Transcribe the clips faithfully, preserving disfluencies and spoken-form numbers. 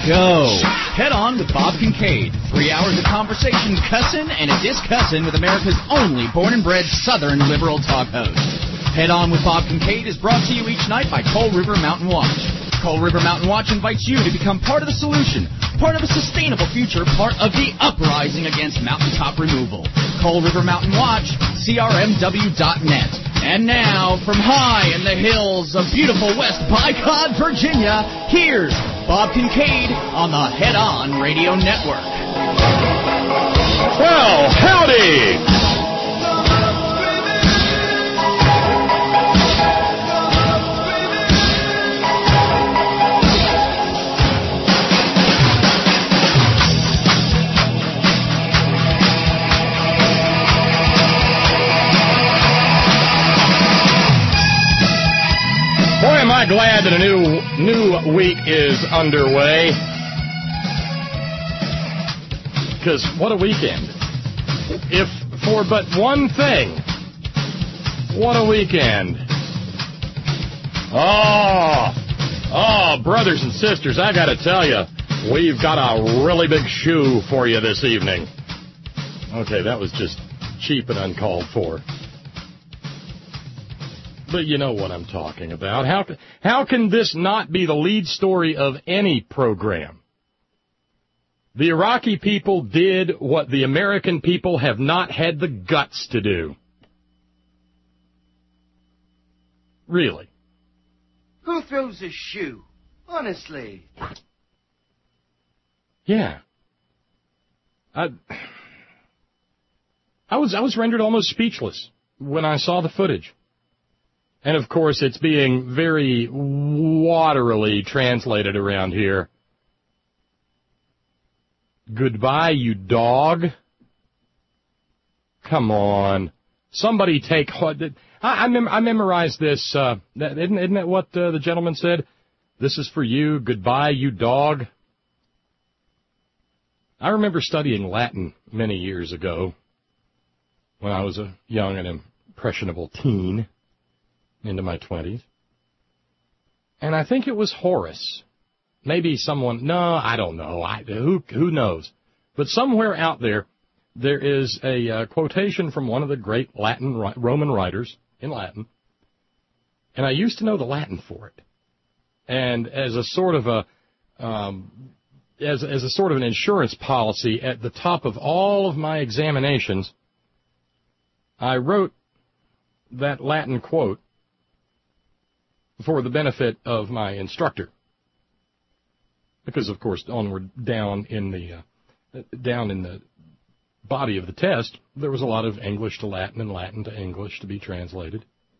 go. Head On with Bob Kincaid. Three hours of conversation, cussin' and a discussin' with America's only born and bred Southern liberal talk host. Head On with Bob Kincaid is brought to you each night by Coal River Mountain Watch. Coal River Mountain Watch invites you to become part of the solution, part of a sustainable future, part of the uprising against mountaintop removal. Coal River Mountain Watch, C R M W dot net. And now, from high in the hills of beautiful West Bycott, Virginia, here's Bob Kincaid on the Head On Radio Network. Well, howdy! Boy, am I glad that a new new week is underway. Because what a weekend. If for but one thing, what a weekend. Oh, oh, brothers and sisters, I got to tell you, we've got a really big shoe for you this evening. Okay, that was just cheap and uncalled for. But you know what I'm talking about. How, how can this not be the lead story of any program? The Iraqi people did what the American people have not had the guts to do. Really. Who throws a shoe? Honestly. Yeah. I, I was I was rendered almost speechless when I saw the footage. And, of course, it's being very waterily translated around here. Goodbye, you dog. Come on. Somebody take... I, I, mem- I memorized this. Uh, isn't, isn't that what uh, the gentleman said? This is for you. Goodbye, you dog. I remember studying Latin many years ago when I was a young and impressionable teen. Into my twenties. And I think it was Horace. Maybe someone, no, I don't know. I, who, who knows? But somewhere out there, there is a uh, quotation from one of the great Latin, Roman writers in Latin. And I used to know the Latin for it. And as a sort of a, um, as, as a sort of an insurance policy at the top of all of my examinations, I wrote that Latin quote for the benefit of my instructor. Because, of course, onward down in the uh, down in the body of the test, there was a lot of English to Latin and Latin to English to be translated.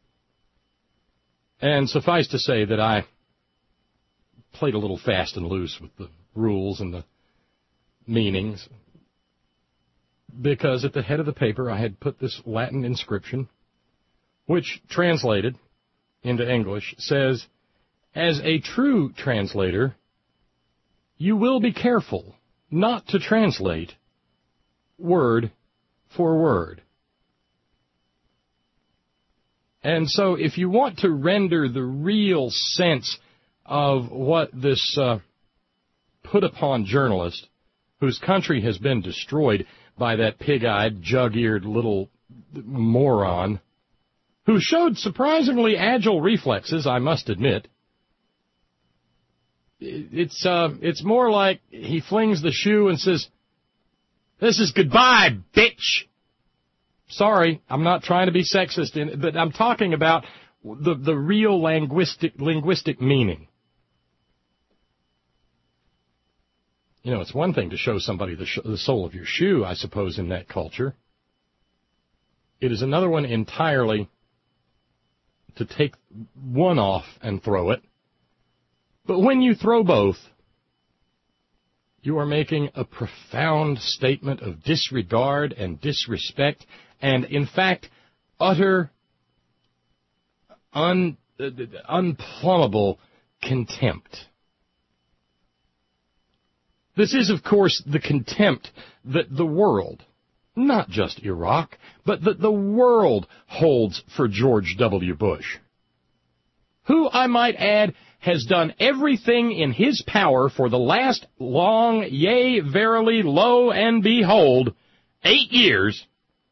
And suffice to say that I played a little fast and loose with the rules and the meanings, because at the head of the paper I had put this Latin inscription, which translated into English says, as a true translator, you will be careful not to translate word for word. And so if you want to render the real sense of what this uh, put-upon journalist, whose country has been destroyed by that pig-eyed, jug-eared little moron, who showed surprisingly agile reflexes, I must admit. It's uh, it's more like he flings the shoe and says, "This is goodbye, bitch." Sorry, I'm not trying to be sexist, in, but I'm talking about the the real linguistic linguistic meaning. You know, it's one thing to show somebody the, sh- the sole of your shoe, I suppose, in that culture. It is another one entirely to take one off and throw it. But when you throw both, you are making a profound statement of disregard and disrespect and, in fact, utter, un, uh, unplumbable contempt. This is, of course, the contempt that the world, not just Iraq, but that the world holds for George W. Bush, who, I might add, has done everything in his power for the last long, yea, verily, lo and behold, eight years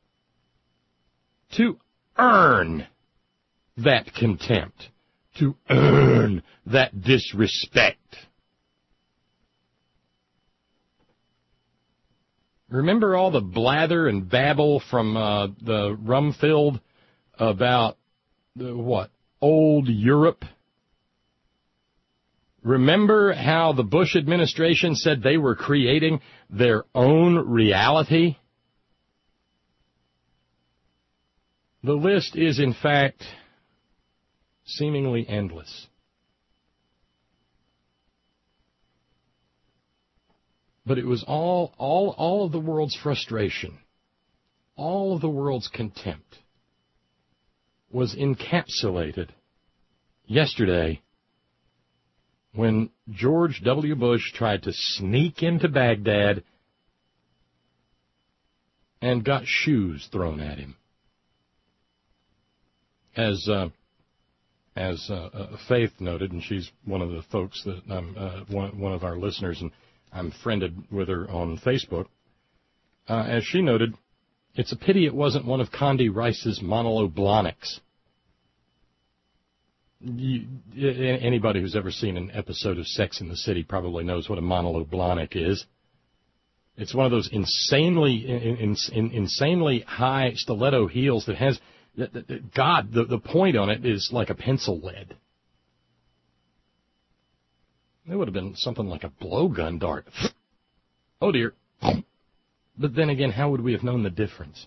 to earn that contempt, to earn that disrespect. Remember all the blather and babble from uh, the Rumfield about, the, what, old Europe? Remember how the Bush administration said they were creating their own reality? The list is, in fact, seemingly endless. But it was all, all, all of the world's frustration, all of the world's contempt was encapsulated yesterday when George W. Bush tried to sneak into Baghdad and got shoes thrown at him. As uh, as uh, uh, Faith noted, and she's one of the folks that I'm uh, one, one of our listeners, and I'm friended with her on Facebook. Uh, as she noted, it's a pity it wasn't one of Condi Rice's monoloblonics. You, anybody who's ever seen an episode of Sex and the City probably knows what a monoloblonic is. It's one of those insanely, in, in, insanely high stiletto heels that has, God, the, the point on it is like a pencil lead. It would have been something like a blowgun dart. Oh, dear. But then again, how would we have known the difference?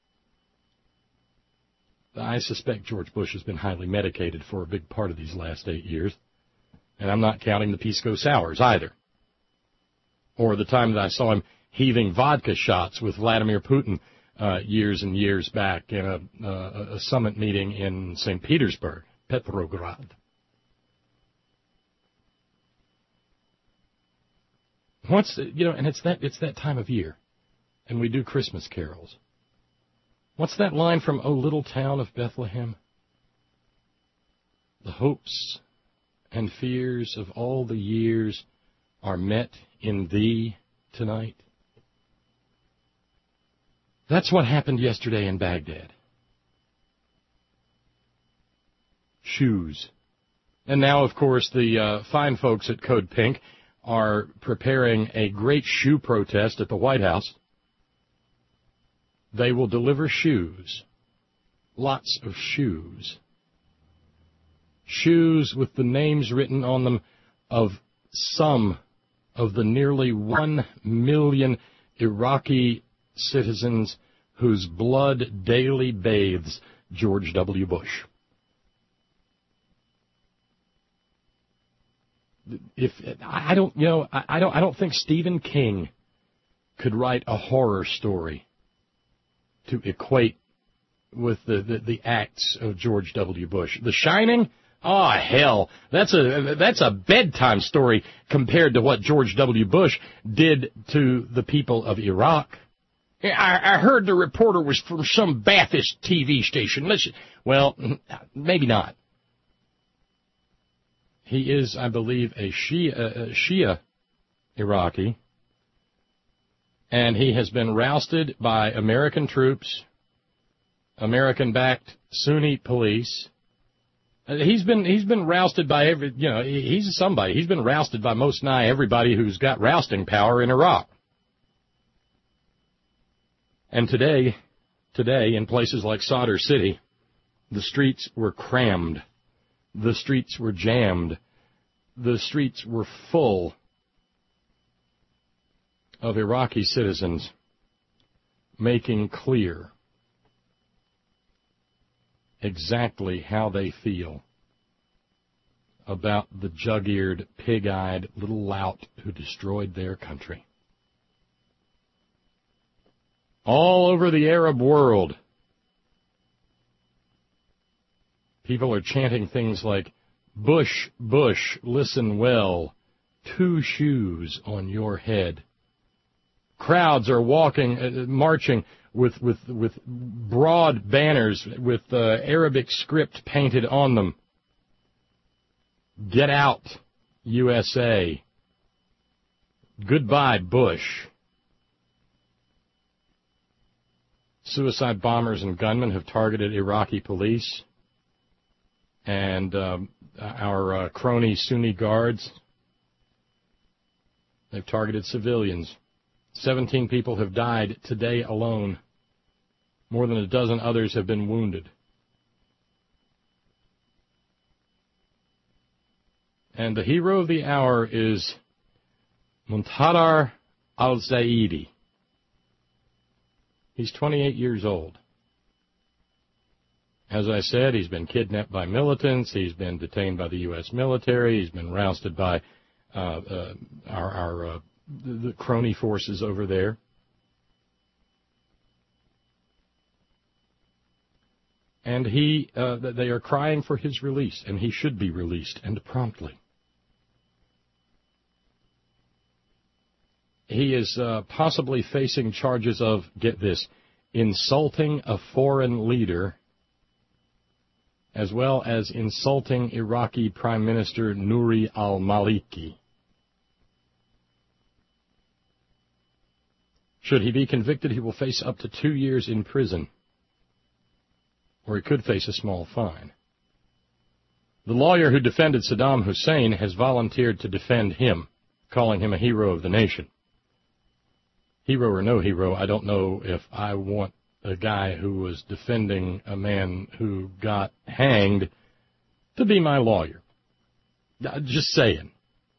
I suspect George Bush has been highly medicated for a big part of these last eight years. And I'm not counting the Pisco Sours either. Or the time that I saw him heaving vodka shots with Vladimir Putin uh, years and years back in a, uh, a summit meeting in Saint Petersburg, Petrograd. What's the, you know, and it's that it's that time of year, and we do Christmas carols. What's that line from "O Little Town of Bethlehem"? The hopes and fears of all the years are met in thee tonight. That's what happened yesterday in Baghdad. Shoes. And now, of course, the uh, fine folks at Code Pink are preparing a great shoe protest at the White House. They will deliver shoes, lots of shoes, shoes with the names written on them of some of the nearly one million Iraqi citizens whose blood daily bathes George W. Bush. If I don't, you know, I don't, I don't think Stephen King could write a horror story to equate with the, the, the acts of George W. Bush. The Shining? Oh, hell. That's a, that's a bedtime story compared to what George W. Bush did to the people of Iraq. I, I heard the reporter was from some Ba'athist T V station. Listen, well, maybe not. He is, I believe, a Shia, a Shia Iraqi, and he has been rousted by American troops, American-backed Sunni police. He's been he's been rousted by every, you know, he's somebody. He's been rousted by most nigh everybody who's got rousting power in Iraq. And today, today, in places like Sadr City, the streets were crammed. The streets were jammed. The streets were full of Iraqi citizens making clear exactly how they feel about the jug-eared, pig-eyed little lout who destroyed their country. All over the Arab world, people are chanting things like, Bush, Bush, listen well, two shoes on your head. Crowds are walking, uh, marching with, with, with broad banners with uh, Arabic script painted on them. Get out, U S A. Goodbye, Bush. Suicide bombers and gunmen have targeted Iraqi police and um, our uh, crony Sunni guards. They've targeted civilians. Seventeen people have died today alone. More than a dozen others have been wounded. And the hero of the hour is Muntadar al-Zaidi. He's twenty-eight years old. As I said, he's been kidnapped by militants. He's been detained by the U S military. He's been rousted by uh, uh, our, our uh, the, the crony forces over there. And he, uh, they are crying for his release, and he should be released, and promptly. He is uh, possibly facing charges of, get this, insulting a foreign leader, as well as insulting Iraqi Prime Minister Nouri al-Maliki. Should he be convicted, he will face up to two years in prison, or he could face a small fine. The lawyer who defended Saddam Hussein has volunteered to defend him, calling him a hero of the nation. Hero or no hero, I don't know if I want a guy who was defending a man who got hanged to be my lawyer. Just saying.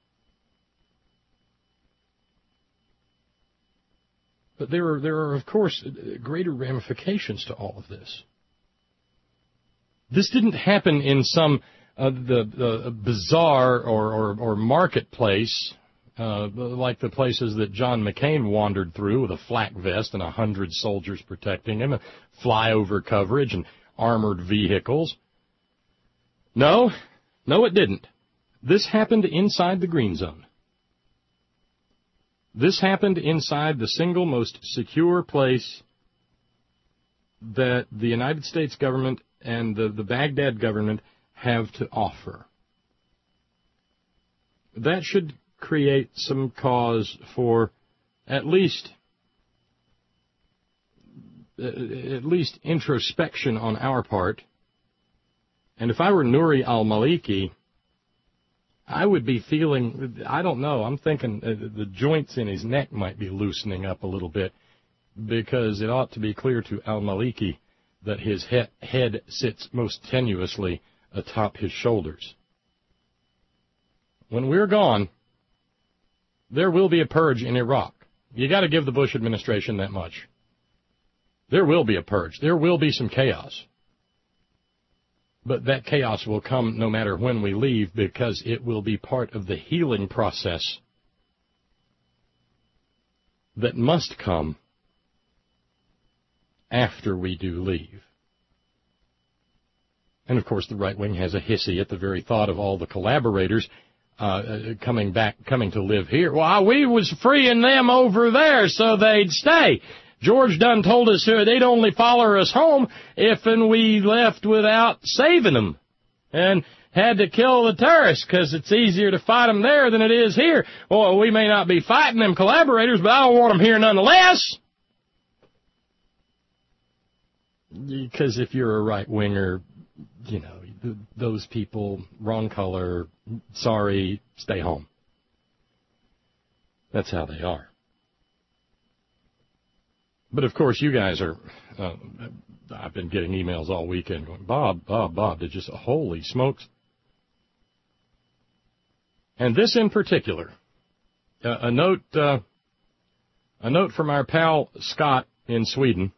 But there are, there are, of course, greater ramifications to all of this. This didn't happen in some uh, the, the bizarre or, or, or marketplace uh, like the places that John McCain wandered through with a flak vest and a hundred soldiers protecting him, and flyover coverage and armored vehicles. No, no, it didn't. This happened inside the green zone. This happened inside the single most secure place that the United States government and the, the Baghdad government have to offer. That should create some cause for at least at least introspection on our part. And if I were Nouri al-Maliki, I would be feeling, I don't know, I'm thinking the joints in his neck might be loosening up a little bit, because it ought to be clear to al-Maliki that his he- head sits most tenuously atop his shoulders. When we're gone, there will be a purge in Iraq. You got to give the Bush administration that much. There will be a purge. There will be some chaos. But that chaos will come no matter when we leave, because it will be part of the healing process that must come after we do leave. And, of course, the right wing has a hissy at the very thought of all the collaborators uh, coming back, coming to live here. Well, we was freeing them over there so they'd stay. George Dunn told us uh, they'd only follow us home if and we left without saving them and had to kill the terrorists, because it's easier to fight them there than it is here. Well, we may not be fighting them collaborators, but I don't want them here nonetheless. Because if you're a right-winger, you know, those people, wrong color, sorry, stay home. That's how they are. But, of course, you guys are, uh, I've been getting emails all weekend going, Bob, Bob, Bob, did you, holy smokes. And this in particular, uh, a note, uh, a note from our pal Scott in Sweden.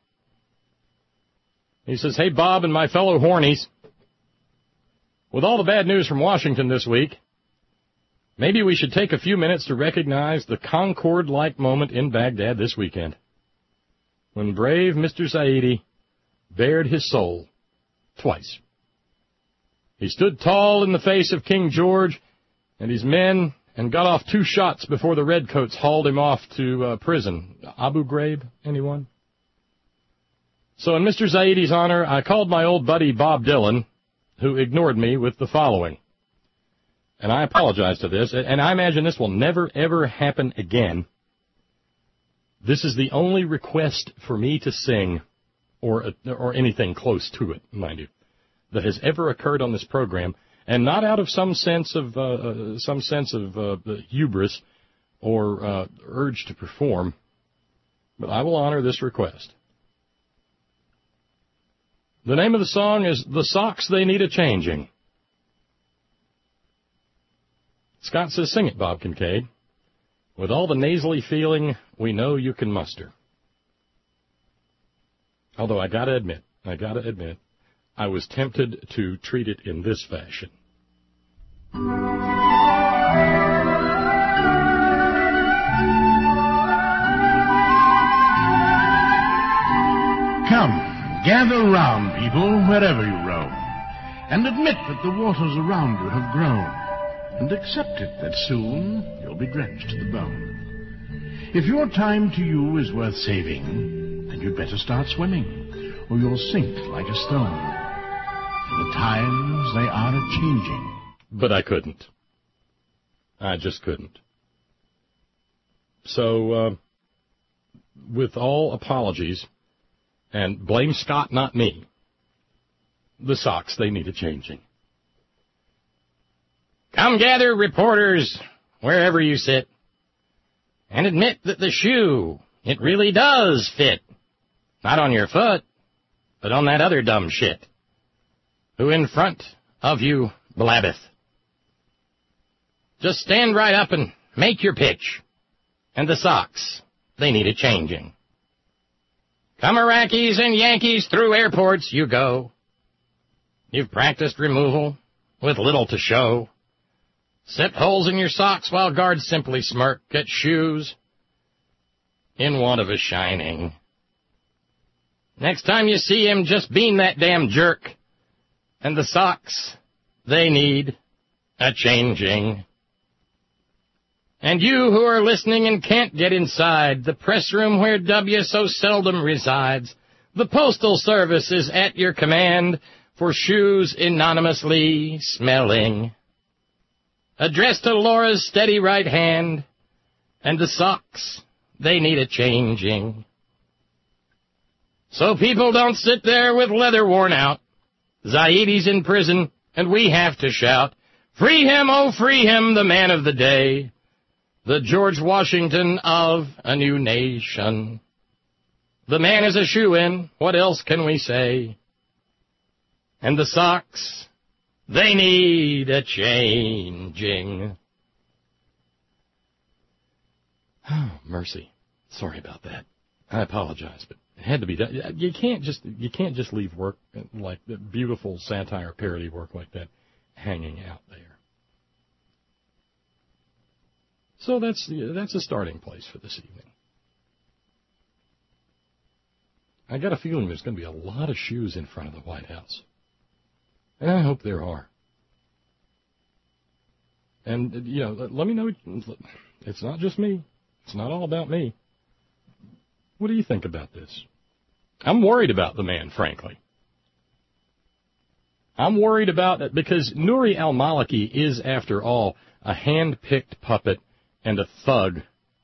He says, hey, Bob and my fellow hornies, with all the bad news from Washington this week, maybe we should take a few minutes to recognize the Concorde-like moment in Baghdad this weekend, when brave Mister Zaidi bared his soul twice. He stood tall in the face of King George and his men and got off two shots before the redcoats hauled him off to uh, prison. Abu Ghraib, anyone? So in Mister Zaidi's honor, I called my old buddy Bob Dylan, who ignored me, with the following. and I apologize to this, and I imagine this will never, ever happen again. This is the only request for me to sing, or or anything close to it, mind you, that has ever occurred on this program, and not out of some sense of uh, uh, some sense of uh, hubris or uh, urge to perform, but I will honor this request. The name of the song is "The Socks They Need a Changing." Scott says, "Sing it, Bob Kincaid. With all the nasally feeling we know you can muster." Although I gotta admit, I gotta admit, I was tempted to treat it in this fashion. Come, gather round, people, wherever you roam, and admit that the waters around you have grown, and accept it that soon you'll be drenched to the bone. If your time to you is worth saving, then you'd better start swimming, or you'll sink like a stone. For the times, they are a-changing. But I couldn't. I just couldn't. So, uh, with all apologies, and blame Scott, not me, the socks, they need a changing. Come gather, reporters, wherever you sit, and admit that the shoe, it really does fit. Not on your foot, but on that other dumb shit, who in front of you blabbeth. Just stand right up and make your pitch, and the socks, they need a changing. Come Iraqis and Yankees, through airports you go. You've practiced removal with little to show. Set holes in your socks while guards simply smirk at shoes in want of a shining. Next time you see him, just beam that damn jerk. And the socks, they need a changing. And you who are listening and can't get inside the press room where W so seldom resides, the Postal Service is at your command for shoes anonymously smelling. Addressed to Laura's steady right hand, and the socks, they need a changing. So people don't sit there with leather worn out. Zaidi's in prison, and we have to shout, free him, oh free him, the man of the day, the George Washington of a new nation. The man is a shoo-in, what else can we say? And the socks, they need a changing. Oh, mercy. Sorry about that. I apologize, but it had to be done. You can't just you can't just leave work like beautiful satire parody work like that hanging out there. So that's that's a starting place for this evening. I got a feeling there's going to be a lot of shoes in front of the White House. And I hope there are. And, you know, let me know. It's not just me. It's not all about me. What do you think about this? I'm worried about the man, frankly. I'm worried about it because Nouri al-Maliki is, after all, a hand-picked puppet and a thug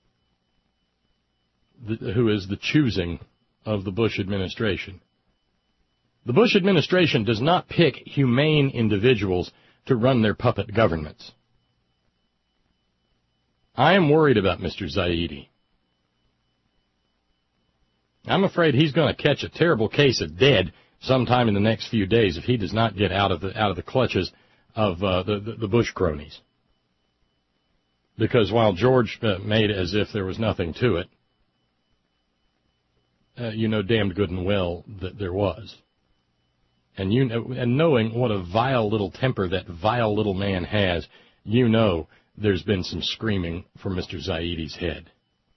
who is the choosing of the Bush administration. The Bush administration does not pick humane individuals to run their puppet governments. I am worried about Mister Zaidi. I'm afraid he's going to catch a terrible case of dead sometime in the next few days if he does not get out of the out of the clutches of uh, the, the the Bush cronies. Because while George uh, made as if there was nothing to it, uh, you know damned good and well that there was. And you know, and knowing what a vile little temper that vile little man has, you know there's been some screaming for Mister Zaidi's head.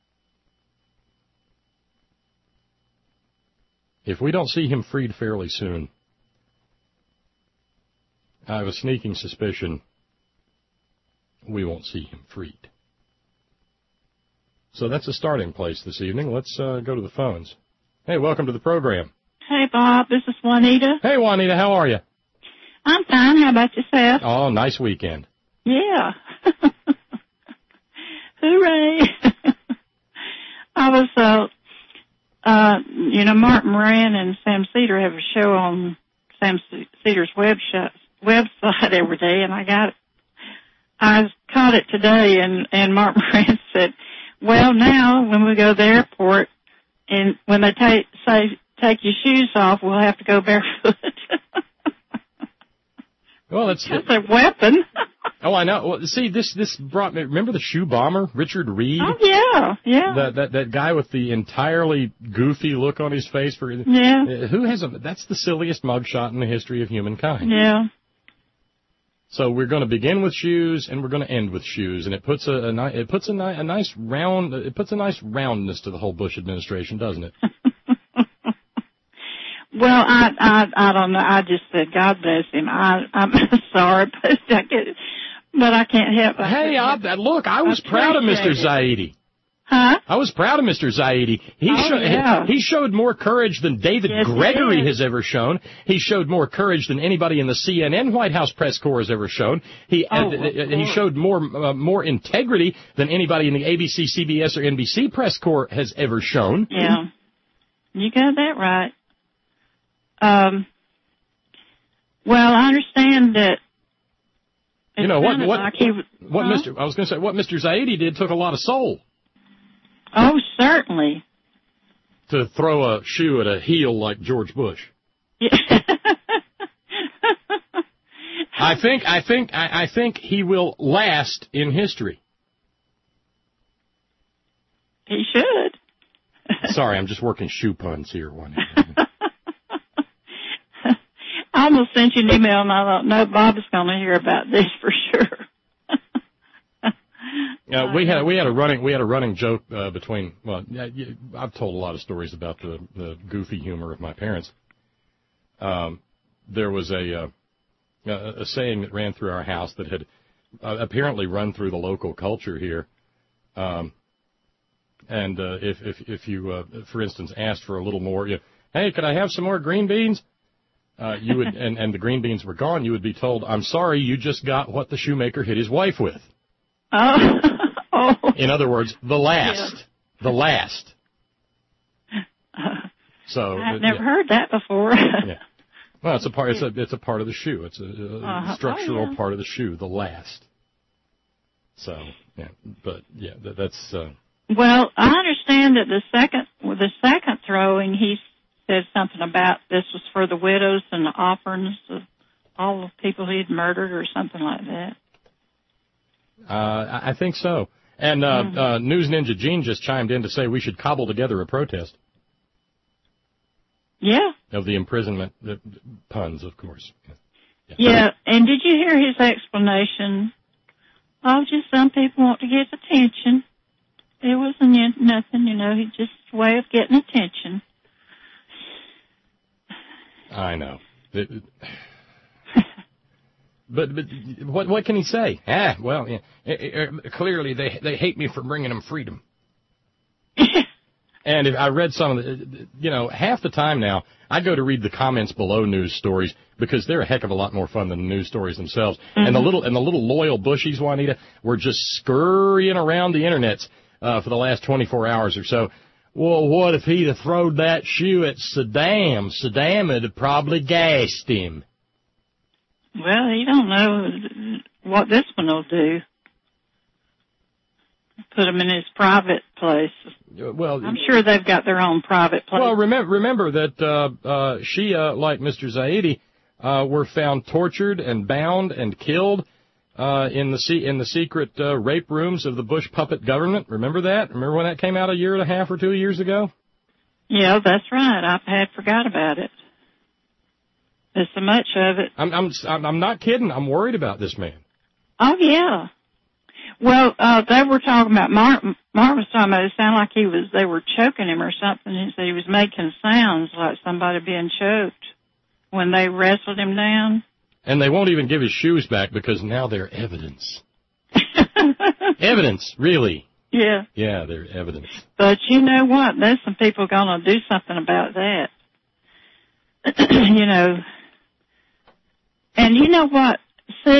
If we don't see him freed fairly soon, I have a sneaking suspicion we won't see him freed. So that's a starting place this evening. Let's uh, go to the phones. Hey, welcome to the program. Hey, Bob. This is Juanita. Hey, Juanita. How are you? I'm fine. How about yourself? Oh, nice weekend. Yeah. Hooray. I was, uh, uh, you know, Martin Moran and Sam Cedar have a show on Sam Cedar's web sh- website every day, and I got it. I caught it today, and, and Martin Moran said, well, now when we go to the airport, and when they take, say, take your shoes off, we'll have to go barefoot. Well, that's that's a weapon. Oh, I know. Well, see, this this brought me. Remember the shoe bomber, Richard Reed? Oh yeah, yeah. That that that guy with the entirely goofy look on his face. For yeah. Who has a? That's the silliest mugshot in the history of humankind. Yeah. So we're going to begin with shoes, and we're going to end with shoes, and it puts a, a ni- it puts a, ni- a nice round it puts a nice roundness to the whole Bush administration, doesn't it? Well, I, I, I don't know. I just said, God bless him. I, I'm sorry, but I, get, but I can't help it. Hey, I, look, I was proud of Mister Zaidi. Huh? I was proud of Mister Zaidi. He, oh, showed, yeah. he showed more courage than David yes, Gregory has ever shown. He showed more courage than anybody in the C N N White House press corps has ever shown. He oh, uh, he showed more uh, more integrity than anybody in the A B C, C B S, or N B C press corps has ever shown. Yeah, you got that right. Um. Well, I understand that. You know what? What? Like he, what huh? Mister I was going to say what Mister Zaidi did took a lot of soul. Oh, certainly. To throw a shoe at a heel like George Bush. Yeah. I think I think I, I think he will last in history. He should. Sorry, I'm just working shoe puns here. One. I almost sent you an email, and I thought, no, Bob is going to hear about this for sure. Uh, we had we had a running we had a running joke uh, between. Well, I've told a lot of stories about the, the goofy humor of my parents. Um, there was a, uh, a a saying that ran through our house that had uh, apparently run through the local culture here. Um, and uh, if if if you, uh, for instance, asked for a little more, you know, hey, could I have some more green beans? Uh, you would, and, and the green beans were gone. You would be told, I'm sorry, you just got what the shoemaker hit his wife with. Oh. oh. In other words, the last. Yeah. The last. Uh, so I've uh, never yeah. heard that before. Yeah. Well, it's a part. It's a it's a part of the shoe. It's a, a uh, structural oh, yeah. part of the shoe. The last. So yeah, but yeah, that, that's. Uh, well, I understand that the second with the second throwing, he said something about this was for the widows and the orphans of all the people he had murdered or something like that. Uh, I think so. And uh, mm-hmm. uh, News Ninja Gene just chimed in to say we should cobble together a protest. Yeah. Of the imprisonment, the, the puns, of course. Yeah. yeah, and did you hear his explanation? Oh, just some people want to get attention. It wasn't nothing, you know, it's just a way of getting attention. I know. It, it, But, but what what can he say? Ah, well, yeah, uh, clearly they they hate me for bringing them freedom. And if I read some of the, you know, half the time now, I go to read the comments below news stories because they're a heck of a lot more fun than the news stories themselves. Mm-hmm. And the little and the little loyal Bushies, Juanita, were just scurrying around the internets uh, for the last twenty-four hours or so. Well, what if he'd have throwed that shoe at Saddam? Saddam would have probably gassed him. Well, you don't know what this one will do. Put him in his private place. Well, I'm sure they've got their own private place. Well, remember, remember that uh, uh, Shia, like Mister Zaidi, uh, were found tortured and bound and killed uh, in the se- in the secret uh, rape rooms of the Bush puppet government. Remember that? Remember when that came out a year and a half or two years ago? Yeah, that's right. I had forgot about it. There's so much of it. I'm I'm I'm not kidding. I'm worried about this man. Oh yeah. Well, uh, they were talking about Mark. Mark was talking about it sounded like he was. They were choking him or something. He said he was making sounds like somebody being choked when they wrestled him down. And they won't even give his shoes back because now they're evidence. Evidence, really. Yeah. Yeah, they're evidence. But you know what? There's some people going to do something about that. You know. And you know what? See,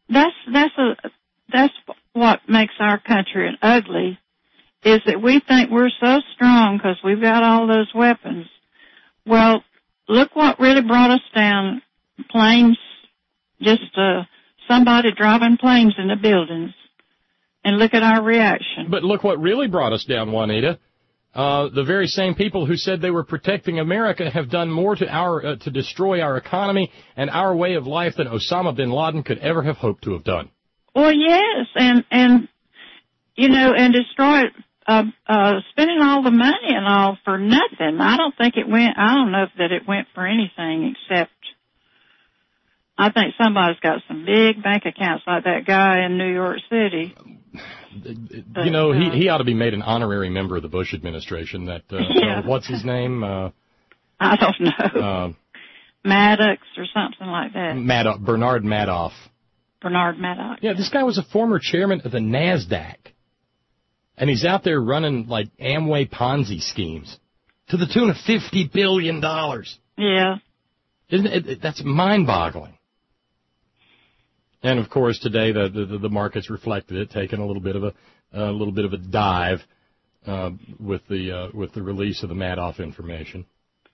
that's that's a that's what makes our country ugly, is that we think we're so strong because we've got all those weapons. Well, look what really brought us down. Planes, just uh, somebody driving planes in the buildings. And look at our reaction. But look what really brought us down, Juanita. Uh, the very same people who said they were protecting America have done more to our uh, to destroy our economy and our way of life than Osama bin Laden could ever have hoped to have done. Well, yes, and, and you know, and destroy, uh, uh, spending all the money and all for nothing. I don't think it went, I don't know if that it went for anything except, I think somebody's got some big bank accounts like that guy in New York City. You know, he he ought to be made an honorary member of the Bush administration. That uh, yeah. uh, what's his name? Uh, I don't know. Uh, Maddox or something like that. Madoff, Bernard Madoff. Bernard Madoff. Yeah, this guy was a former chairman of the NASDAQ, and he's out there running like Amway Ponzi schemes to the tune of fifty billion dollars. Yeah, isn't it? it that's mind-boggling. And of course, today the, the the markets reflected it, taking a little bit of a a little bit of a dive uh, with the uh, with the release of the Madoff information.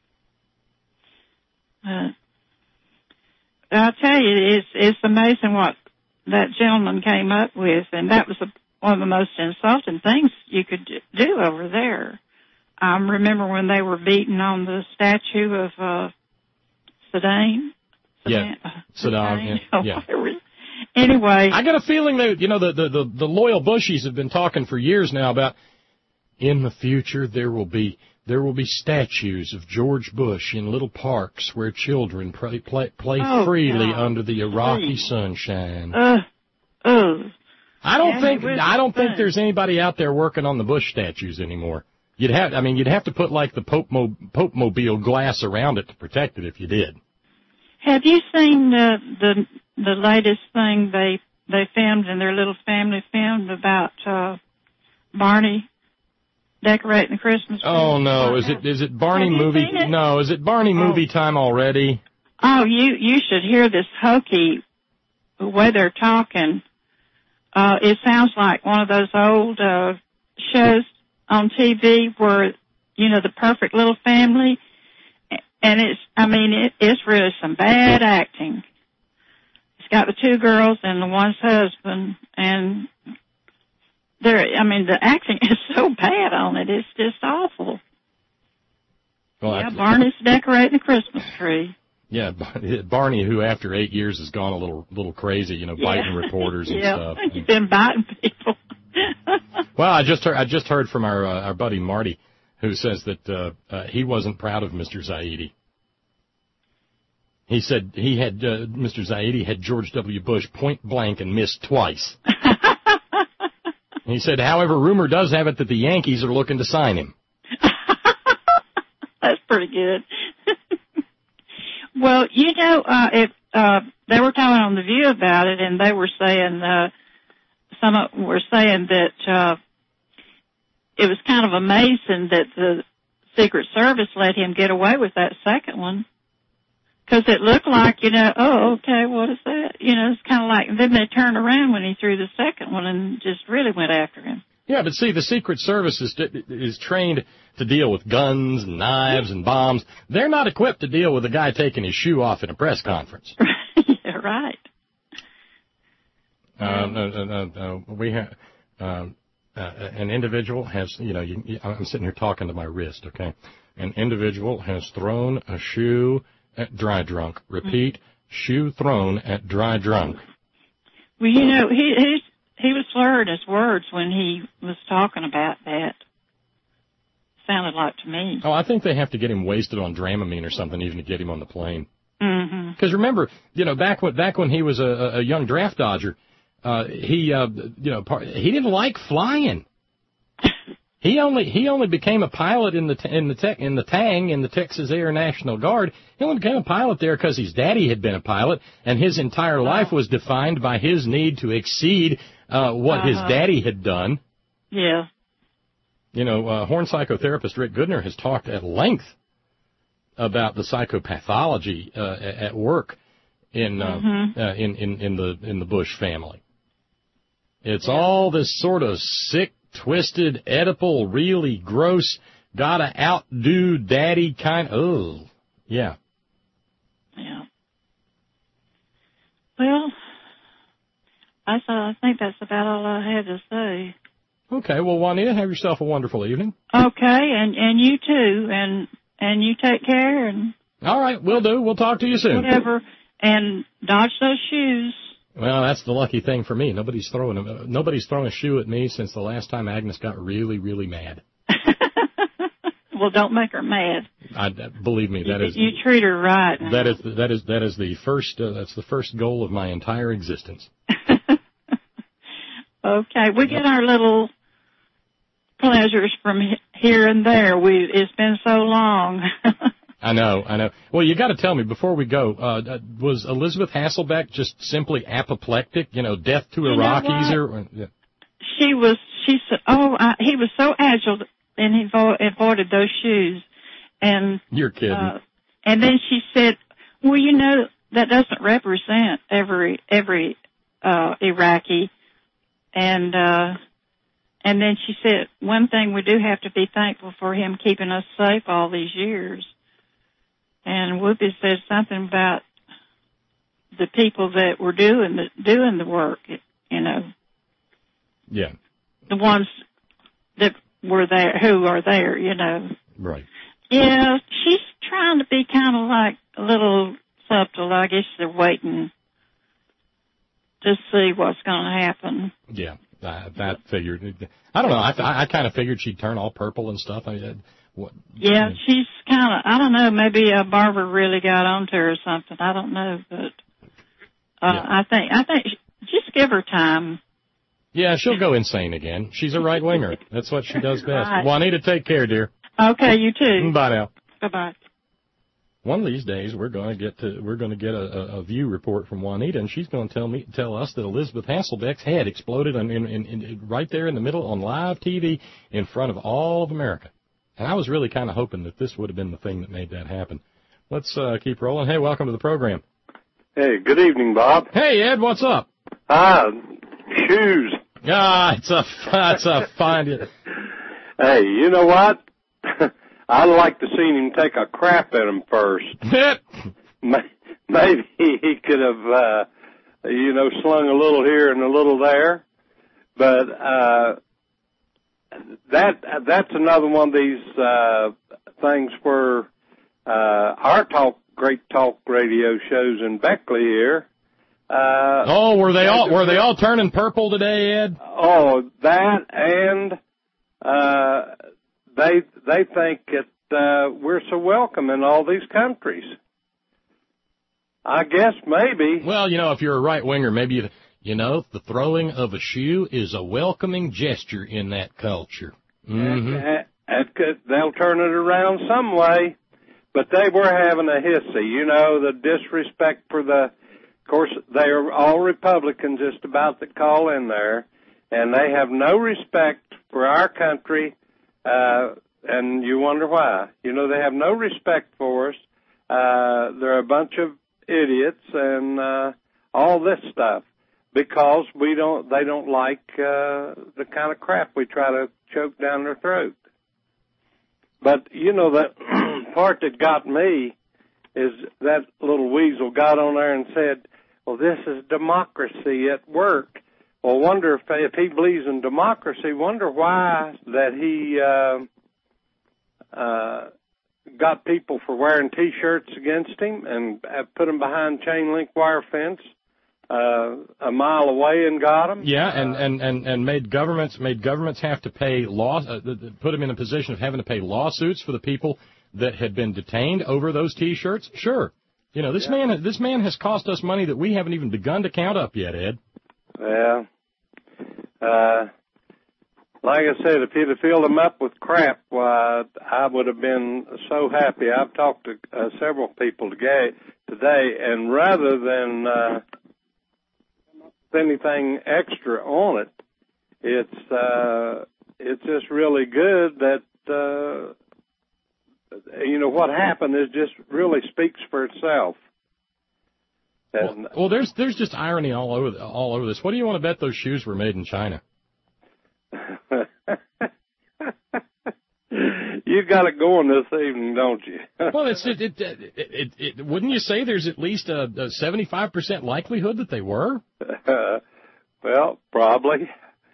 Uh, I'll tell you, it's it's amazing what that gentleman came up with, and that was a, one of the most insulting things you could do over there. I um, remember when they were beating on the statue of uh, Saddam. Yeah, Saddam. Yeah. yeah. Anyway, I got a feeling that, you know, the, the, the, the loyal Bushies have been talking for years now about in the future there will be there will be statues of George Bush in little parks where children play play, play oh, freely God. under the Iraqi Please. sunshine. Uh, oh. I don't yeah, think I don't fun. think there's anybody out there working on the Bush statues anymore. You'd have I mean you'd have to put like the Pope Mo, Pope Mobile glass around it to protect it if you did. Have you seen the the the latest thing they they filmed in their little family film about uh, Barney decorating the Christmas tree? Oh no, is it is it Barney movie? It? No, is it Barney oh. movie time already? Oh, you you should hear this hokey the way they're talking. Uh, it sounds like one of those old uh, shows on T V where, you know, the perfect little family. And it's, I mean, it, it's really some bad acting. It's got the two girls and the one's husband, and they're, I mean, the acting is so bad on it. It's just awful. Well, yeah, I, Barney's decorating the Christmas tree. Yeah, Barney, who after eight years has gone a little, little crazy, you know, biting yeah. reporters and yeah. stuff. He's been biting people. Well, I just heard, I just heard from our uh, our buddy Marty, who says that uh, uh, he wasn't proud of Mister Zaidi. He said he had uh, Mister Zaidi had George W. Bush point blank and missed twice. He said, however, rumor does have it that the Yankees are looking to sign him. That's pretty good. Well, you know, uh, if uh, they were talking on The View about it, and they were saying uh, some of them were saying that. Uh, It was kind of amazing that the Secret Service let him get away with that second one. Because it looked like, you know, oh, okay, what is that? You know, it's kind of like, then they turned around when he threw the second one and just really went after him. Yeah, but see, the Secret Service is, is trained to deal with guns and knives and bombs. They're not equipped to deal with a guy taking his shoe off in a press conference. Yeah, right. Uh, uh, uh, uh, we have... Uh, Uh, an individual has, you know, you, you, I'm sitting here talking to my wrist, okay? An individual has thrown a shoe at dry drunk. Repeat, mm-hmm. shoe thrown at dry drunk. Well, you know, he he's, he was slurring his words when he was talking about that. Sounded like to me. Oh, I think they have to get him wasted on Dramamine or something even to get him on the plane. Because mm-hmm. remember, you know, back when, back when he was a, a young draft dodger, Uh, he, uh, you know, part, he didn't like flying. He only, he only became a pilot in the, in the tech, in the Tang, in the Texas Air National Guard. He only became a pilot there because his daddy had been a pilot, and his entire life was defined by his need to exceed, uh, what uh-huh. his daddy had done. Yeah. You know, uh, Horn psychotherapist Rick Goodner has talked at length about the psychopathology, uh, at work in uh, mm-hmm. uh, in, in in the in the Bush family. It's yeah. all this sort of sick, twisted, Oedipal, really gross, gotta outdo daddy kind. Oh, yeah. Yeah. Well, I I think that's about all I had to say. Okay, well, Juanita, have yourself a wonderful evening. Okay, and and you too, and and you take care, and all right, we'll do. We'll talk to you soon. Whatever, and dodge those shoes. Well, that's the lucky thing for me. Nobody's throwing a, nobody's thrown a shoe at me since the last time Agnes got really, really mad. Well, don't make her mad. I, believe me, that you, is you treat her right. That is that is that is the first uh, that's the first goal of my entire existence. Okay, we get our little pleasures from here and there. We it's been so long. I know, I know. Well, you got to tell me before we go. Uh, was Elizabeth Hasselbeck just simply apoplectic? You know, death to Iraqis, or yeah. She was. She said, "Oh, I, he was so agile, and he vo- avoided those shoes." And you're kidding. Uh, and then she said, "Well, you know, that doesn't represent every every uh, Iraqi." And uh, and then she said, "One thing we do have to be thankful for him keeping us safe all these years." And Whoopi said something about the people that were doing the doing the work, you know. Yeah. The ones that were there, who are there, you know. Right. Yeah, she's trying to be kind of like a little subtle. I guess they're waiting to see what's going to happen. Yeah, uh, that figured. I don't know. I, I kind of figured she'd turn all purple and stuff. I mean, what, yeah, I mean, she's kind of, I don't know, maybe uh, Barbara really got onto her or something. I don't know, but uh, yeah. I think, I think, just give her time. Yeah, she'll go insane again. She's a right-winger. That's what she does best. Right. Juanita, take care, dear. Okay, you too. Bye now. Bye-bye. One of these days, we're going to get to we're going to get a, a view report from Juanita, and she's going to tell me tell us that Elizabeth Hasselbeck's head exploded in, in, in, in, right there in the middle on live T V in front of all of America. And I was really kind of hoping that this would have been the thing that made that happen. Let's uh, keep rolling. Hey, welcome to the program. Hey, good evening, Bob. Hey, Ed, what's up? Ah, shoes. Ah, it's a it's a fine. Hey, you know what? I'd like to see him take a crap at him first. Maybe he could have, uh, you know, slung a little here and a little there. But uh, that that's another one of these uh, things where uh, our talk, great talk radio shows in Beckley here. Uh, oh, were they all were they all turning purple today, Ed? Oh, that and uh, they they think that uh, we're so welcome in all these countries. I guess maybe. Well, you know, if you're a right winger, maybe you, you know the throwing of a shoe is a welcoming gesture in that culture. Mm-hmm. That, that could, they'll turn it around some way, but they were having a hissy. You know, the disrespect for the. Of course, they are all Republicans just about that call in there, and they have no respect for our country, uh, and you wonder why. You know, they have no respect for us. Uh, they're a bunch of idiots and uh, all this stuff because we don't. They don't like uh, the kind of crap we try to choke down their throat. But you know, the part that got me is that little weasel got on there and said, well, this is democracy at work. Well, wonder if, if he believes in democracy, wonder why that he uh, uh, got people for wearing T-shirts against him and put them behind chain link wire fence uh, a mile away and got them. Yeah, and, and, and, and made governments made governments have to pay law, uh, put them in a position of having to pay lawsuits for the people that had been detained over those T-shirts. Sure. You know, this yeah. man this man has cost us money that we haven't even begun to count up yet, Ed. Well, uh, like I said, if he'd have filled them up with crap, why, I would have been so happy. I've talked to uh, several people today, today, and rather than uh, anything extra on it, it's uh, it's just really good that. Uh, You know, what happened is just really speaks for itself. And, well, well, there's there's just irony all over all over this. What do you want to bet those shoes were made in China? You got it going this evening, don't you? Well, it's it it, it it it wouldn't you say there's at least a, a seventy-five percent likelihood that they were? Uh, well, probably.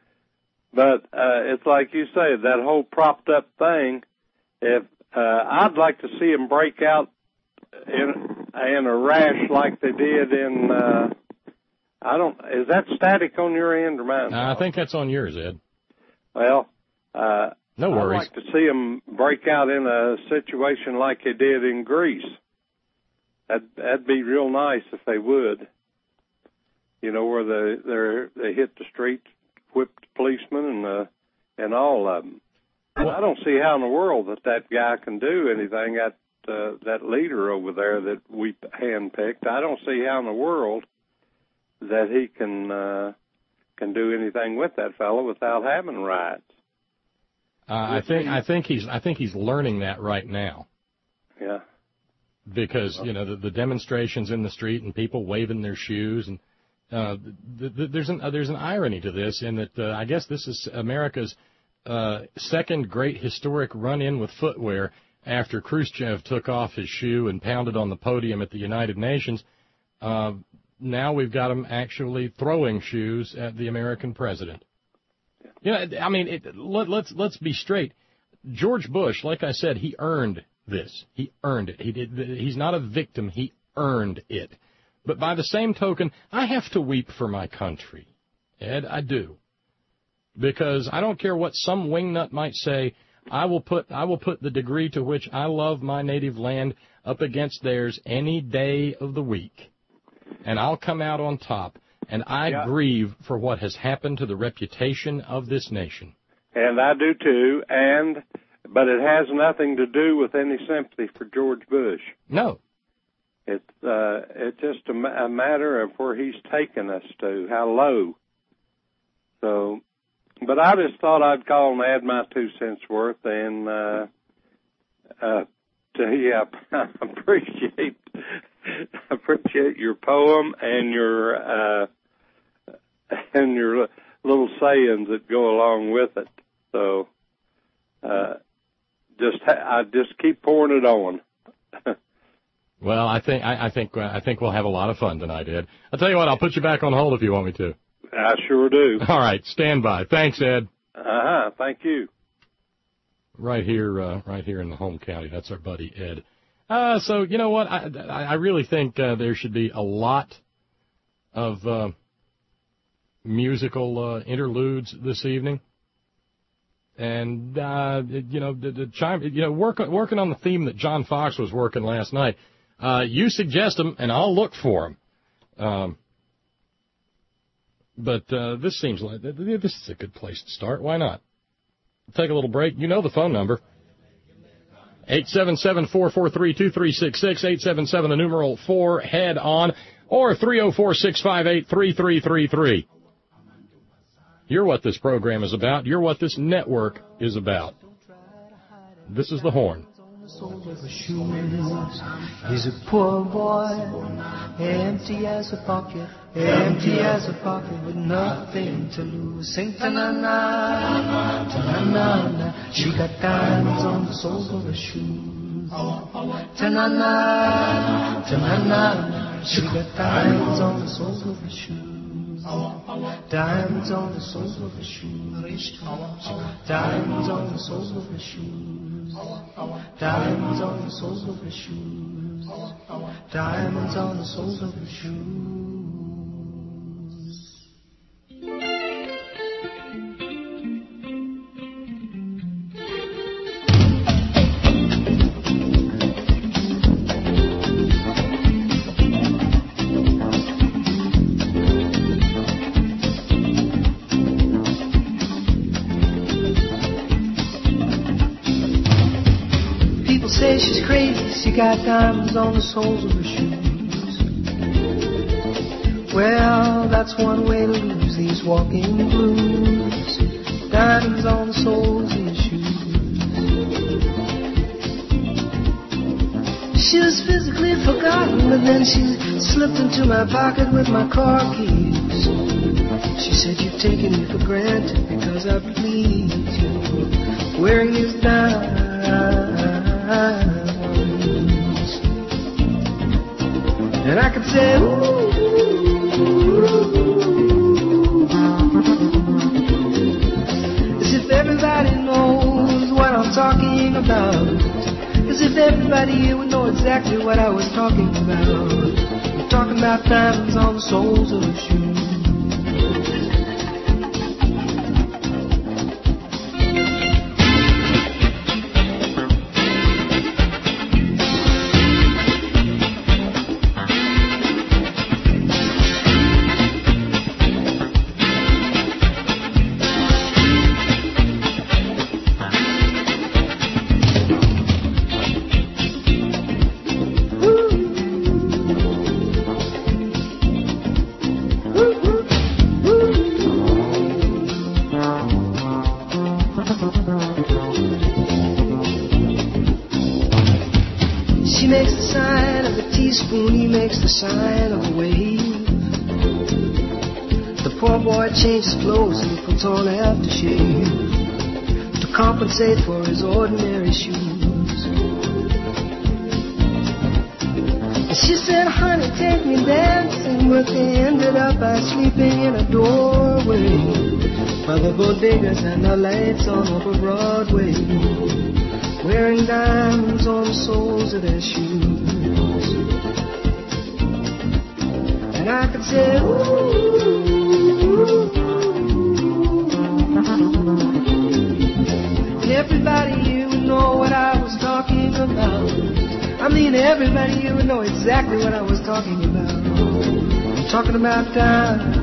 But uh, it's like you say, that whole propped up thing. If uh, I'd like to see them break out in in a rash like they did in. Uh, I don't. Is that static on your end or mine? Uh, I think that's on yours, Ed. Well. Uh, No worries. I'd like to see them break out in a situation like they did in Greece. That'd, that'd be real nice if they would. You know, where they they're, they hit the streets, whipped policemen, and uh, and all of them. Well, I don't see how in the world that that guy can do anything. That uh, that leader over there that we handpicked. I don't see how in the world that he can uh, can do anything with that fellow without having riots. Uh, I think I think he's I think he's learning that right now. Yeah. Because you know the, the demonstrations in the street and people waving their shoes and uh, the, the, there's an uh, there's an irony to this in that uh, I guess this is America's uh, second great historic run-in with footwear after Khrushchev took off his shoe and pounded on the podium at the United Nations. Uh, now we've got him actually throwing shoes at the American president. You know, I mean, it, let, let's let's be straight. George Bush, like I said, he earned this. He earned it. He did. He's not a victim. He earned it. But by the same token, I have to weep for my country, Ed. I do, because I don't care what some wingnut might say. I will put I will put the degree to which I love my native land up against theirs any day of the week, and I'll come out on top. And I yeah. grieve for what has happened to the reputation of this nation. And I do too. And but it has nothing to do with any sympathy for George Bush. No. It's uh, it's just a, a matter of where he's taken us to, how low. So, but I just thought I'd call and add my two cents worth, and uh, uh, to yeah, I appreciate. appreciate your poem and your uh, and your little sayings that go along with it. So, uh, just ha- I just keep pouring it on. Well, I think I, I think uh, I think we'll have a lot of fun tonight, Ed. I'll tell you what, I'll put you back on hold if you want me to. I sure do. All right, stand by. Thanks, Ed. Uh huh. Thank you. Right here, uh, right here in the home county. That's our buddy Ed. Uh, so, you know what, I, I really think uh, there should be a lot of uh, musical uh, interludes this evening. And, uh, you know, the, the chime, you know, work, working on the theme that John Fox was working last night. Uh, you suggest them, and I'll look for them. Um, but uh, this seems like this is a good place to start. Why not? Take a little break. You know the phone number. eight seven seven, four four three, two three six six, eight seven seven, the numeral four, head on, or three oh four, six five eight, three three three three. You're what this program is about. You're what this network is about. This is the Horn. He's a poor boy, empty as a pocket, empty as a pocket with nothing to lose. Sing ta-na-na, ta-na-na-na. She got diamonds on the soles of her shoes. Ta-na-na, ta-na-na-na. She got diamonds on the soles of her shoes. Diamonds on the soles of her shoes. Diamonds on the soles of her shoes. Diamonds on the soles of her shoes. Diamonds on the soles of her shoes. Say she's crazy, she got diamonds on the soles of her shoes. Well, that's one way to lose these walking blues. Diamonds on the soles of your shoes. She was physically forgotten, but then she slipped into my pocket with my car keys. She said, you've taken me for granted because I please you, wearing these diamonds. And I could say, ooh, as if everybody knows what I'm talking about. As if everybody here would know exactly what I was talking about. I'm talking about diamonds on the soles of the shoes. Changes clothes and puts on aftershave to compensate for his ordinary shoes. And she said, honey, take me dancing, but they ended up by sleeping in a doorway by the bodegas and the lights on over Broadway, wearing diamonds on the soles of their shoes. And I could say, ooh, and everybody here would know what I was talking about. I mean, everybody here would know exactly what I was talking about. I'm talking about time.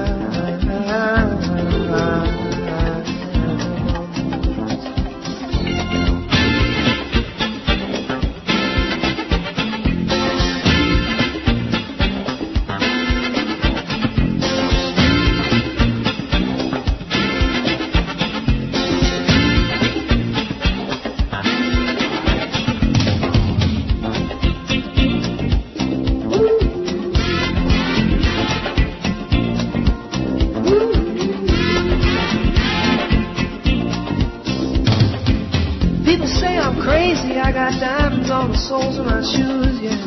Soles of my shoes, yeah.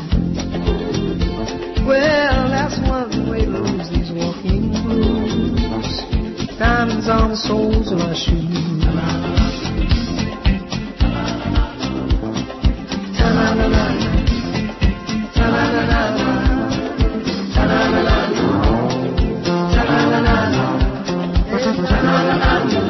Well, that's one way to lose these walking blues. Diamonds on the soles of my shoes. Ta-la-la-la, ta-la-la-la, ta-la-la-la, ta-la-la-la, ta-la-la-la.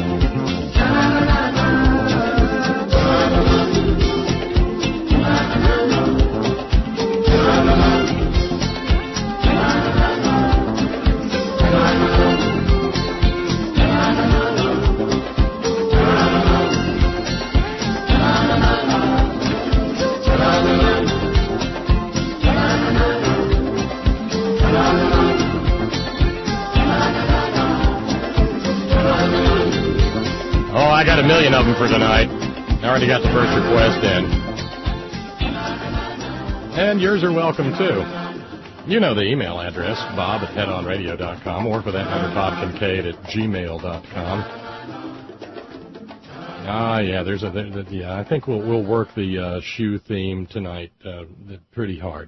A million of them for tonight. I already got the first request in. And yours are welcome, too. You know the email address, bob at head on radio dot com, or for that matter, bob kincaid at gmail dot com. Ah, yeah, there's a, there, yeah, I think we'll, we'll work the uh, shoe theme tonight uh, pretty hard.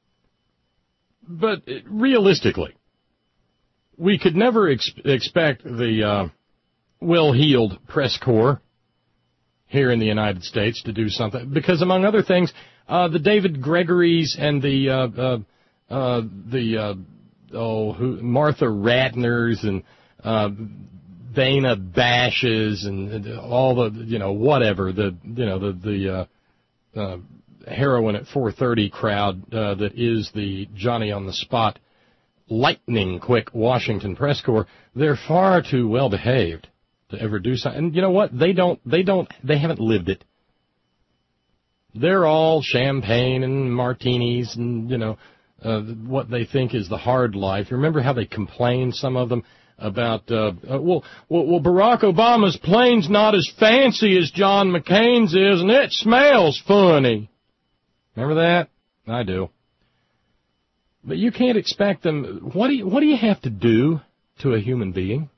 But realistically, we could never ex- expect the... Uh, well-heeled press corps here in the United States to do something. Because, among other things, uh, the David Gregorys and the, uh, uh, uh, the, uh, oh, who, Martha Ratners and, uh, Dana Bashes and, and all the, you know, whatever, the, you know, the, the, uh, uh, heroin at four thirty crowd, uh, that is the Johnny on the spot, lightning quick Washington press corps, they're far too well behaved to ever do something. And you know what? They don't, they don't, they haven't lived it. They're all champagne and martinis and, you know, uh, what they think is the hard life. You remember how they complained, some of them, about, uh, uh well, well, well, Barack Obama's plane's not as fancy as John McCain's is, and it smells funny. Remember that? I do. But you can't expect them. What do you, what do you have to do to a human being?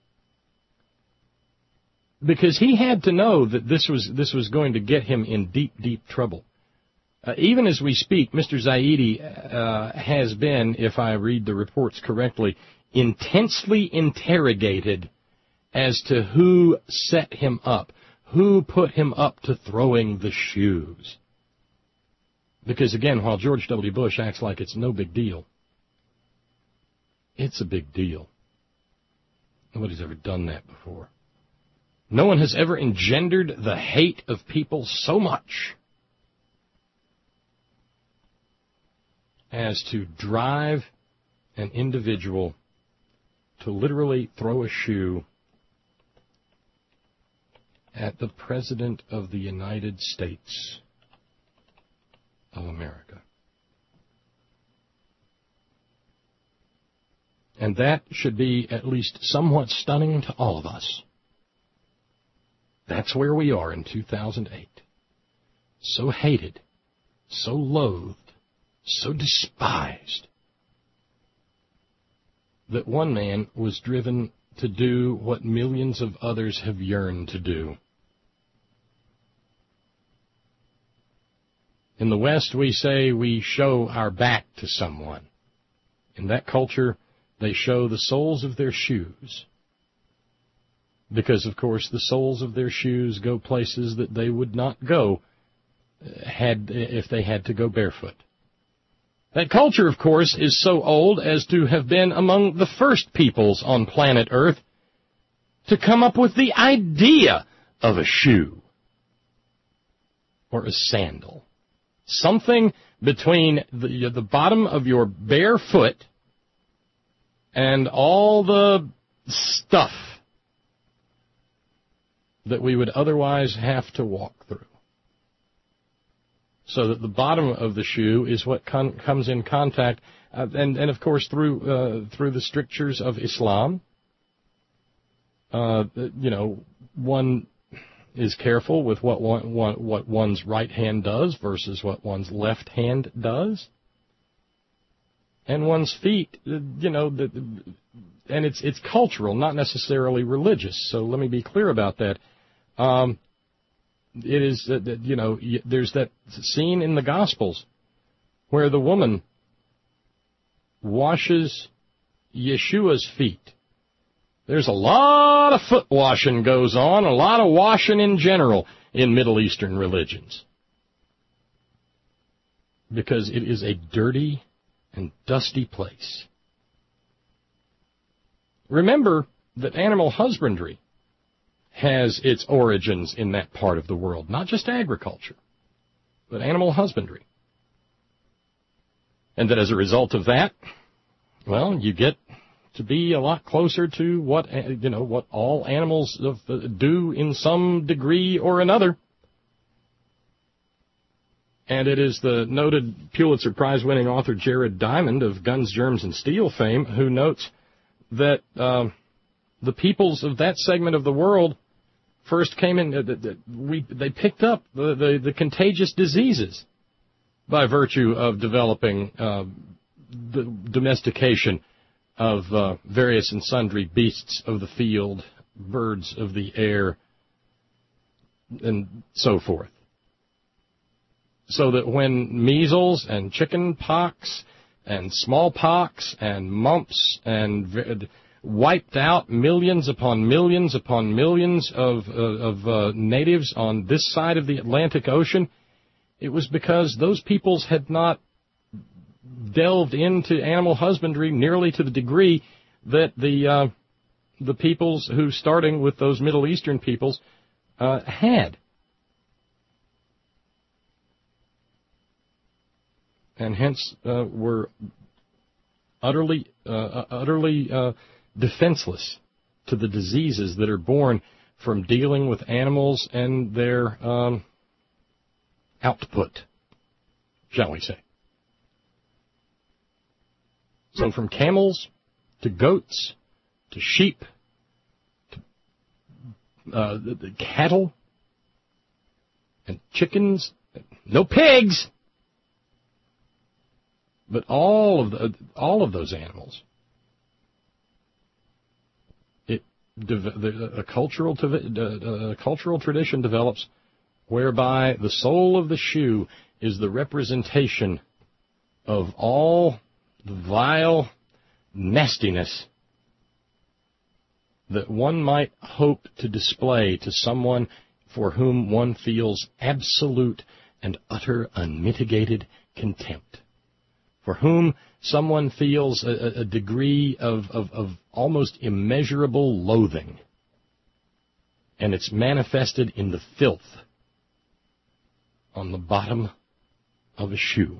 Because he had to know that this was this was going to get him in deep, deep trouble. Uh, even as we speak, Mister Zaidi uh, has been, if I read the reports correctly, intensely interrogated as to who set him up, who put him up to throwing the shoes. Because, again, while George W. Bush acts like it's no big deal, it's a big deal. Nobody's ever done that before. No one has ever engendered the hate of people so much as to drive an individual to literally throw a shoe at the President of the United States of America. And that should be at least somewhat stunning to all of us. That's where we are in two thousand eight. So hated, so loathed, so despised, that one man was driven to do what millions of others have yearned to do. In the West, we say we show our back to someone. In that culture, they show the soles of their shoes. Because, of course, the soles of their shoes go places that they would not go had if they had to go barefoot. That culture, of course, is so old as to have been among the first peoples on planet Earth to come up with the idea of a shoe or a sandal. Something between the, the bottom of your bare foot and all the stuff that we would otherwise have to walk through. So that the bottom of the shoe is what con- comes in contact, uh, and, and of course through uh, through the strictures of Islam, uh, you know, one is careful with what one, one, what one's right hand does versus what one's left hand does, and one's feet, you know, the, and it's it's cultural, not necessarily religious. So let me be clear about that. Um, It is, uh, you know, there's that scene in the Gospels where the woman washes Yeshua's feet. There's a lot of foot washing goes on, a lot of washing in general in Middle Eastern religions. Because it is a dirty and dusty place. Remember that animal husbandry has its origins in that part of the world, not just agriculture, but animal husbandry. And that as a result of that, well, you get to be a lot closer to what, you know, what all animals do in some degree or another. And it is the noted Pulitzer Prize-winning author Jared Diamond of Guns, Germs, and Steel fame who notes that uh, the peoples of that segment of the world first came in, uh, the, the, we, they picked up the, the, the contagious diseases by virtue of developing uh, the domestication of uh, various and sundry beasts of the field, birds of the air, and so forth. So that when measles and chicken pox and smallpox and mumps and wiped out millions upon millions upon millions of, uh, of uh, natives on this side of the Atlantic Ocean, it was because those peoples had not delved into animal husbandry nearly to the degree that the uh, the peoples who, starting with those Middle Eastern peoples, uh, had. And hence uh, were utterly, uh, utterly uh, defenseless to the diseases that are born from dealing with animals and their um, output, shall we say. So from camels to goats to sheep to uh, the, the cattle and chickens, no pigs. But all of the, all of those animals, it the, a cultural a cultural tradition develops whereby the sole of the shoe is the representation of all the vile nastiness that one might hope to display to someone for whom one feels absolute and utter unmitigated contempt, for whom someone feels a, a degree of, of, of almost immeasurable loathing, and it's manifested in the filth on the bottom of a shoe.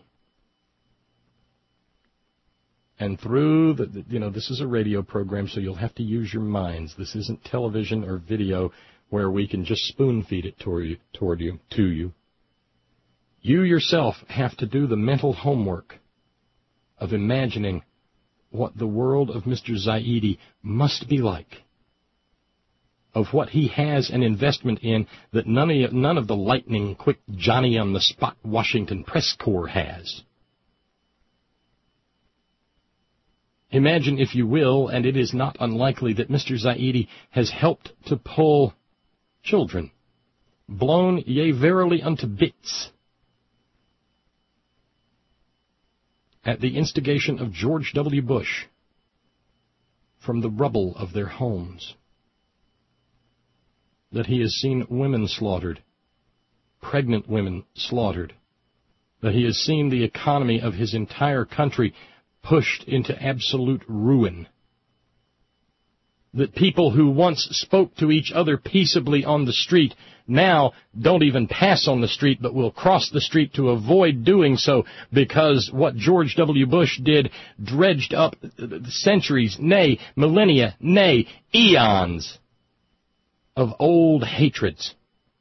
And through the, you know, this is a radio program, so you'll have to use your minds. This isn't television or video where we can just spoon feed it toward you, toward you, to you. You yourself have to do the mental homework of imagining what the world of Mister Zaidi must be like, of what he has an investment in that none of, none of the lightning-quick Johnny-on-the-spot Washington press corps has. Imagine, if you will, and it is not unlikely that Mister Zaidi has helped to pull children, blown, yea, verily, unto bits, at the instigation of George W. Bush, from the rubble of their homes, that he has seen women slaughtered, pregnant women slaughtered, that he has seen the economy of his entire country pushed into absolute ruin, that people who once spoke to each other peaceably on the street now don't even pass on the street, but will cross the street to avoid doing so because what George W. Bush did dredged up centuries, nay, millennia, nay, eons of old hatreds,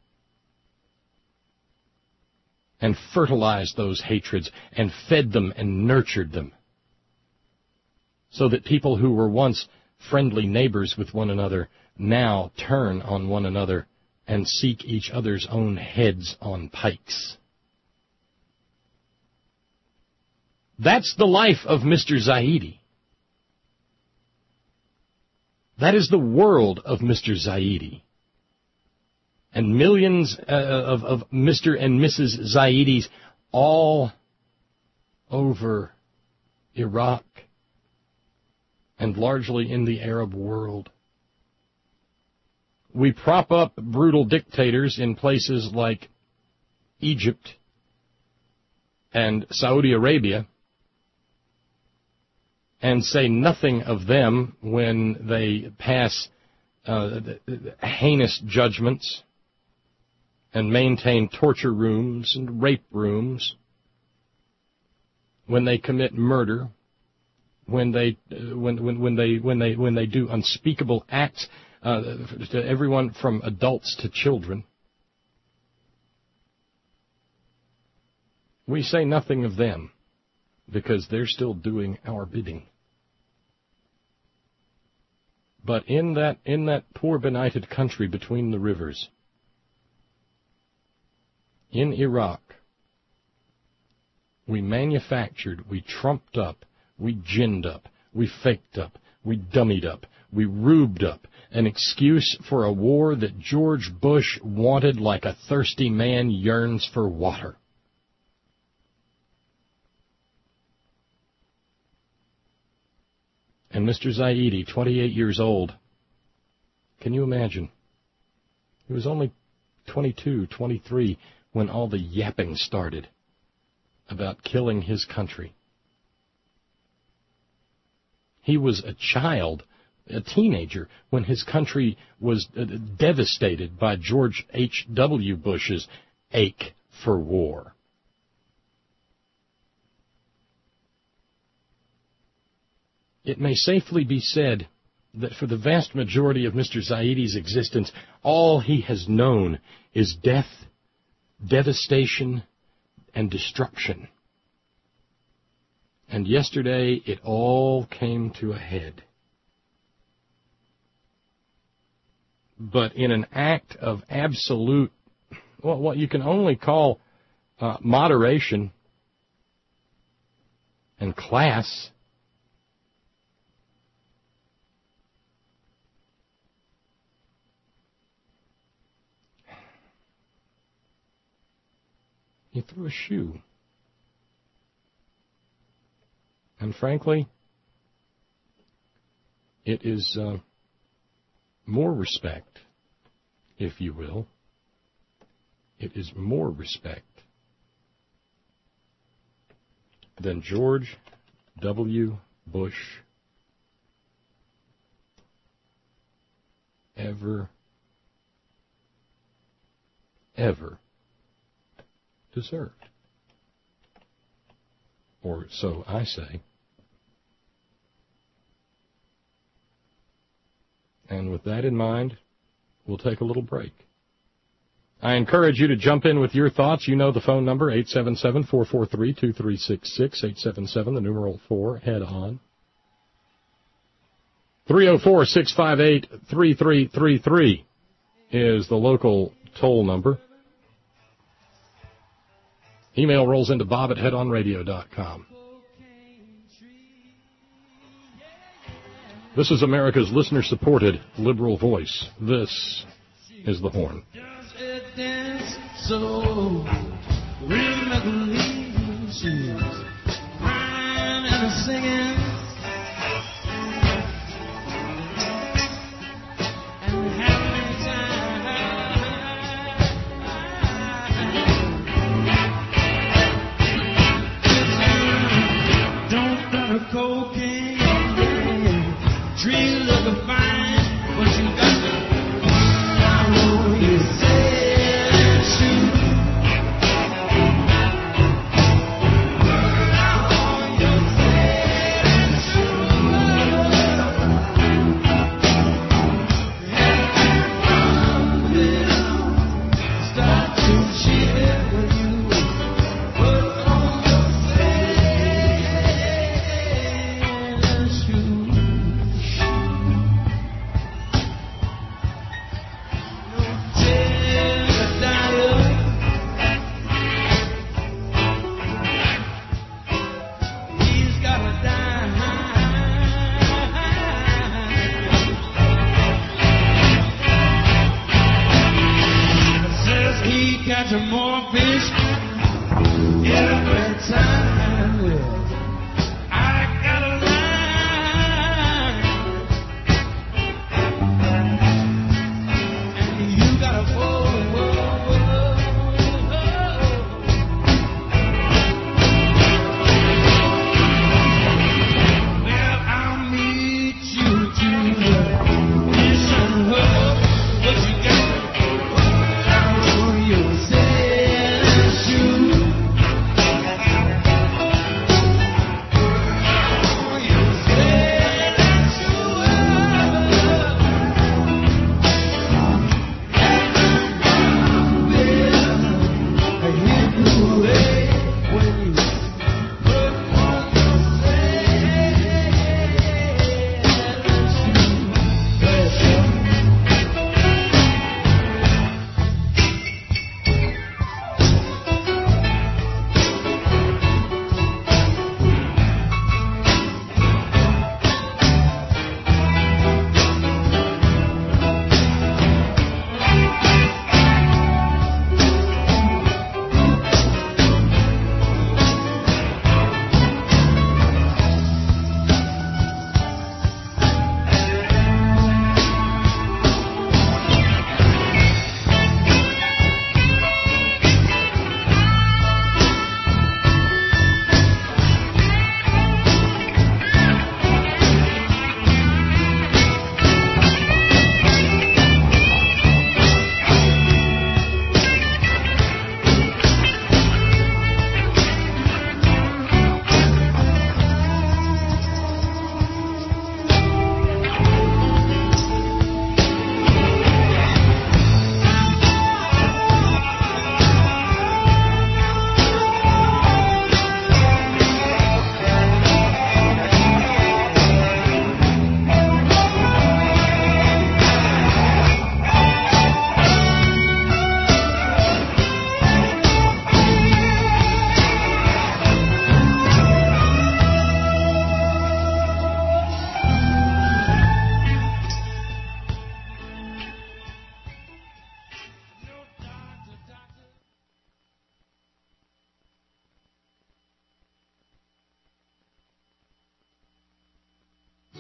and fertilized those hatreds and fed them and nurtured them, so that people who were once friendly neighbors with one another now turn on one another and seek each other's own heads on pikes. That's the life of Mister Zaidi. That is the world of Mister Zaidi. And millions uh, of, of Mister and Missus Zaidis all over Iraq and largely in the Arab world. We prop up brutal dictators in places like Egypt and Saudi Arabia and say nothing of them when they pass uh, heinous judgments and maintain torture rooms and rape rooms, when they commit murder, when they uh, when, when when they when they when they do unspeakable acts uh, to everyone from adults to children. We say nothing of them because they're still doing our bidding. But in that in that poor benighted country between the rivers, in Iraq, we manufactured, we trumped up, we ginned up, we faked up, we dummied up, we rubed up an excuse for a war that George Bush wanted like a thirsty man yearns for water. And Mister Zaidi, twenty-eight years old, can you imagine? He was only twenty-two, twenty-three when all the yapping started about killing his country. He was a child, a teenager, when his country was devastated by George H W Bush's ache for war. It may safely be said that for the vast majority of Mister Zaidi's existence, all he has known is death, devastation, and destruction. And yesterday it all came to a head. But in an act of absolute, well, what you can only call uh, moderation and class. He threw a shoe. And frankly, it is uh, more respect, if you will. It is more respect than George W. Bush ever, ever deserved. Or so I say. And with that in mind, we'll take a little break. I encourage you to jump in with your thoughts. You know the phone number, eight seven seven, four four three, two three six six, eight seven seven, the numeral four, head on. three oh four, six five eight, three three three three is the local toll number. Email rolls into bob at head on radio dot com. This is America's listener-supported liberal voice. This is The Horn. So, rhythmically, she's crying and singing, and having time. Don't got a cocaine, yeah. Tree looking fine, but you got to. I know you say.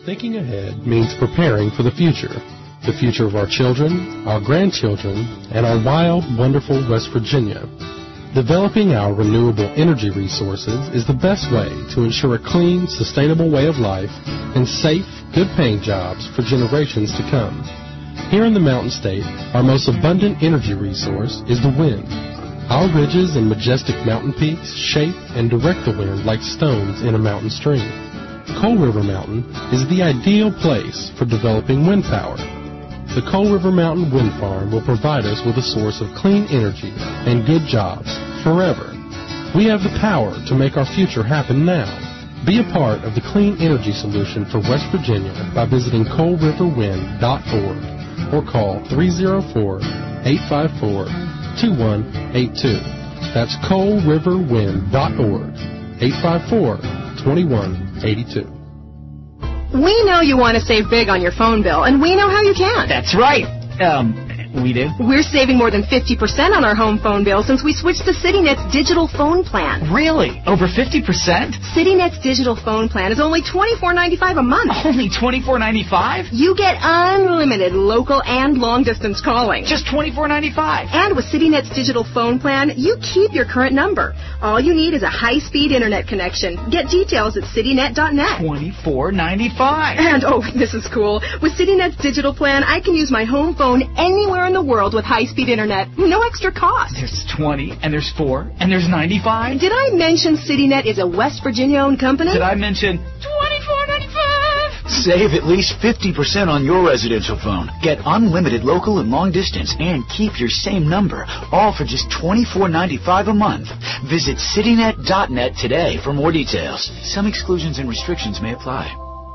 Thinking ahead means preparing for the future. The future of our children, our grandchildren, and our wild, wonderful West Virginia. Developing our renewable energy resources is the best way to ensure a clean, sustainable way of life and safe, good-paying jobs for generations to come. Here in the Mountain State, our most abundant energy resource is the wind. Our ridges and majestic mountain peaks shape and direct the wind like stones in a mountain stream. Coal River Mountain is the ideal place for developing wind power. The Coal River Mountain Wind Farm will provide us with a source of clean energy and good jobs forever. We have the power to make our future happen now. Be a part of the clean energy solution for West Virginia by visiting coal river wind dot org or call three oh four, eight five four, two one eight two. That's coal river wind dot org, eight five four, two one eight two. We know you want to save big on your phone bill, and we know how you can. That's right. Um, we do? We're saving more than fifty percent on our home phone bill since we switched to CityNet's digital phone plan. Really? Over fifty percent? CityNet's digital phone plan is only twenty-four ninety-five a month. Only twenty-four ninety-five? You get unlimited local and long-distance calling. Just twenty-four ninety-five. And with CityNet's digital phone plan, you keep your current number. All you need is a high-speed internet connection. Get details at citynet dot net. twenty-four ninety-five. And, oh, this is cool. With CityNet's digital plan, I can use my home phone anywhere in the world with high-speed internet. No extra cost. There's twenty, and there's four, and there's ninety-five. Did I mention CityNet is a West Virginia-owned company? Did I mention twenty-four ninety-five? Save at least fifty percent on your residential phone. Get unlimited local and long distance and keep your same number, all for just twenty-four ninety-five a month. Visit citynet dot net today for more details. Some exclusions and restrictions may apply.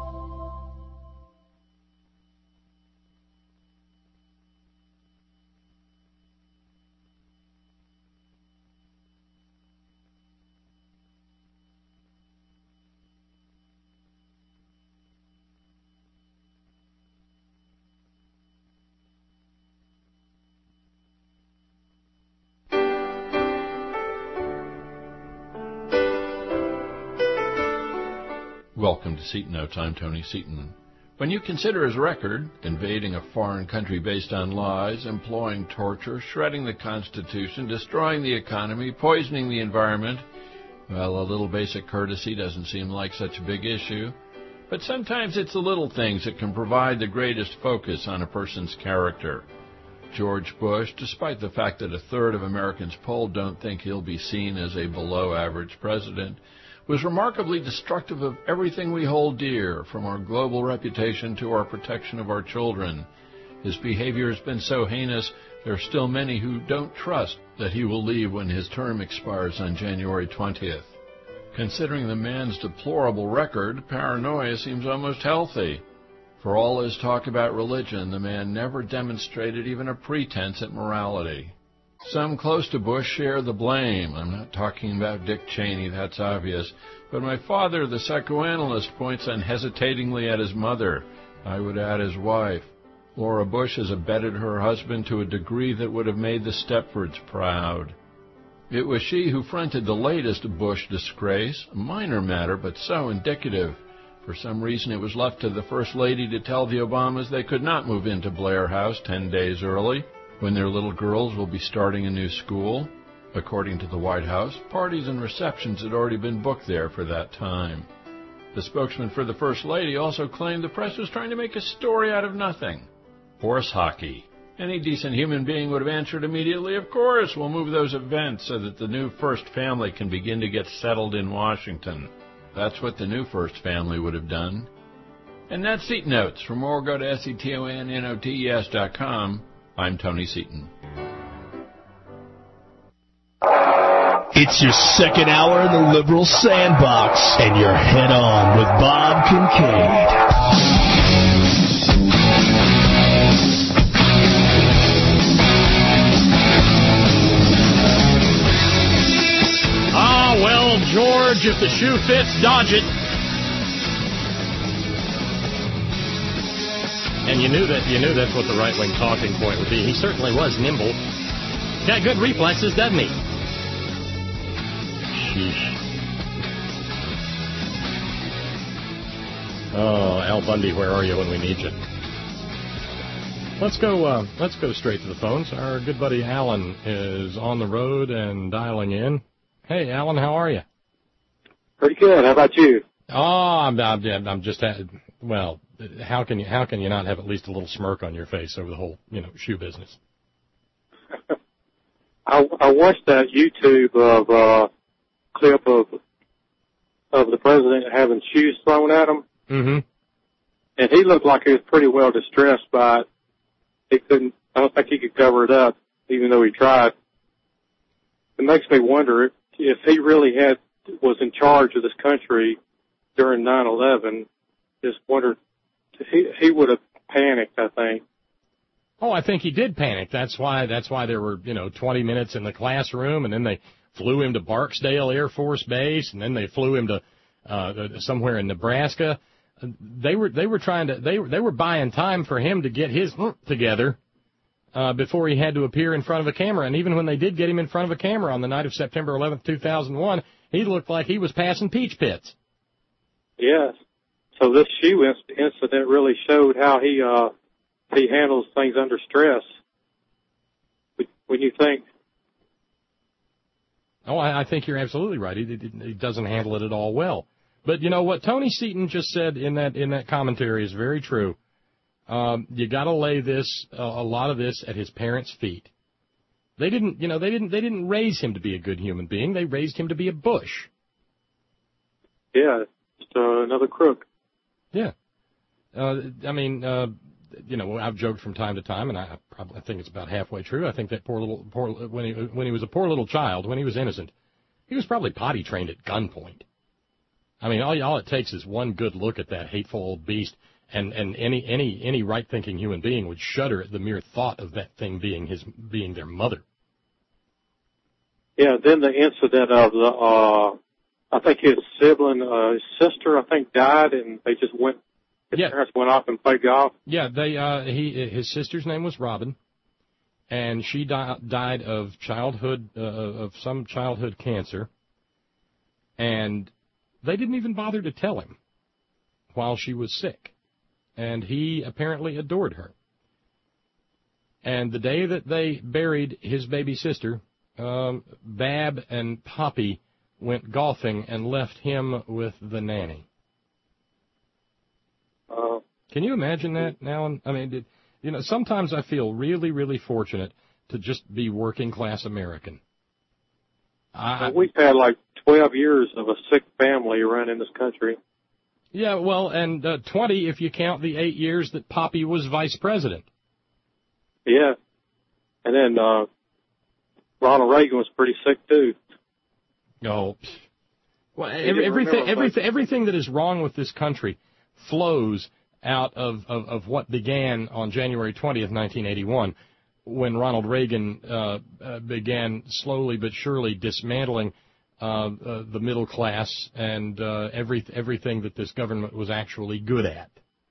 Welcome to Seton Notes. I'm Tony Seton. When you consider his record, invading a foreign country based on lies, employing torture, shredding the Constitution, destroying the economy, poisoning the environment, well, a little basic courtesy doesn't seem like such a big issue. But sometimes it's the little things that can provide the greatest focus on a person's character. George Bush, despite the fact that a third of Americans polled don't think he'll be seen as a below-average president, was remarkably destructive of everything we hold dear, from our global reputation to our protection of our children. His behavior has been so heinous, there are still many who don't trust that he will leave when his term expires on January twentieth. Considering the man's deplorable record, paranoia seems almost healthy. For all his talk about religion, the man never demonstrated even a pretense at morality. Some close to Bush share the blame. I'm not talking about Dick Cheney, that's obvious. But my father, the psychoanalyst, points unhesitatingly at his mother. I would add his wife. Laura Bush has abetted her husband to a degree that would have made the Stepfords proud. It was she who fronted the latest Bush disgrace, a minor matter but so indicative. For some reason it was left to the First Lady to tell the Obamas they could not move into Blair House ten days early, when their little girls will be starting a new school. According to the White House, parties and receptions had already been booked there for that time. The spokesman for the First Lady also claimed the press was trying to make a story out of nothing. Horse hockey. Any decent human being would have answered immediately, of course, we'll move those events so that the new First Family can begin to get settled in Washington. That's what the new First Family would have done. And that's Seton Notes. For more, go to S E T O N N O T E S dot com. I'm Tony Seton. It's your second hour in the liberal sandbox, and you're head on with Bob Kincaid. Ah, well, George, if the shoe fits, dodge it. And you knew that you knew that's what the right-wing talking point would be. He certainly was nimble. Got good reflexes, doesn't he? Sheesh. Oh, Al Bundy, where are you when we need you? Let's go. Uh, let's go straight to the phones. Our good buddy Alan is on the road and dialing in. Hey, Alan, how are you? Pretty good. How about you? Oh, I'm. I'm, I'm just. Well, how can you? How can you not have at least a little smirk on your face over the whole, you know, shoe business? I, I watched that YouTube of uh, clip of of the president having shoes thrown at him. Mm-hmm. And he looked like he was pretty well distressed by it. He couldn't, I don't think he could cover it up, even though he tried. It makes me wonder if, if he really had, was in charge of this country during nine eleven, just wondered, he, he would have panicked, I think. Oh, I think he did panic. That's why, that's why there were, you know, twenty minutes in the classroom, and then they flew him to Barksdale Air Force Base, and then they flew him to, uh, somewhere in Nebraska. They were they were trying to they they were buying time for him to get his together uh, before he had to appear in front of a camera. And even when they did get him in front of a camera on the night of September eleventh, two thousand one, he looked like he was passing peach pits. Yes. So this shoe incident really showed how he uh, he handles things under stress. When you think. Oh, I, I think you're absolutely right. He, he doesn't handle it at all well. But you know what Tony Seaton just said in that in that commentary is very true. Um, you got to lay this uh, a lot of this at his parents' feet. They didn't, you know, they didn't they didn't raise him to be a good human being. They raised him to be a Bush. Yeah, just uh, another crook. Yeah, uh, I mean, uh, you know, I've joked from time to time, and I probably I think it's about halfway true. I think that poor little poor when he when he was a poor little child, when he was innocent, he was probably potty trained at gunpoint. I mean, all, all it takes is one good look at that hateful old beast, and, and any any any right-thinking human being would shudder at the mere thought of that thing being his being their mother. Yeah. Then the incident of the, uh, I think his sibling, uh, his sister, I think, died, and they just went. His yeah. parents went off and played golf. Yeah. They uh, he his sister's name was Robin, and she di- died of childhood uh, of some childhood cancer, and they didn't even bother to tell him while she was sick, and he apparently adored her. And the day that they buried his baby sister, um, Bab and Poppy went golfing and left him with the nanny. Uh, Can you imagine that, Alan? I mean, did, you know, sometimes I feel really, really fortunate to just be working-class American. I, we've had like twelve years of a sick family running this country. Yeah, well, and uh, twenty if you count the eight years that Poppy was vice president. Yeah. And then uh, Ronald Reagan was pretty sick, too. Oh. Well, every, everything, everything, everything that is wrong with this country flows out of, of, of what began on January twentieth, nineteen eighty-one. When Ronald Reagan uh, uh, began slowly but surely dismantling uh, uh, the middle class and uh, every everything that this government was actually good at.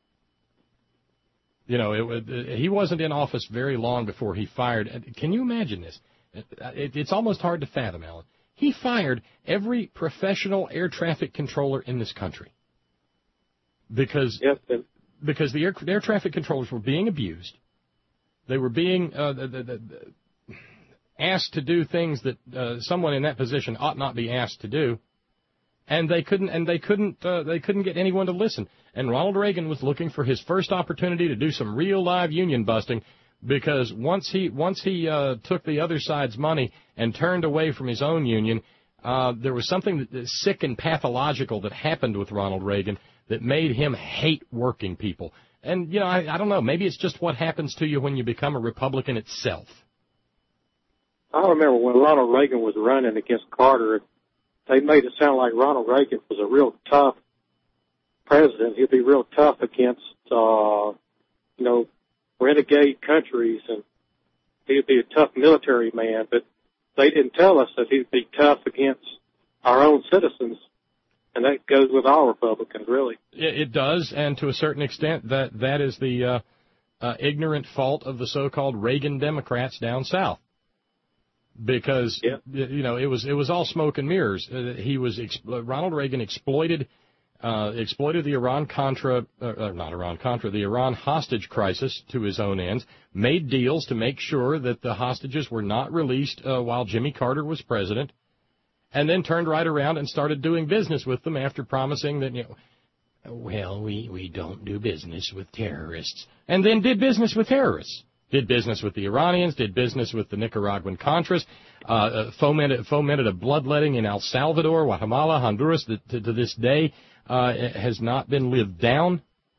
You know, it, it, he wasn't in office very long before he fired. Can you imagine this? It, it, it's almost hard to fathom, Alan. He fired every professional air traffic controller in this country because yes, because the air, air traffic controllers were being abused. They were being uh, the, the, the, asked to do things that uh, someone in that position ought not be asked to do, and they couldn't. And they couldn't. Uh, they couldn't get anyone to listen. And Ronald Reagan was looking for his first opportunity to do some real live union busting, because once he once he uh, took the other side's money and turned away from his own union, uh, there was something that, sick and pathological that happened with Ronald Reagan that made him hate working people. And, you know, I, I don't know, maybe it's just what happens to you when you become a Republican itself. I remember when Ronald Reagan was running against Carter, they made it sound like Ronald Reagan was a real tough president. He'd be real tough against, uh, you know, renegade countries, and he'd be a tough military man. But they didn't tell us that he'd be tough against our own citizens. And that goes with all Republicans, really. It does, and to a certain extent, that that is the uh, uh, ignorant fault of the so-called Reagan Democrats down south, because yeah. you know it was it was all smoke and mirrors. Uh, he was Ronald Reagan exploited uh, exploited the Iran-Contra, uh, not Iran-Contra, the Iran hostage crisis to his own ends, made deals to make sure that the hostages were not released uh, while Jimmy Carter was president, and then turned right around and started doing business with them after promising that, you know, well, we, we don't do business with terrorists. And then did business with terrorists. Did business with the Iranians, did business with the Nicaraguan Contras, uh, fomented, fomented a bloodletting in El Salvador, Guatemala, Honduras, that to, to this day uh, has not been lived down.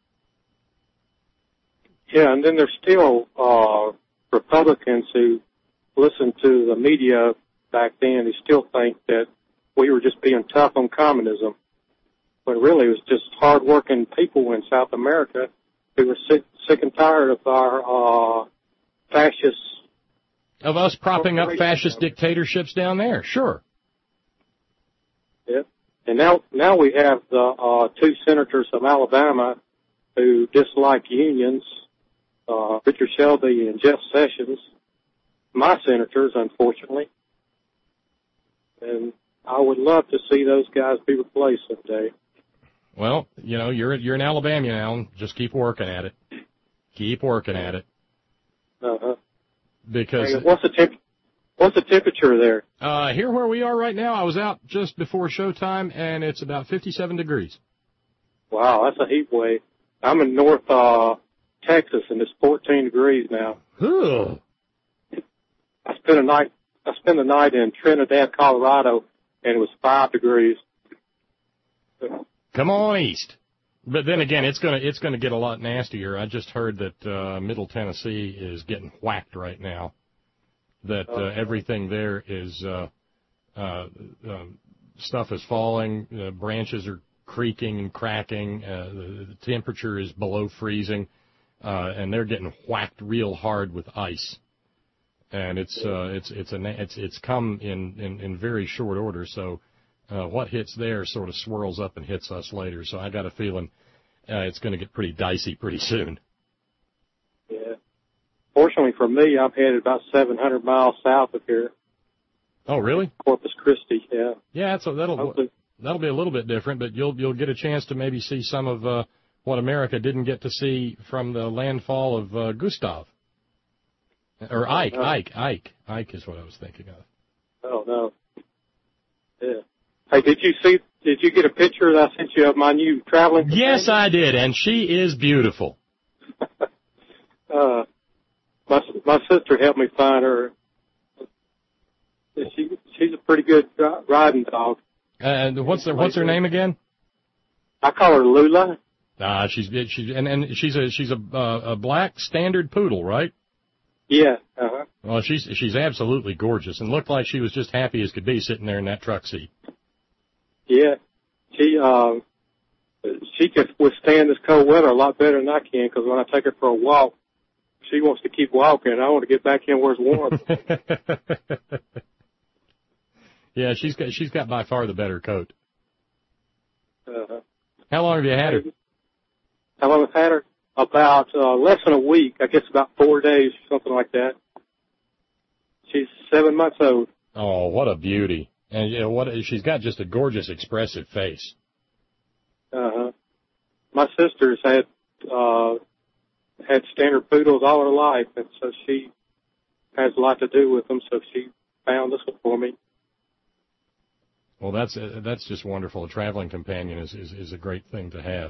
Yeah, and then there's still uh, Republicans who listen to the media back then who still think that we were just being tough on communism. But really, it was just hard-working people in South America who were sick, sick and tired of our uh, fascist... Of us propping up fascist dictatorships down there, sure. Yeah. And now now we have the uh, two senators of Alabama who dislike unions, uh, Richard Shelby and Jeff Sessions, my senators, unfortunately. And I would love to see those guys be replaced someday. Well, you know, you're you're in Alabama now. Just keep working at it. Keep working at it. Uh-huh. Because hey, what's the temp- what's the temperature there? Uh, here where we are right now, I was out just before showtime, and it's about fifty-seven degrees. Wow, that's a heat wave. I'm in North uh, Texas, and it's fourteen degrees now. Ooh. I spent a night. I spent the night in Trinidad, Colorado, and it was five degrees. Come on east. But then again, it's gonna it's gonna get a lot nastier. I just heard that uh, Middle Tennessee is getting whacked right now. That uh, everything there is uh, uh, uh, stuff is falling, uh, branches are creaking and cracking. Uh, the, the temperature is below freezing, uh, and they're getting whacked real hard with ice. And it's uh, it's it's a it's it's come in, in, in very short order. So uh, what hits there sort of swirls up and hits us later. So I got a feeling uh, it's going to get pretty dicey pretty soon. Yeah. Fortunately for me, I'm headed about seven hundred miles south of here. Oh, really? Corpus Christi. Yeah. Yeah. So that'll Hopefully. that'll be a little bit different, but you'll you'll get a chance to maybe see some of uh, what America didn't get to see from the landfall of uh, Gustav. Or Ike, oh, no. Ike, Ike, Ike is what I was thinking of. Oh no! Yeah. Hey, did you see? Did you get a picture that I sent you of my new traveling companion? Yes, I did, and she is beautiful. uh, my my sister helped me find her. She she's a pretty good riding dog. Uh, and what's the, what's her name again? I call her Lula. Ah, uh, she's she's and and she's a she's a uh, a black standard poodle, right? Yeah. Uh-huh. Well, she's she's absolutely gorgeous, and looked like she was just happy as could be sitting there in that truck seat. Yeah, she um she can withstand this cold weather a lot better than I can, because when I take her for a walk, she wants to keep walking, and I want to get back in where it's warm. Yeah, she's got she's got by far the better coat. Uh-huh. How long have you had her? How long have I had her? About uh, less than a week, I guess about four days, something like that. She's seven months old. Oh, what a beauty. And you know, what she's got just a gorgeous, expressive face. Uh-huh. My sister's had uh, had standard poodles all her life, and so she has a lot to do with them, so she found this one for me. Well, that's uh, that's just wonderful. A traveling companion is, is, is a great thing to have.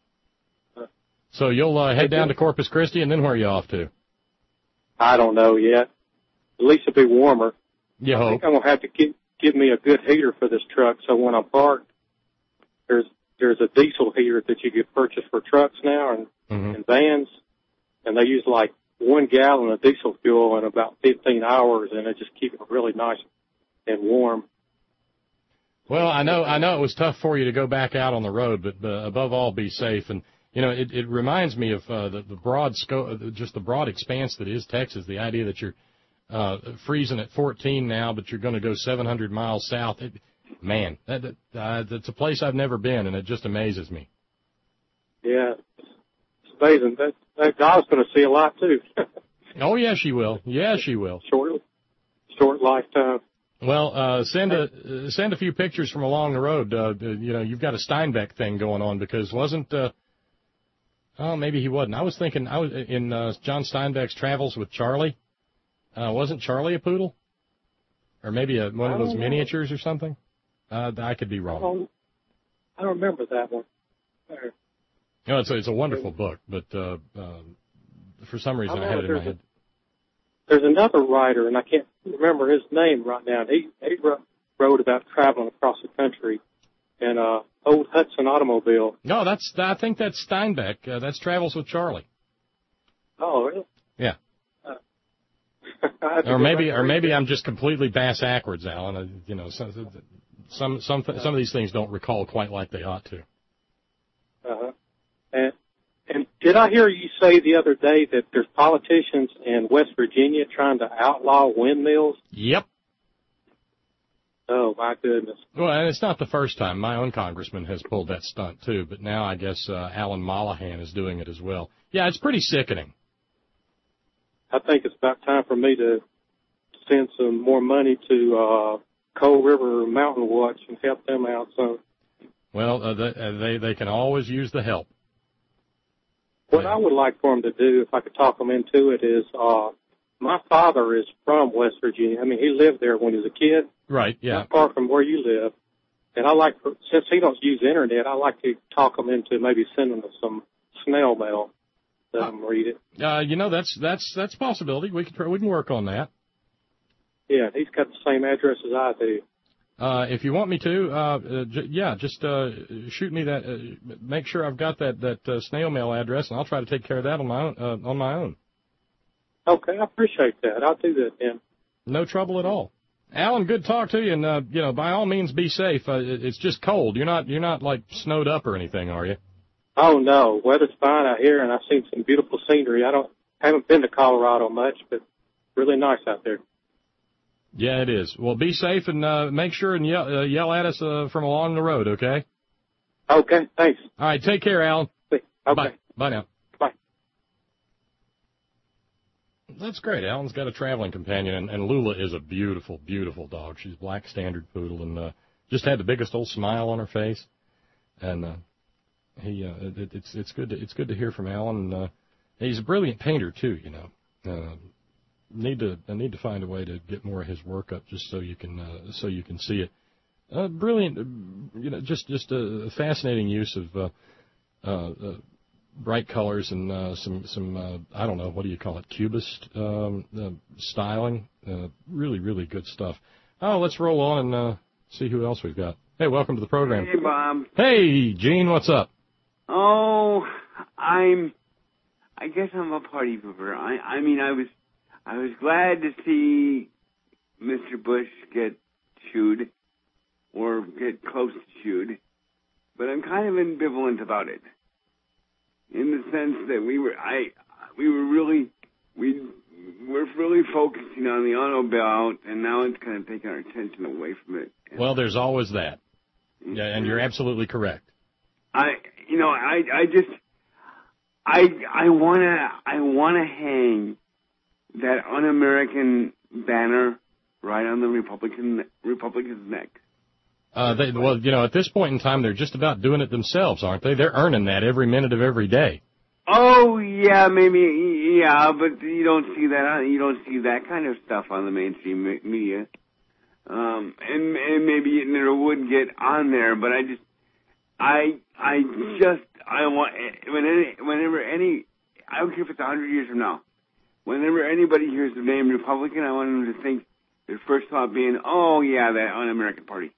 So you'll uh, head down to Corpus Christi, and then where are you off to? I don't know yet. At least it'll be warmer. You I hope. think I'm going to have to get, give me a good heater for this truck, so when I'm parked, there's there's a diesel heater that you can purchase for trucks now and, mm-hmm. and vans, and they use like one gallon of diesel fuel in about fifteen hours, and it just keeps it really nice and warm. Well, I know I know it was tough for you to go back out on the road, but uh, above all, be safe. And you know, it, it reminds me of uh, the, the broad scope, just the broad expanse that is Texas. The idea that you're uh, freezing at fourteen now, but you're going to go seven hundred miles south. It, man, that, that uh, that's a place I've never been, and it just amazes me. Yeah, it's amazing. That that God's going to see a lot too. Oh yeah, she will. Yeah, she will. Short, short lifetime. Well, uh, send a uh, send a few pictures from along the road. Uh, you know, you've got a Steinbeck thing going on because wasn't uh, oh maybe he wasn't. I was thinking I was in uh, John Steinbeck's Travels with Charlie. Uh, wasn't Charlie a poodle, or maybe a, one of those miniatures or something? Uh, I could be wrong. I don't, I don't remember that one. No, it's a, it's a wonderful book, but uh, uh, for some reason I, I had it in my head. There's another writer, and I can't remember his name right now. He he wrote about traveling across the country in a old Hudson automobile. No, that's I think that's Steinbeck. Uh, that's Travels with Charlie. Oh, really? Yeah. Uh, or maybe or maybe I'm just completely bass backwards, Alan. Uh, you know, some some some some of these things don't recall quite like they ought to. Uh-huh. And And did I hear you say the other day that there's politicians in West Virginia trying to outlaw windmills? Yep. Oh, my goodness. Well, and it's not the first time. My own congressman has pulled that stunt, too, but now I guess uh, Alan Mollahan is doing it as well. Yeah, it's pretty sickening. I think it's about time for me to send some more money to uh, Coal River Mountain Watch and help them out some. Well, uh, they, uh, they they can always use the help. What I would like for them to do, if I could talk them into it, is uh, my father is from West Virginia. I mean, he lived there when he was a kid. Right, yeah. Not far from where you live. And I like, for, since he don't use the internet, I like to talk him into maybe sending them some snail mail. Let him read it. Uh, you know, that's that's that's a possibility. We can try, we can work on that. Yeah, he's got the same address as I do. Uh, if you want me to, uh, uh j- yeah, just uh, shoot me that. Uh, make sure I've got that that uh, snail mail address, and I'll try to take care of that on my own. Uh, on my own. Okay, I appreciate that. I'll do that then. No trouble at all. Alan, good talk to you, and uh, you know, by all means, be safe. Uh, it's just cold. You're not you're not like snowed up or anything, are you? Oh no, weather's fine out here, and I've seen some beautiful scenery. I don't haven't been to Colorado much, but really nice out there. Yeah, it is. Well, be safe and uh, make sure and yell, uh, yell at us uh, from along the road, okay? Okay, thanks. All right, take care, Alan. Okay. Bye. Bye now. Bye. That's great. Alan's got a traveling companion, and, and Lula is a beautiful, beautiful dog. She's a black standard poodle, and uh, just had the biggest old smile on her face. And uh, he, uh, it, it's it's good to it's good to hear from Alan. And, uh, he's a brilliant painter too, you know. Uh, Need to I need to find a way to get more of his work up just so you can uh, so you can see it. Uh, brilliant, you know, just just a fascinating use of uh, uh, uh, bright colors and uh, some some uh, I don't know, what do you call it, cubist um, uh, styling. Uh, really really good stuff. Oh, let's roll on and uh, see who else we've got. Hey, welcome to the program. Hey, Bob. Hey, Gene, what's up? Oh, I'm. I guess I'm a party pooper. I I mean I was. I was glad to see Mister Bush get chewed, or get close to chewed, but I'm kind of ambivalent about it, in the sense that we were, I, we were really, we were really focusing on the auto bailout, and now it's kind of taking our attention away from it. Well, there's always that. Yeah, and you're absolutely correct. I, you know, I, I just, I, I wanna, I wanna hang that un-American banner right on the Republican Republican's neck. Uh, they, well, you know, at this point in time, they're just about doing it themselves, aren't they? They're earning that every minute of every day. Oh yeah, maybe yeah, but you don't see that. You don't see that kind of stuff on the mainstream media. Um, and, and maybe it never would get on there, but I just, I, I just, I want when any, whenever any, I don't care if it's a hundred years from now. Whenever anybody hears the name Republican, I want them to think their first thought being, "Oh yeah, that un-American party."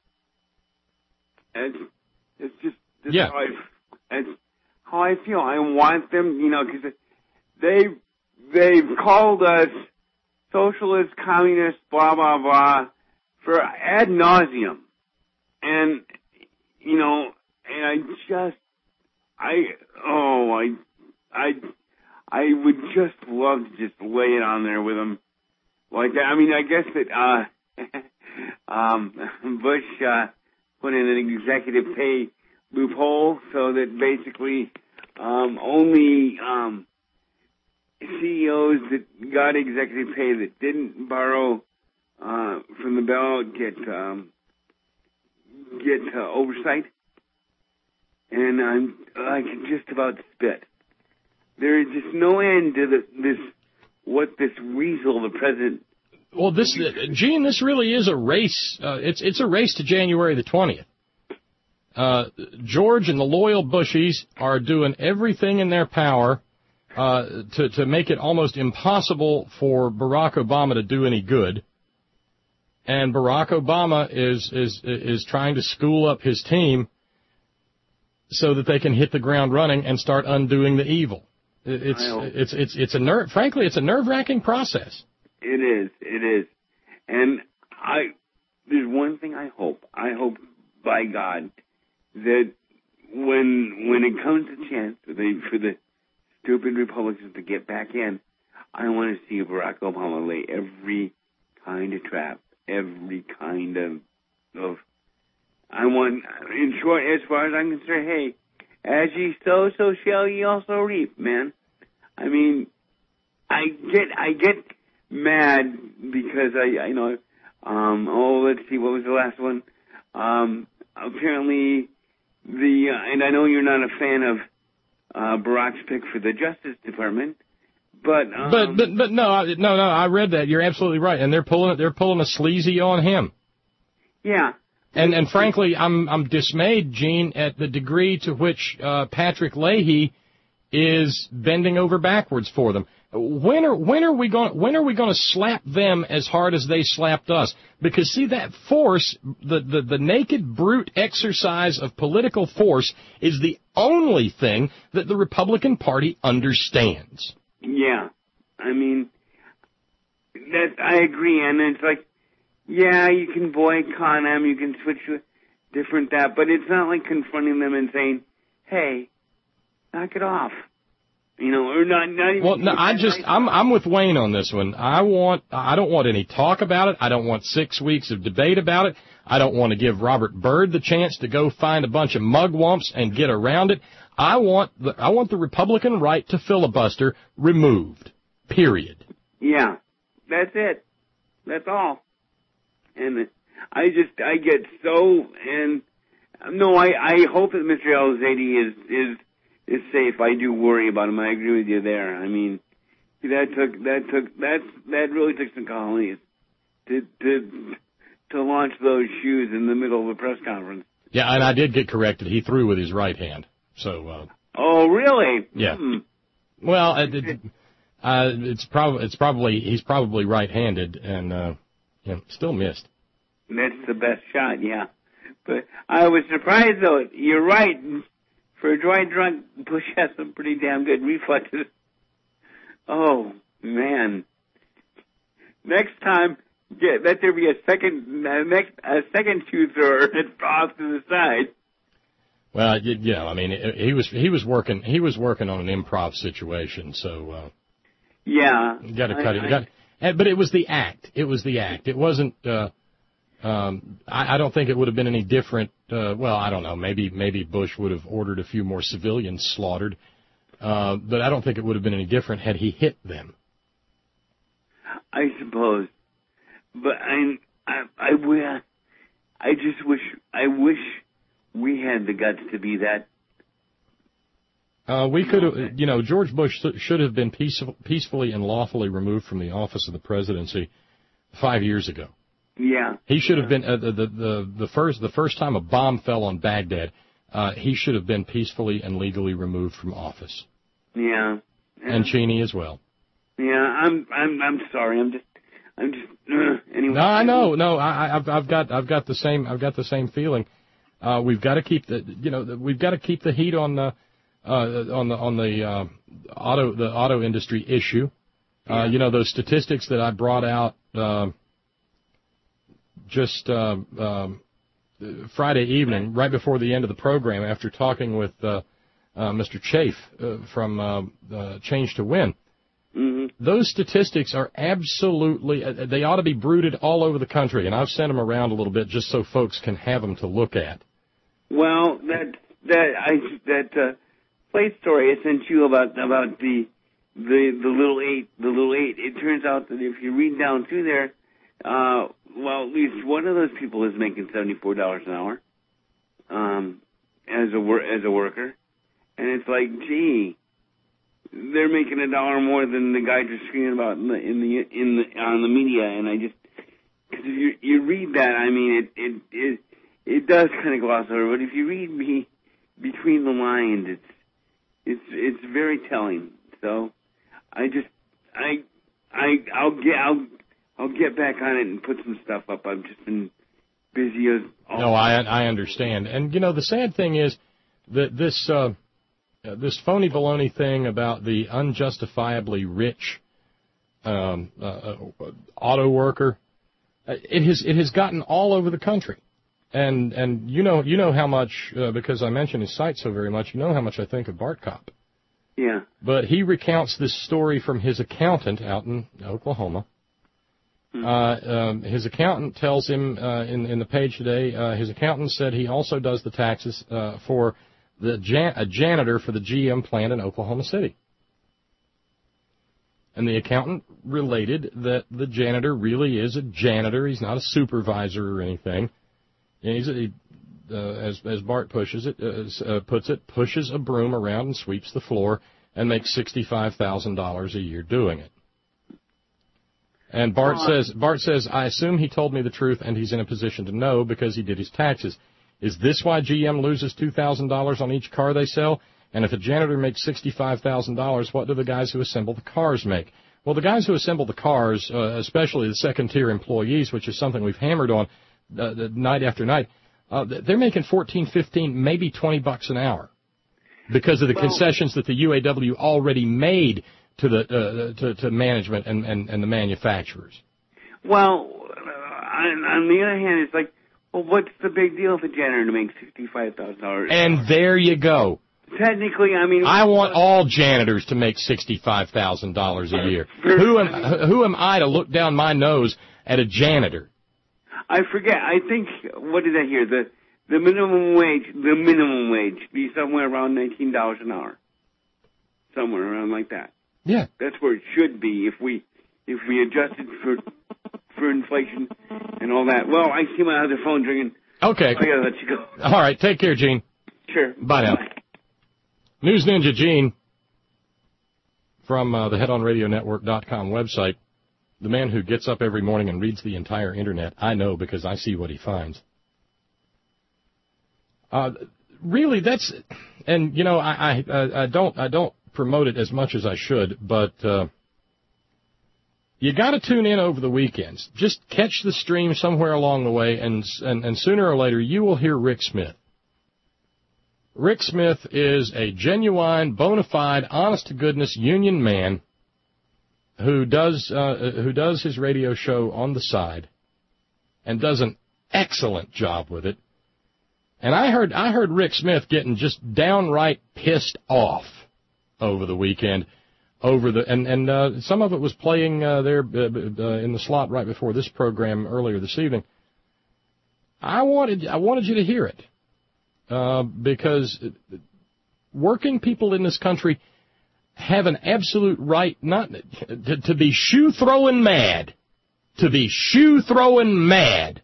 It's it's just that's yeah. how I it's how I feel. I want them, you know, because they they've called us socialist, communist, blah blah blah, for ad nauseum, and you know, and I just I oh I I. I would just love to just lay it on there with them like that. I mean, I guess that uh, um, Bush uh, put in an executive pay loophole so that basically um, only um, C E Os that got executive pay that didn't borrow uh, from the ballot get um, get uh, oversight, and I'm I can just about spit. There is just no end to the, this what this weasel, the president. Well, this uh, Gene, this really is a race. Uh, it's it's a race to January the twentieth. Uh, George and the loyal Bushies are doing everything in their power uh, to to make it almost impossible for Barack Obama to do any good. And Barack Obama is is is trying to school up his team so that they can hit the ground running and start undoing the evil. It's it's it's it's a ner- frankly it's a nerve-wracking process. It is, it is, and I there's one thing I hope. I hope by God that when when it comes to chance for the for the stupid Republicans to get back in, I want to see Barack Obama lay every kind of trap, every kind of of. I want, in short, as far as I'm concerned, hey, as ye sow, so shall ye also reap, man. I mean, I get I get mad because I I know. Um, oh, let's see, what was the last one? Um, apparently. The uh, and I know you're not a fan of uh, Barack's pick for the Justice Department, but um, but but but no I, no no I read that. You're absolutely right, and they're pulling they're pulling a sleazy on him. Yeah, and and frankly, I'm I'm dismayed, Gene, at the degree to which uh, Patrick Leahy is bending over backwards for them. When are when are we going when are we going to slap them as hard as they slapped us? Because see, that force, the, the the naked brute exercise of political force, is the only thing that the Republican Party understands. Yeah, I mean that I agree, and it's like, yeah, you can boycott them, you can switch to different that, but it's not like confronting them and saying, hey, knock it off. You know, or not, not even. Well, no, I just, I'm, I'm with Wayne on this one. I want, I don't want any talk about it. I don't want six weeks of debate about it. I don't want to give Robert Byrd the chance to go find a bunch of mugwumps and get around it. I want the, I want the Republican right to filibuster removed. Period. Yeah, that's it. That's all. And I just, I get so, and no, I, I hope that Mister Al-Zaidi is, is, is safe. I do worry about him. I agree with you there. I mean, that took that took that that really took some colonies to to to launch those shoes in the middle of a press conference. Yeah, and I did get corrected. He threw with his right hand. So. Uh, oh, really? Yeah. Hmm. Well, it, it, uh, it's probably it's probably he's probably right-handed and uh, you know, still missed. That's the best shot, yeah. But I was surprised though. You're right. For a dry drunk, Bush has some pretty damn good reflexes. Oh, man. Next time, get, let there be a second, uh, next, a second shoe thrower off to the side. Well, you know, I mean, he was, he was working, he was working on an improv situation, so, uh. Yeah. You gotta cut it, you got, but it was the act. It was the act. It wasn't, uh, Um, I, I don't think it would have been any different. Uh, well, I don't know. Maybe maybe Bush would have ordered a few more civilians slaughtered, uh, but I don't think it would have been any different had he hit them. I suppose, but I I I, I just wish I wish we had the guts to be that. Uh, we could have, you know, George Bush should have been peaceful, peacefully and lawfully removed from the office of the presidency five years ago. Yeah, he should have been uh, the, the the the first the first time a bomb fell on Baghdad. Uh, he should have been peacefully and legally removed from office. Yeah, yeah. And Cheney as well. Yeah, I'm I'm I'm sorry. I'm just I'm just uh, anyway. No, I know. No, I, I've I've got I've got the same I've got the same feeling. Uh, we've got to keep the you know we've got to keep the heat on the uh, on the on the uh, auto the auto industry issue. Uh, yeah. You know those statistics that I brought out. Uh, Just uh, um, Friday evening, right before the end of the program, after talking with uh, uh, Mister Chafe uh, from uh, uh, Change to Win, mm-hmm. Those statistics are absolutely, uh, they ought to be bruited all over the country, and I've sent them around a little bit just so folks can have them to look at. Well, that that I that uh, plate story I sent you about about the the the little eight the little eight. It turns out that if you read down through there, Uh, well, at least one of those people is making seventy-four dollars an hour, um, as a wor- as a worker, and it's like, gee, they're making a dollar more than the guys are screaming about in the in the in the on the media, and I just because if you you read that, I mean, it it it it does kind of gloss over, but if you read me between the lines, it's it's it's very telling. So I just I I I'll get I'll. I'll get back on it and put some stuff up. I've just been busy as all No, I I understand. And, you know, the sad thing is that this uh, this phony baloney thing about the unjustifiably rich um, uh, auto worker, it has it has gotten all over the country. And and you know you know how much, uh, because I mention his site so very much, you know how much I think of Bart Kopp. Yeah. But he recounts this story from his accountant out in Oklahoma. Uh, um, his accountant tells him uh, in, in the page today, uh, his accountant said he also does the taxes uh, for the jan- a janitor for the G M plant in Oklahoma City. And the accountant related that the janitor really is a janitor. He's not a supervisor or anything. And he's a, he, uh, as, as Bart pushes it, uh, uh, puts it, pushes a broom around and sweeps the floor and makes sixty-five thousand dollars a year doing it. And Bart says, Bart says, I assume he told me the truth and he's in a position to know because he did his taxes. Is this why G M loses two thousand dollars on each car they sell? And if a janitor makes sixty-five thousand dollars, what do the guys who assemble the cars make? Well, the guys who assemble the cars, uh, especially the second-tier employees, which is something we've hammered on uh, night after night, uh, they're making fourteen, fifteen, maybe twenty bucks an hour because of the well, concessions that the U A W already made to the uh, to, to management and, and, and the manufacturers. Well, uh, on, on the other hand, it's like, well, what's the big deal if a janitor makes sixty-five thousand dollars? And there you go. Technically, I mean, I want all janitors to make sixty-five thousand dollars a year. who am who am I to look down my nose at a janitor? I forget. I think what did I hear? The the minimum wage, the minimum wage, be somewhere around nineteen dollars an hour, somewhere around like that. Yeah, that's where it should be if we if we adjusted for for inflation and all that. Well, I see my other phone ringing. Okay, I gotta let you go. All right, take care, Gene. Sure. Bye now. News Ninja Gene from uh, the head on radio network dot com website, the man who gets up every morning and reads the entire internet. I know because I see what he finds. Uh, really, that's and you know I I, I don't I don't. promote it as much as I should, but uh, you got to tune in over the weekends. Just catch the stream somewhere along the way, and, and and sooner or later you will hear Rick Smith. Rick Smith is a genuine, bona fide, honest-to-goodness union man who does uh, who does his radio show on the side and does an excellent job with it. And I heard I heard Rick Smith getting just downright pissed off over the weekend, over the and and uh, some of it was playing uh, there uh, uh, in the slot right before this program earlier this evening. I wanted I wanted you to hear it uh, because working people in this country have an absolute right not to, to be shoe throwing mad, to be shoe throwing mad.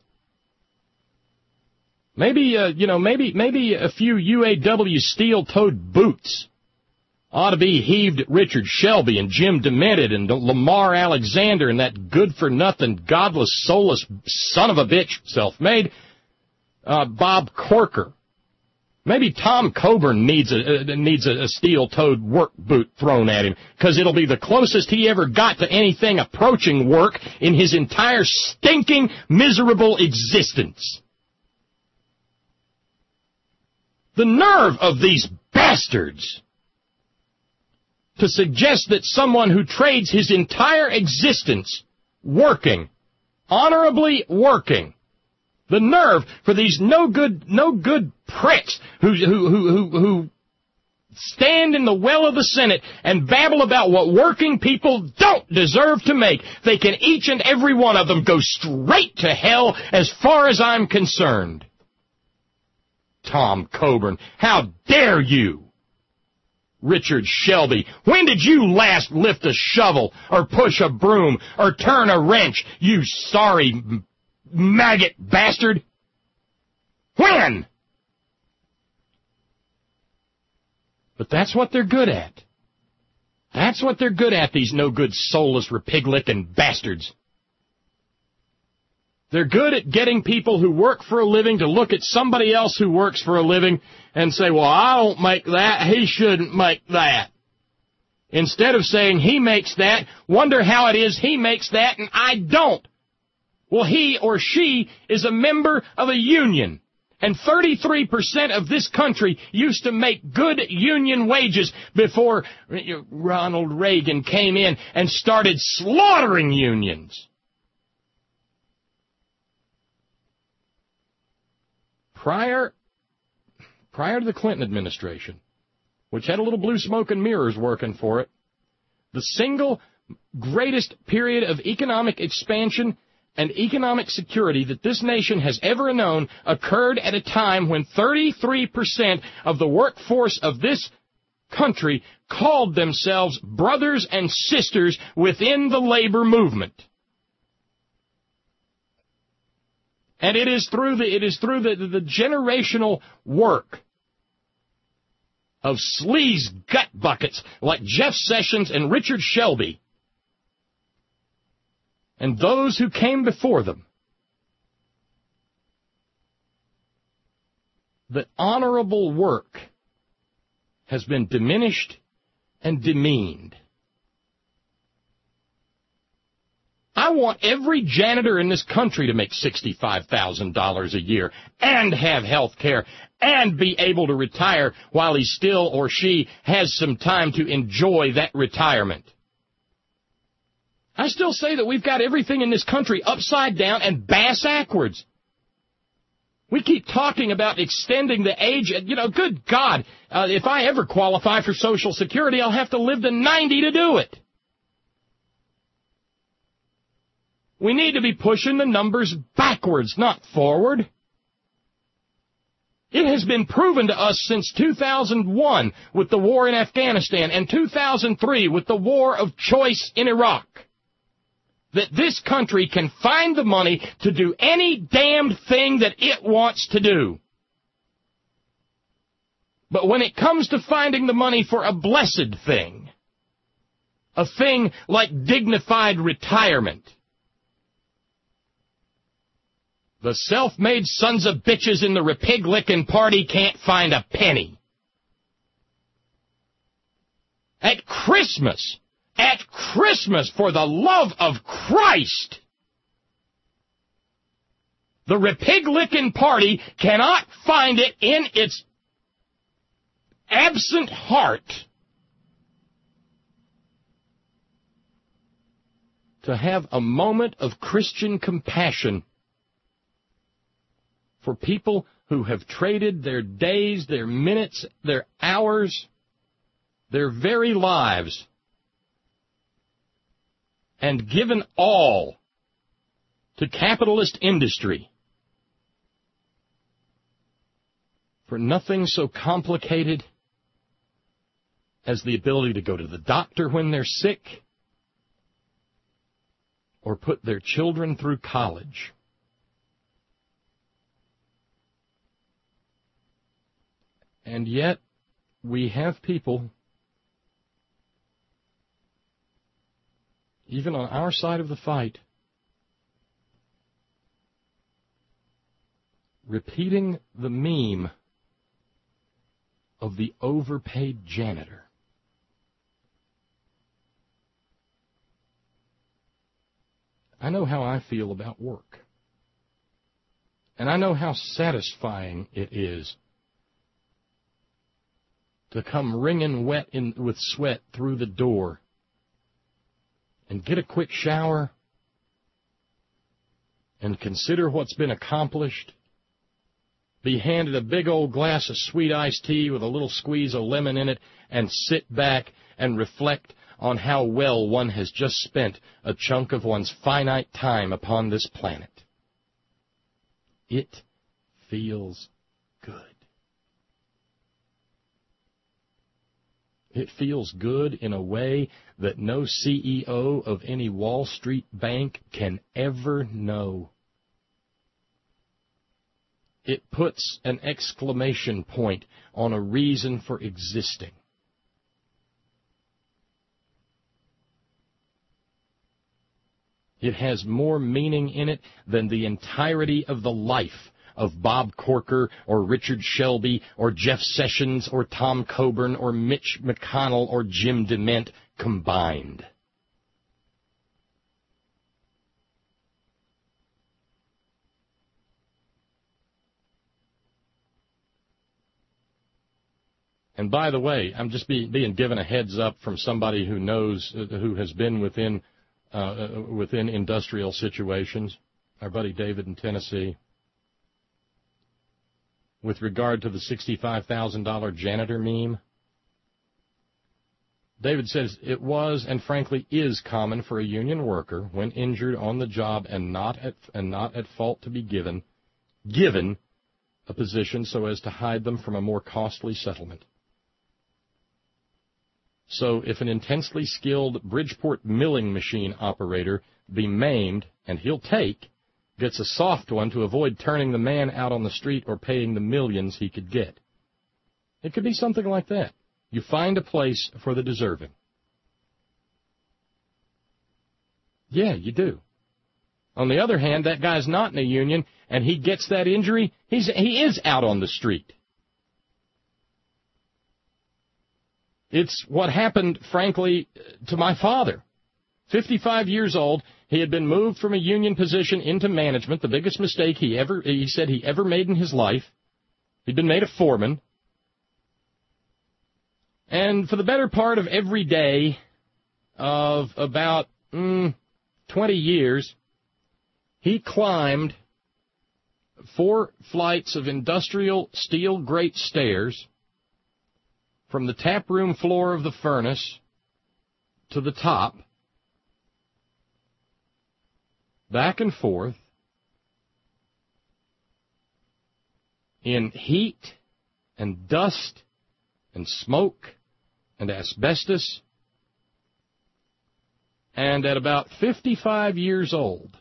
Maybe uh, you know maybe maybe a few U A W steel-toed boots ought to be heaved at Richard Shelby and Jim Demented and Lamar Alexander and that good-for-nothing, godless, soulless son of a bitch, self-made, uh, Bob Corker. Maybe Tom Coburn needs a uh, needs a, a steel-toed work boot thrown at him because it'll be the closest he ever got to anything approaching work in his entire stinking, miserable existence. The nerve of these bastards to suggest that someone who trades his entire existence working, honorably working, the nerve for these no good, no good pricks who, who, who, who, who stand in the well of the Senate and babble about what working people don't deserve to make. They can each and every one of them go straight to hell as far as I'm concerned. Tom Coburn, how dare you? Richard Shelby, when did you last lift a shovel or push a broom or turn a wrench, you sorry m- maggot bastard? When? But that's what they're good at. That's what they're good at, these no-good, soulless, repig-licking bastards. They're good at getting people who work for a living to look at somebody else who works for a living and say, well, I don't make that, he shouldn't make that. Instead of saying he makes that, wonder how it is he makes that and I don't. Well, he or she is a member of a union. And thirty-three percent of this country used to make good union wages before Ronald Reagan came in and started slaughtering unions. Prior, prior to the Clinton administration, which had a little blue smoke and mirrors working for it, the single greatest period of economic expansion and economic security that this nation has ever known occurred at a time when thirty-three percent of the workforce of this country called themselves brothers and sisters within the labor movement. And it is through the it is through the, the, the generational work of sleaze gut buckets like Jeff Sessions and Richard Shelby and those who came before them that honorable work has been diminished and demeaned. I want every janitor in this country to make sixty-five thousand dollars a year and have health care and be able to retire while he still or she has some time to enjoy that retirement. I still say that we've got everything in this country upside down and bass-ackwards. We keep talking about extending the age. You know, good God, uh, if I ever qualify for Social Security, I'll have to live to ninety to do it. We need to be pushing the numbers backwards, not forward. It has been proven to us since two thousand one with the war in Afghanistan and two thousand three with the war of choice in Iraq that this country can find the money to do any damned thing that it wants to do. But when it comes to finding the money for a blessed thing, a thing like dignified retirement, the self-made sons of bitches in the repig-licking party can't find a penny. At Christmas, at Christmas, for the love of Christ, the repig-licking party cannot find it in its absent heart to have a moment of Christian compassion for people who have traded their days, their minutes, their hours, their very lives, and given all to capitalist industry for nothing so complicated as the ability to go to the doctor when they're sick or put their children through college. And yet, we have people, even on our side of the fight, repeating the meme of the overpaid janitor. I know how I feel about work. And I know how satisfying it is to come wringing wet in, with sweat through the door and get a quick shower and consider what's been accomplished, be handed a big old glass of sweet iced tea with a little squeeze of lemon in it, and sit back and reflect on how well one has just spent a chunk of one's finite time upon this planet. It feels good. It feels good in a way that no C E O of any Wall Street bank can ever know. It puts an exclamation point on a reason for existing. It has more meaning in it than the entirety of the life of Bob Corker or Richard Shelby or Jeff Sessions or Tom Coburn or Mitch McConnell or Jim DeMint combined. And by the way, I'm just be, being given a heads up from somebody who knows, uh, who has been within uh, within industrial situations, our buddy David in Tennessee, with regard to the sixty-five thousand dollars janitor meme. David says it was and frankly is common for a union worker when injured on the job and not at and not at fault to be given given a position so as to hide them from a more costly settlement. So if an intensely skilled Bridgeport milling machine operator be maimed, and he'll take, gets a soft one to avoid turning the man out on the street or paying the millions he could get. It could be something like that. You find a place for the deserving. Yeah, you do. On the other hand, that guy's not in a union, and he gets that injury, he's, he is out on the street. It's what happened, frankly, to my father. fifty-five years old, he had been moved from a union position into management, the biggest mistake he ever, he said he ever made in his life. He'd been made a foreman. And for the better part of every day of about mm, twenty years, he climbed four flights of industrial steel grate stairs from the taproom floor of the furnace to the top, back and forth, in heat and dust and smoke and asbestos. And at about fifty-five years old,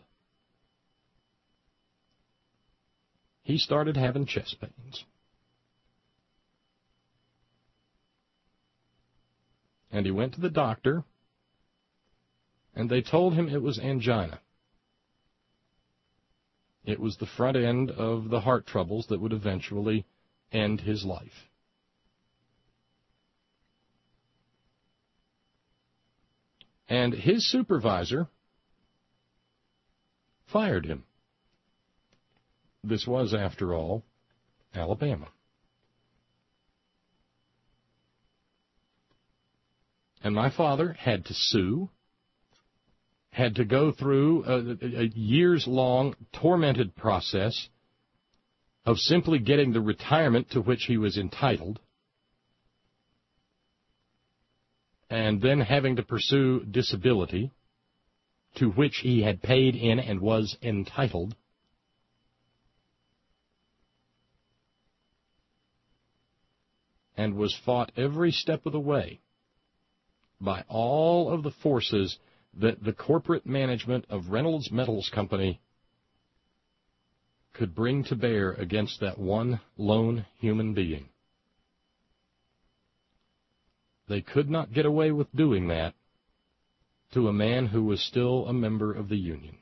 he started having chest pains. And he went to the doctor, and they told him it was angina. It was the front end of the heart troubles that would eventually end his life. And his supervisor fired him. This was, after all, Alabama. And my father had to sue, had to go through a, a years-long, tormented process of simply getting the retirement to which he was entitled, and then having to pursue disability, to which he had paid in and was entitled. And was fought every step of the way by all of the forces that the corporate management of Reynolds Metals Company could bring to bear against that one lone human being. They could not get away with doing that to a man who was still a member of the union.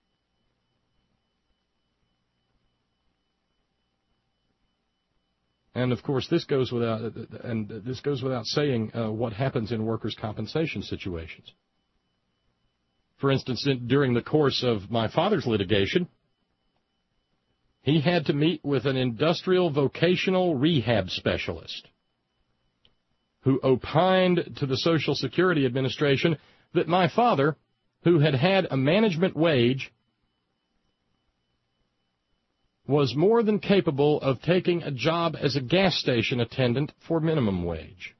And of course, this goes without and this goes without saying uh, what happens in workers' compensation situations. For instance, in, during the course of my father's litigation, he had to meet with an industrial vocational rehab specialist who opined to the Social Security Administration that my father, who had had a management wage, was more than capable of taking a job as a gas station attendant for minimum wage.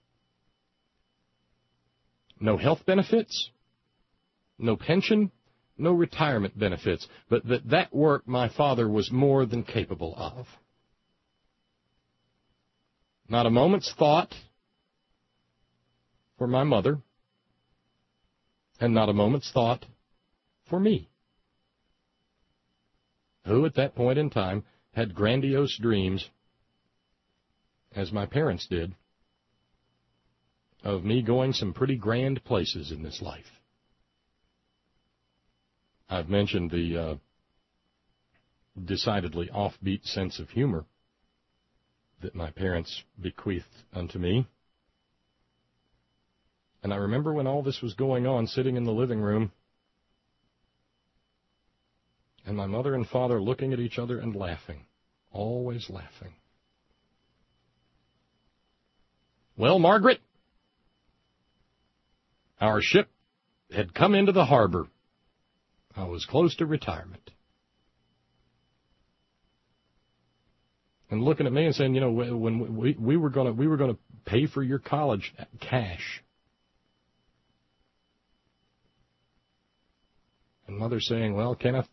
No health benefits, no pension, no retirement benefits, but that that work my father was more than capable of. Not a moment's thought for my mother, and not a moment's thought for me, who at that point in time had grandiose dreams, as my parents did, of me going some pretty grand places in this life. I've mentioned the uh, decidedly offbeat sense of humor that my parents bequeathed unto me. And I remember when all this was going on, sitting in the living room, and my mother and father looking at each other and laughing, always laughing. Well, Margaret, our ship had come into the harbor. I was close to retirement. And looking at me and saying, you know, when we, we were going to we were going to pay for your college cash. And Mother saying, well, Kenneth,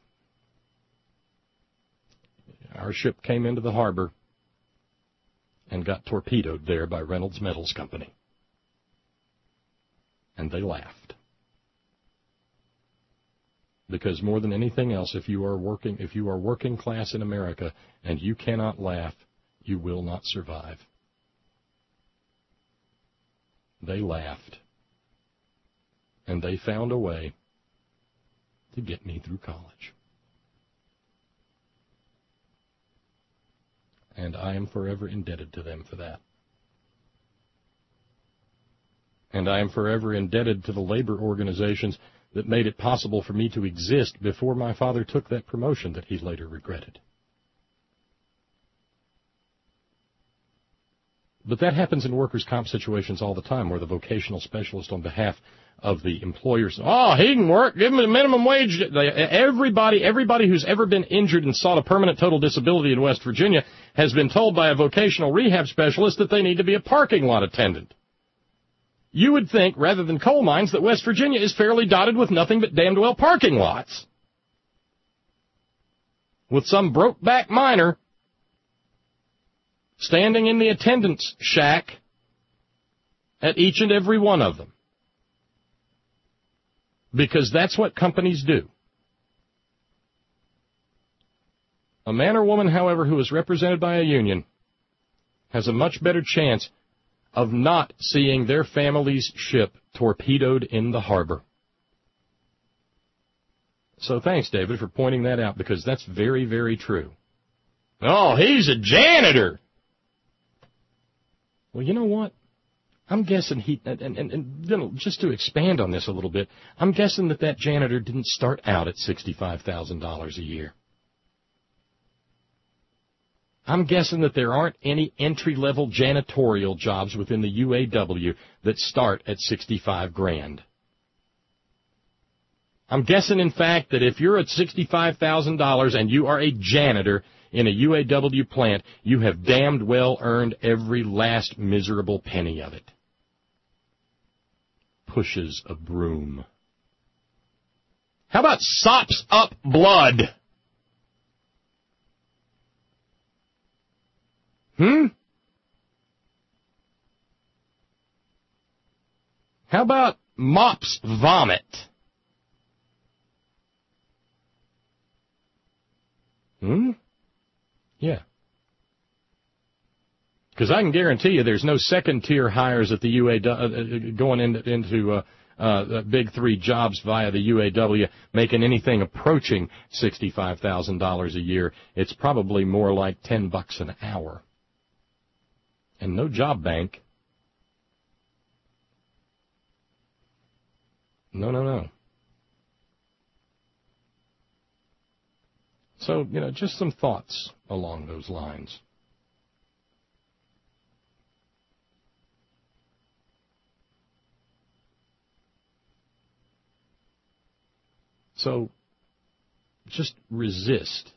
our ship came into the harbor and got torpedoed there by Reynolds Metals Company. And they laughed. Because more than anything else, if you are working, if you are working class in America and you cannot laugh, you will not survive. They laughed. And they found a way to get me through college. And I am forever indebted to them for that. And I am forever indebted to the labor organizations that made it possible for me to exist before my father took that promotion that he later regretted. But that happens in workers' comp situations all the time, where the vocational specialist on behalf of the employers, oh, he can work, give him a minimum wage. Everybody, everybody who's ever been injured and sought a permanent total disability in West Virginia has been told by a vocational rehab specialist that they need to be a parking lot attendant. You would think, rather than coal mines, that West Virginia is fairly dotted with nothing but damned well parking lots. With some broke-back miner standing in the attendance shack at each and every one of them. Because that's what companies do. A man or woman, however, who is represented by a union has a much better chance of not seeing their family's ship torpedoed in the harbor. So thanks, David, for pointing that out, because that's very, very true. Oh, he's a janitor. Well, you know what? I'm guessing he, and, and, and just to expand on this a little bit, I'm guessing that that janitor didn't start out at sixty-five thousand dollars a year. I'm guessing that there aren't any entry-level janitorial jobs within the U A W that start at sixty-five grand. I'm guessing, in fact, that if you're at sixty-five thousand dollars and you are a janitor in a U A W plant, you have damned well earned every last miserable penny of it. Pushes a broom. How about sops up blood? Hmm? How about mops vomit? Hmm? Yeah. Because I can guarantee you there's no second-tier hires at the U A W uh, going into, into uh, uh, Big Three jobs via the U A W making anything approaching sixty-five thousand dollars a year. It's probably more like ten bucks an hour. And no job bank. No, no, no. So, you know, just some thoughts along those lines. So, just resist.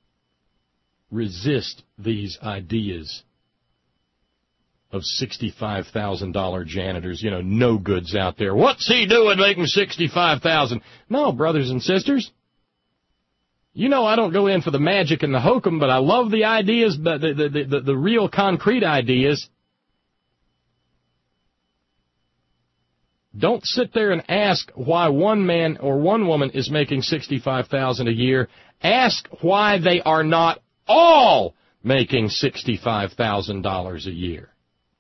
Resist these ideas of sixty-five thousand dollars janitors, you know, no goods out there. What's he doing making sixty-five thousand dollars? No, brothers and sisters. You know I don't go in for the magic and the hokum, but I love the ideas, but the, the, the, the real concrete ideas. Don't sit there and ask why one man or one woman is making sixty-five thousand dollars a year. Ask why they are not all making sixty-five thousand dollars a year.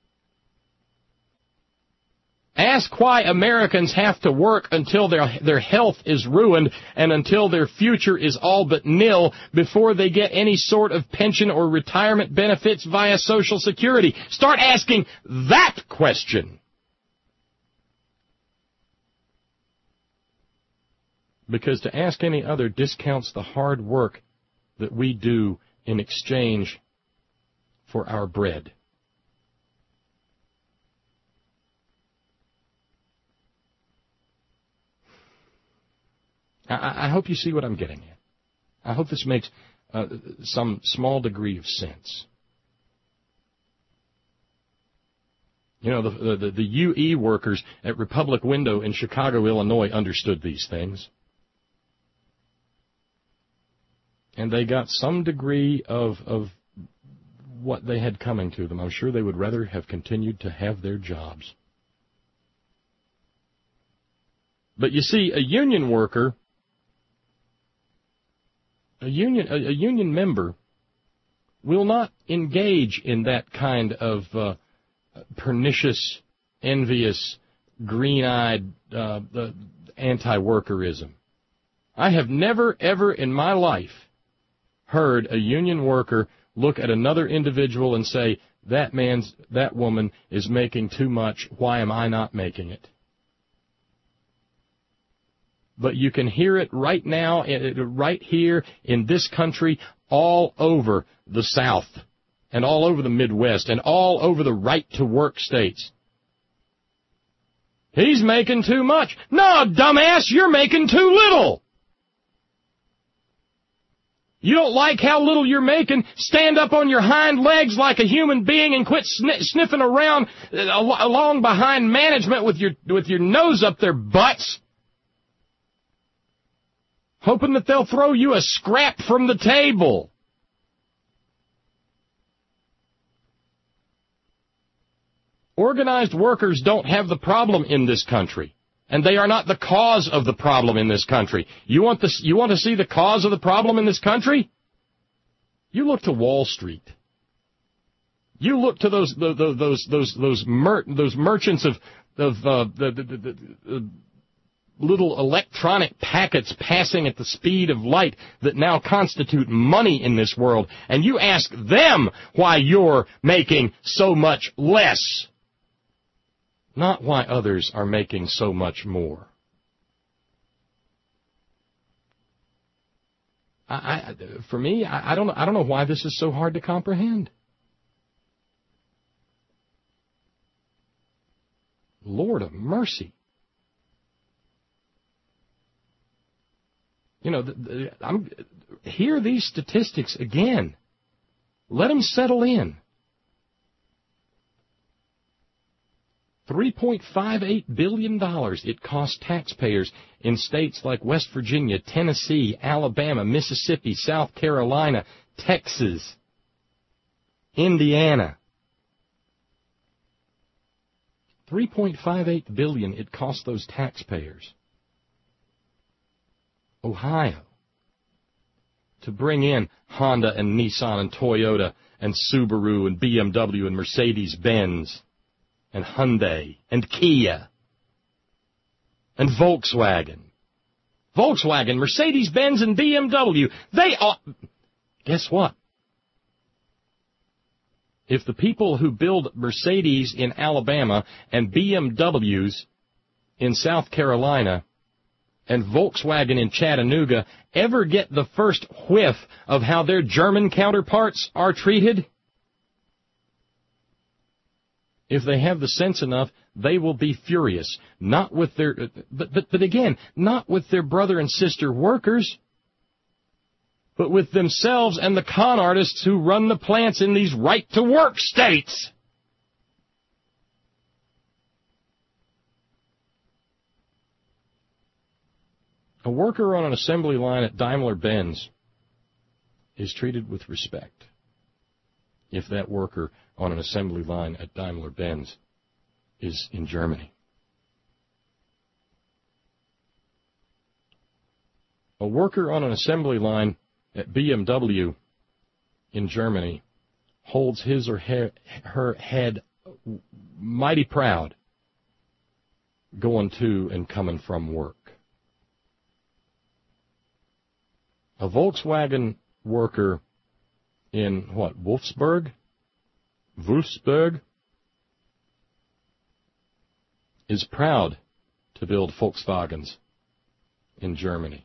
Ask why Americans have to work until their their health is ruined and until their future is all but nil before they get any sort of pension or retirement benefits via Social Security. Start asking that question. Because to ask any other discounts the hard work that we do in exchange for our bread. I, I hope you see what I'm getting at. I hope this makes uh, some small degree of sense. You know, the, the, the U E workers at Republic Window in Chicago, Illinois, understood these things. And they got some degree of, of what they had coming to them. I'm sure they would rather have continued to have their jobs. But you see, a union worker, a union, a, a union member will not engage in that kind of uh, pernicious, envious, green-eyed uh, uh, anti-workerism. I have never, ever in my life heard a union worker look at another individual and say, that man's, that woman is making too much, why am I not making it? But you can hear it right now, right here in this country, all over the South, and all over the Midwest, and all over the right-to-work states. He's making too much. No, dumbass, you're making too little. You don't like how little you're making? Stand up on your hind legs like a human being and quit sn- sniffing around uh, along behind management with your with your nose up their butts, hoping that they'll throw you a scrap from the table. Organized workers don't have the problem in this country. And they are not the cause of the problem in this country. You want the, you want to see the cause of the problem in this country? You look to Wall Street. You look to those those those those those, mer, those merchants of of uh, the, the, the, the little electronic packets passing at the speed of light that now constitute money in this world, and you ask them why you're making so much less. Not why others are making so much more. I, I, for me, I, I don't, I don't know why this is so hard to comprehend. Lord of mercy. You know, the, the, I'm, hear these statistics again. Let them settle in. three point five eight billion dollars it cost taxpayers in states like West Virginia, Tennessee, Alabama, Mississippi, South Carolina, Texas, Indiana. three point five eight billion dollars it cost those taxpayers. Ohio, to bring in Honda and Nissan and Toyota and Subaru and B M W and Mercedes-Benz and Hyundai, and Kia, and Volkswagen. Volkswagen, Mercedes-Benz, and B M W, they are... Guess what? If the people who build Mercedes in Alabama and B M Ws in South Carolina and Volkswagen in Chattanooga ever get the first whiff of how their German counterparts are treated, if they have the sense enough, they will be furious. Not with their, but, but, but again, not with their brother and sister workers, but with themselves and the con artists who run the plants in these right-to-work states. A worker on an assembly line at Daimler-Benz is treated with respect if that worker on an assembly line at Daimler-Benz is in Germany. A worker on an assembly line at B M W in Germany holds his or her, her head mighty proud going to and coming from work. A Volkswagen worker in, what, Wolfsburg? Wolfsburg? Is proud to build Volkswagens in Germany.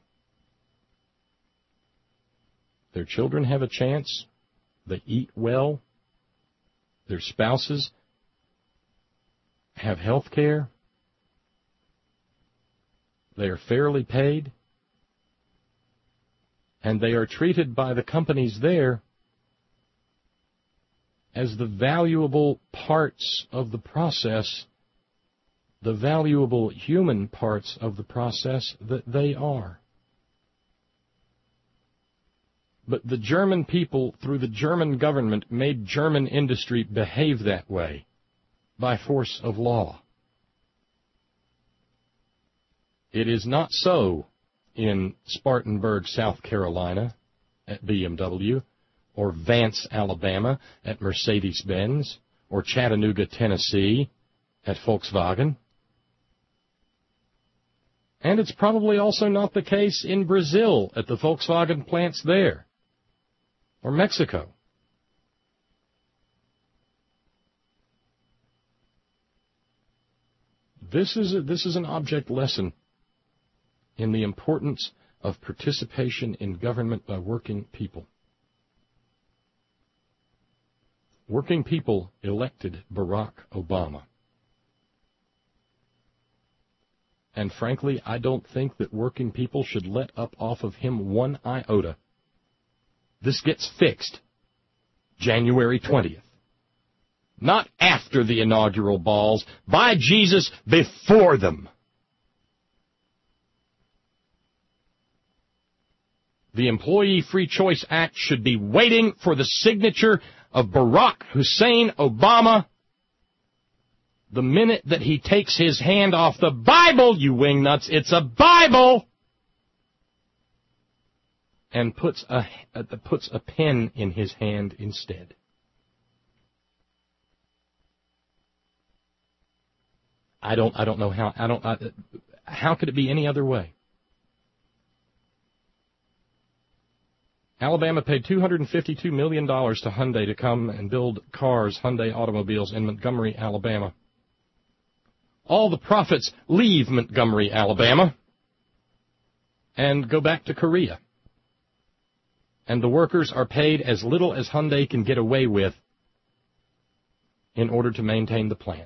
Their children have a chance. They eat well. Their spouses have health care. They are fairly paid. And they are treated by the companies there as the valuable parts of the process, the valuable human parts of the process that they are. But the German people, through the German government, made German industry behave that way by force of law. It is not so in Spartanburg, South Carolina, at B M W, or Vance, Alabama, at Mercedes-Benz, or Chattanooga, Tennessee, at Volkswagen. And it's probably also not the case in Brazil at the Volkswagen plants there, or Mexico. This is a, this is an object lesson in the importance of participation in government by working people. Working people elected Barack Obama. And frankly, I don't think that working people should let up off of him one iota. This gets fixed January twentieth. Not after the inaugural balls, by Jesus, before them. The Employee Free Choice Act should be waiting for the signature of Barack Hussein Obama the minute that he takes his hand off the Bible, you wingnuts, it's a Bible, and puts a, uh, puts a pen in his hand instead. I don't, I don't know how, I don't, I, how could it be any other way? Alabama paid two hundred fifty-two million dollars to Hyundai to come and build cars, Hyundai automobiles, in Montgomery, Alabama. All the profits leave Montgomery, Alabama, and go back to Korea. And the workers are paid as little as Hyundai can get away with in order to maintain the plant.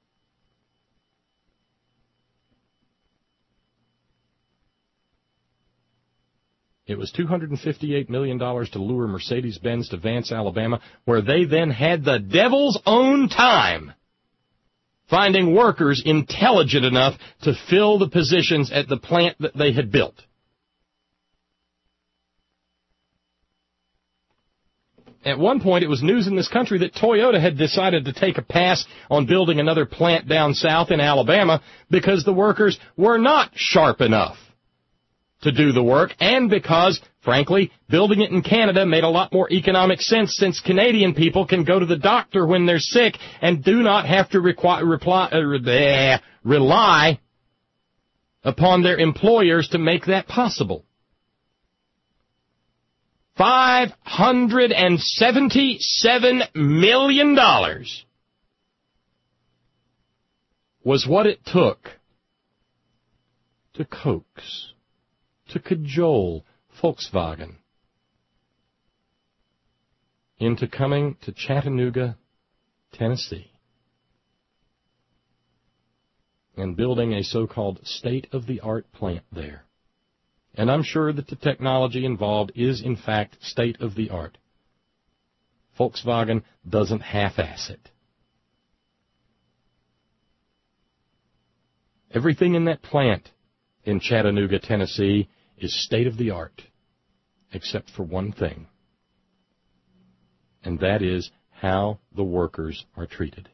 It was two hundred fifty-eight million dollars to lure Mercedes-Benz to Vance, Alabama, where they then had the devil's own time finding workers intelligent enough to fill the positions at the plant that they had built. At one point, it was news in this country that Toyota had decided to take a pass on building another plant down south in Alabama because the workers were not sharp enough to do the work, and because, frankly, building it in Canada made a lot more economic sense since Canadian people can go to the doctor when they're sick and do not have to requi- reply, uh, rely upon their employers to make that possible. five hundred seventy-seven million dollars was what it took to coax, to cajole Volkswagen into coming to Chattanooga, Tennessee, and building a so-called state-of-the-art plant there. And I'm sure that the technology involved is, in fact, state-of-the-art. Volkswagen doesn't half-ass it. Everything in that plant in Chattanooga, Tennessee, is state-of-the-art, except for one thing, and that is how the workers are treated.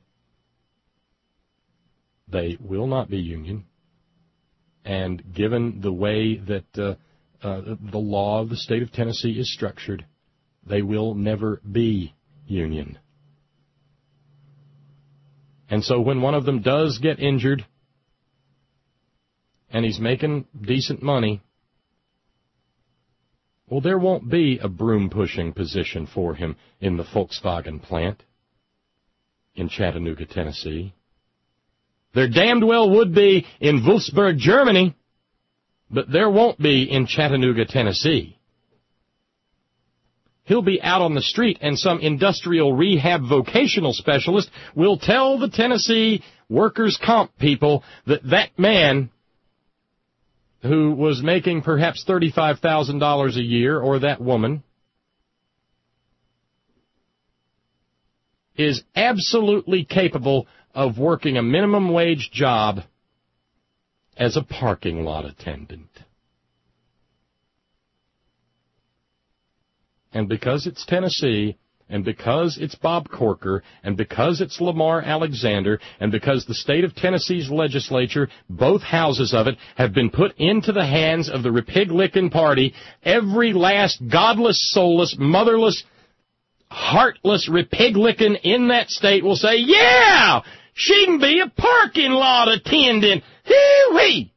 They will not be union, and given the way that uh, uh, the law of the state of Tennessee is structured, they will never be union. And so when one of them does get injured and he's making decent money, well, there won't be a broom-pushing position for him in the Volkswagen plant in Chattanooga, Tennessee. There damned well would be in Wolfsburg, Germany, but there won't be in Chattanooga, Tennessee. He'll be out on the street, and some industrial rehab vocational specialist will tell the Tennessee workers' comp people that that man who was making perhaps thirty-five thousand dollars a year, or that woman, is absolutely capable of working a minimum wage job as a parking lot attendant. And because it's Tennessee, and because it's Bob Corker, and because it's Lamar Alexander, and because the state of Tennessee's legislature, both houses of it, have been put into the hands of the Repig-Lickin' Party, every last godless, soulless, motherless, heartless Repig-Lickin' in that state will say, yeah, she can be a parking lot attendant. Hee-wee!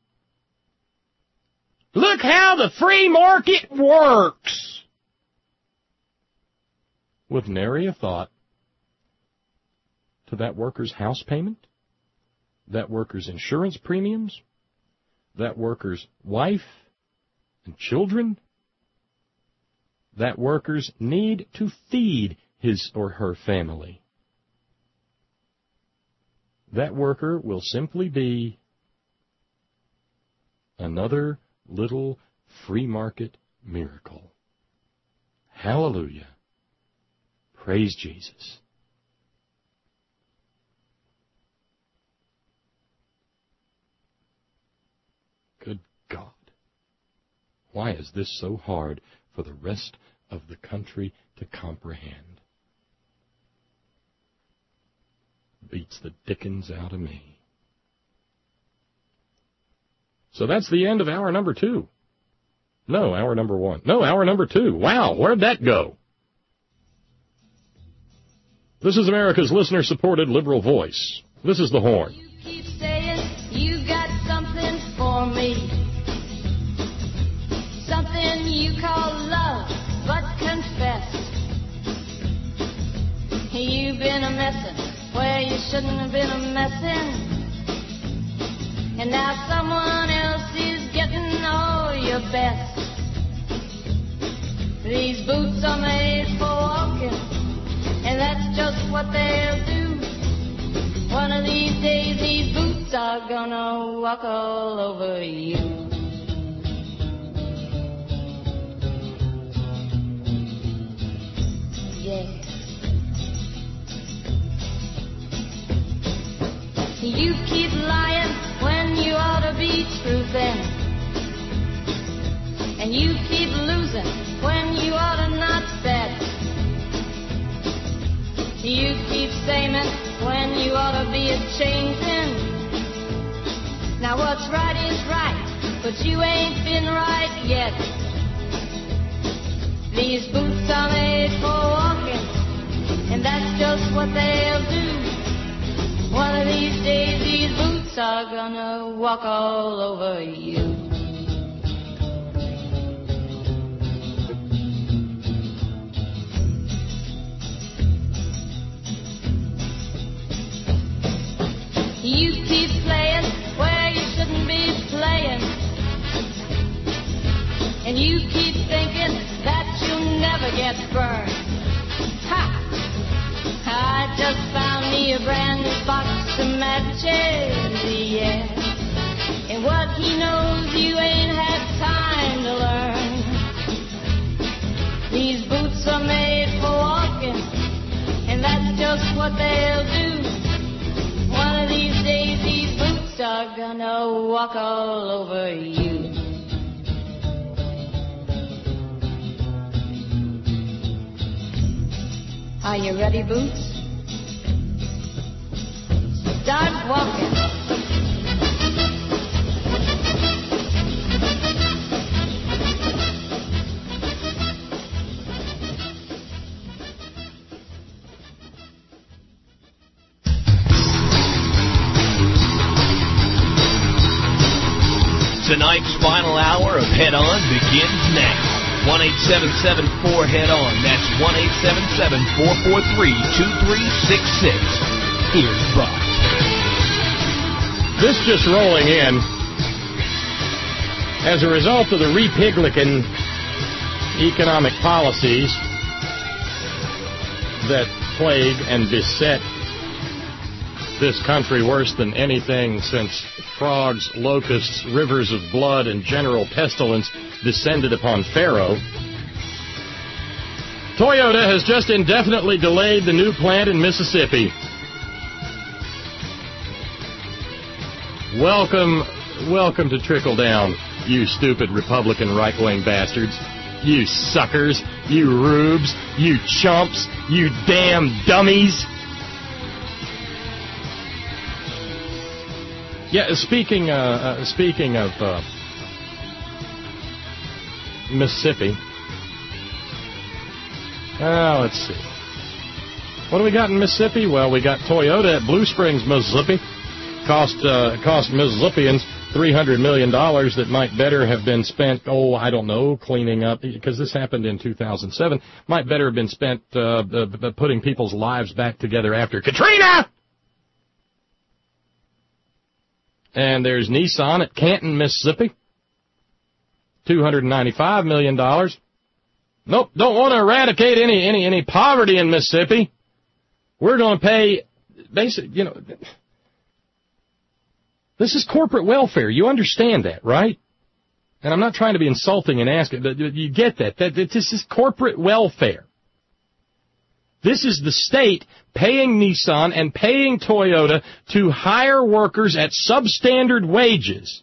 Look how the free market works. With nary a thought to that worker's house payment, that worker's insurance premiums, that worker's wife and children, that worker's need to feed his or her family. That worker will simply be another little free market miracle. Hallelujah. Praise Jesus. Good God. Why is this so hard for the rest of the country to comprehend? Beats the dickens out of me. So that's the end of hour number two. No, hour number one. No, hour number two. Wow, where'd that go? This is America's listener-supported liberal voice. This is The Horn. You keep saying you got something for me, something you call love, but confess you've been a messin' where you shouldn't have been a messin', and now someone else is getting all your best. These boots are made for walking, and that's just what they'll do. One of these days, these boots are gonna walk all over you. Yeah. You keep lying when you ought to be truthing, and you keep losing when you ought to not bet. You keep saying when you ought to be a-changing. Now what's right is right, but you ain't been right yet. These boots are made for walking, and that's just what they'll do. One of these days these boots are gonna walk all over you. You keep playing where you shouldn't be playing, and you keep thinking that you'll never get burned. Ha! I just found me a brand new box of matches, yeah. And what he knows you ain't had time to learn. These boots are made for walking, and that's just what they'll do. One of these days, these boots are gonna walk all over you. Are you ready, Boots? Start walking. Tonight's final hour of Head On begins now. one eight seven seven four head on. That's one eight seven seven four four three two three six six. Here's Buck. This just rolling in. As a result of the Republican economic policies that plague and beset this country worse than anything since frogs, locusts, rivers of blood, and general pestilence descended upon Pharaoh, Toyota has just indefinitely delayed the new plant in Mississippi. Welcome, welcome to Trickle Down, you stupid Republican right-wing bastards. You suckers, you rubes, you chumps, you damn dummies. Yeah, speaking, uh, uh, speaking of uh, Mississippi, uh, let's see. What do we got in Mississippi? Well, we got Toyota at Blue Springs, Mississippi. Cost, uh, cost Mississippians three hundred million dollars that might better have been spent, oh, I don't know, cleaning up, because this happened in two thousand seven, might better have been spent uh, uh, putting people's lives back together after Katrina! And there's Nissan at Canton, Mississippi, two hundred ninety-five million dollars. Nope, don't want to eradicate any, any, any poverty in Mississippi. We're going to pay, basic, you know, this is corporate welfare. You understand that, right? And I'm not trying to be insulting and asking, but you get that. That this is corporate welfare. This is the state paying Nissan and paying Toyota to hire workers at substandard wages.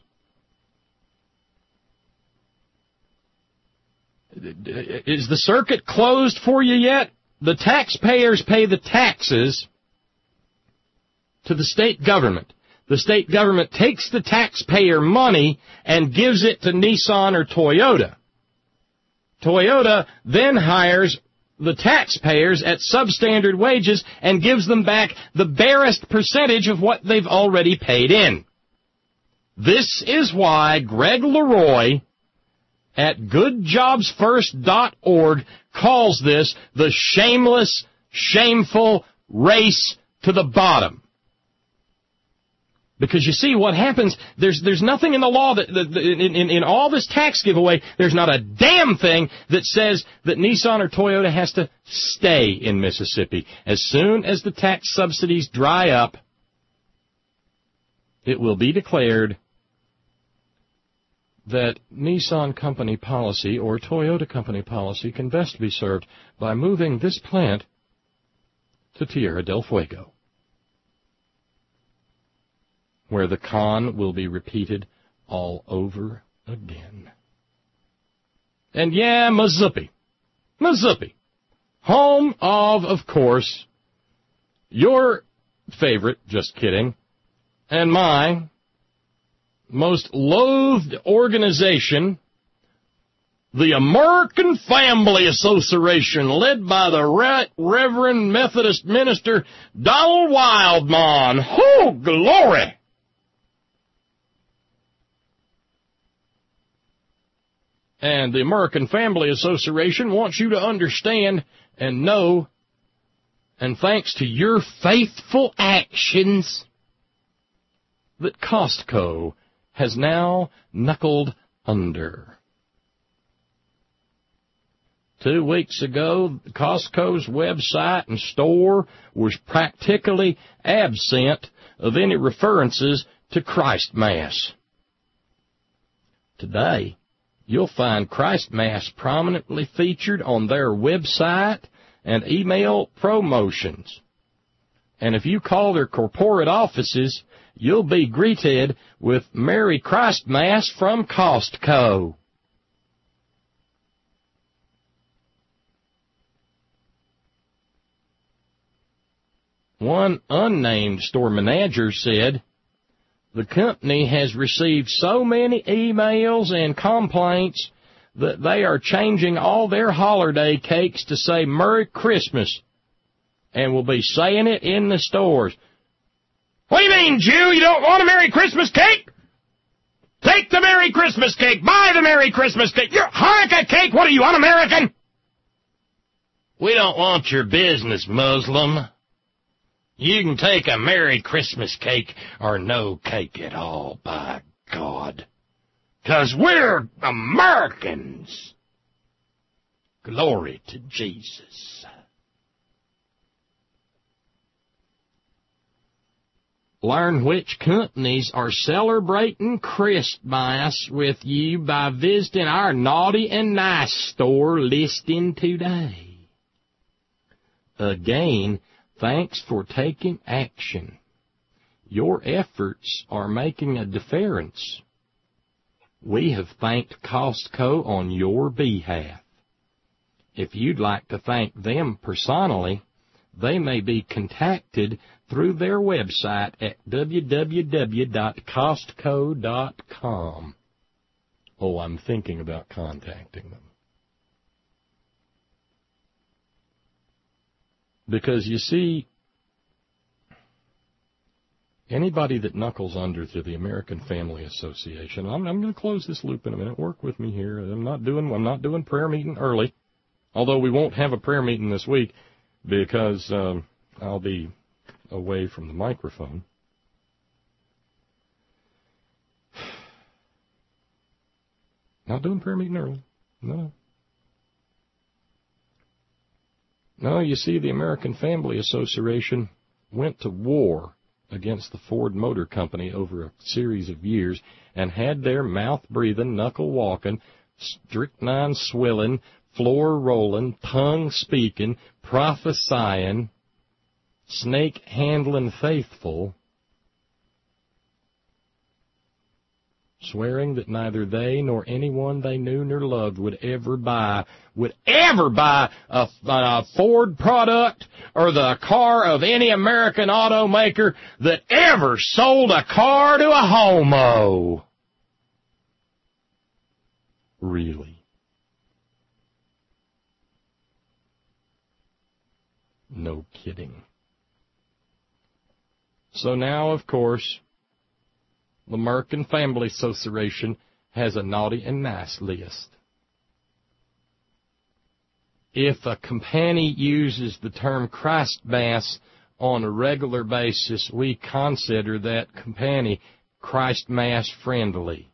Is the circuit closed for you yet? The taxpayers pay the taxes to the state government. The state government takes the taxpayer money and gives it to Nissan or Toyota. Toyota then hires the taxpayers at substandard wages and gives them back the barest percentage of what they've already paid in. This is why Greg Leroy at good jobs first dot org calls this the shameless, shameful race to the bottom. Because you see, what happens, there's there's nothing in the law, that, that in, in, in all this tax giveaway, there's not a damn thing that says that Nissan or Toyota has to stay in Mississippi. As soon as the tax subsidies dry up, it will be declared that Nissan company policy or Toyota company policy can best be served by moving this plant to Tierra del Fuego, where the con will be repeated all over again. And yeah, Mississippi. Mississippi. Home of, of course, your favorite, just kidding, and my most loathed organization, the American Family Association, led by the Right Reverend Methodist minister Donald Wildmon. Oh, glory! And the American Family Association wants you to understand and know, and thanks to your faithful actions, that Costco has now knuckled under. Two weeks ago, Costco's website and store was practically absent of any references to Christ Mass. Today, you'll find Christ Mass prominently featured on their website and email promotions. And if you call their corporate offices, you'll be greeted with Merry Christ Mass from Costco. One unnamed store manager said, the company has received so many emails and complaints that they are changing all their holiday cakes to say Merry Christmas and will be saying it in the stores. What do you mean, Jew? You don't want a Merry Christmas cake? Take the Merry Christmas cake. Buy the Merry Christmas cake. Your Hanukkah cake. What are you, un-American? We don't want your business, Muslim. You can take a Merry Christmas cake or no cake at all, by God. 'Cause we're Americans. Glory to Jesus. Learn which companies are celebrating Christmas with you by visiting our Naughty and Nice store listing today. Again, thanks for taking action. Your efforts are making a difference. We have thanked Costco on your behalf. If you'd like to thank them personally, they may be contacted through their website at w w w dot costco dot com. Oh, I'm thinking about contacting them. Because, you see, anybody that knuckles under to the American Family Association, I'm, I'm going to close this loop in a minute. Work with me here. I'm not doing I'm not doing prayer meeting early, although we won't have a prayer meeting this week because um, I'll be away from the microphone. Not doing prayer meeting early. No. No, you see, the American Family Association went to war against the Ford Motor Company over a series of years and had their mouth-breathing, knuckle-walking, strychnine-swilling, floor-rolling, tongue-speaking, prophesying, snake-handling faithful, swearing that neither they nor anyone they knew nor loved would ever buy, would ever buy a, a Ford product or the car of any American automaker that ever sold a car to a homo. Really? No kidding. So now, of course, the American Family Association has a naughty and nice list. If a company uses the term Christmas on a regular basis, we consider that company Christmas friendly.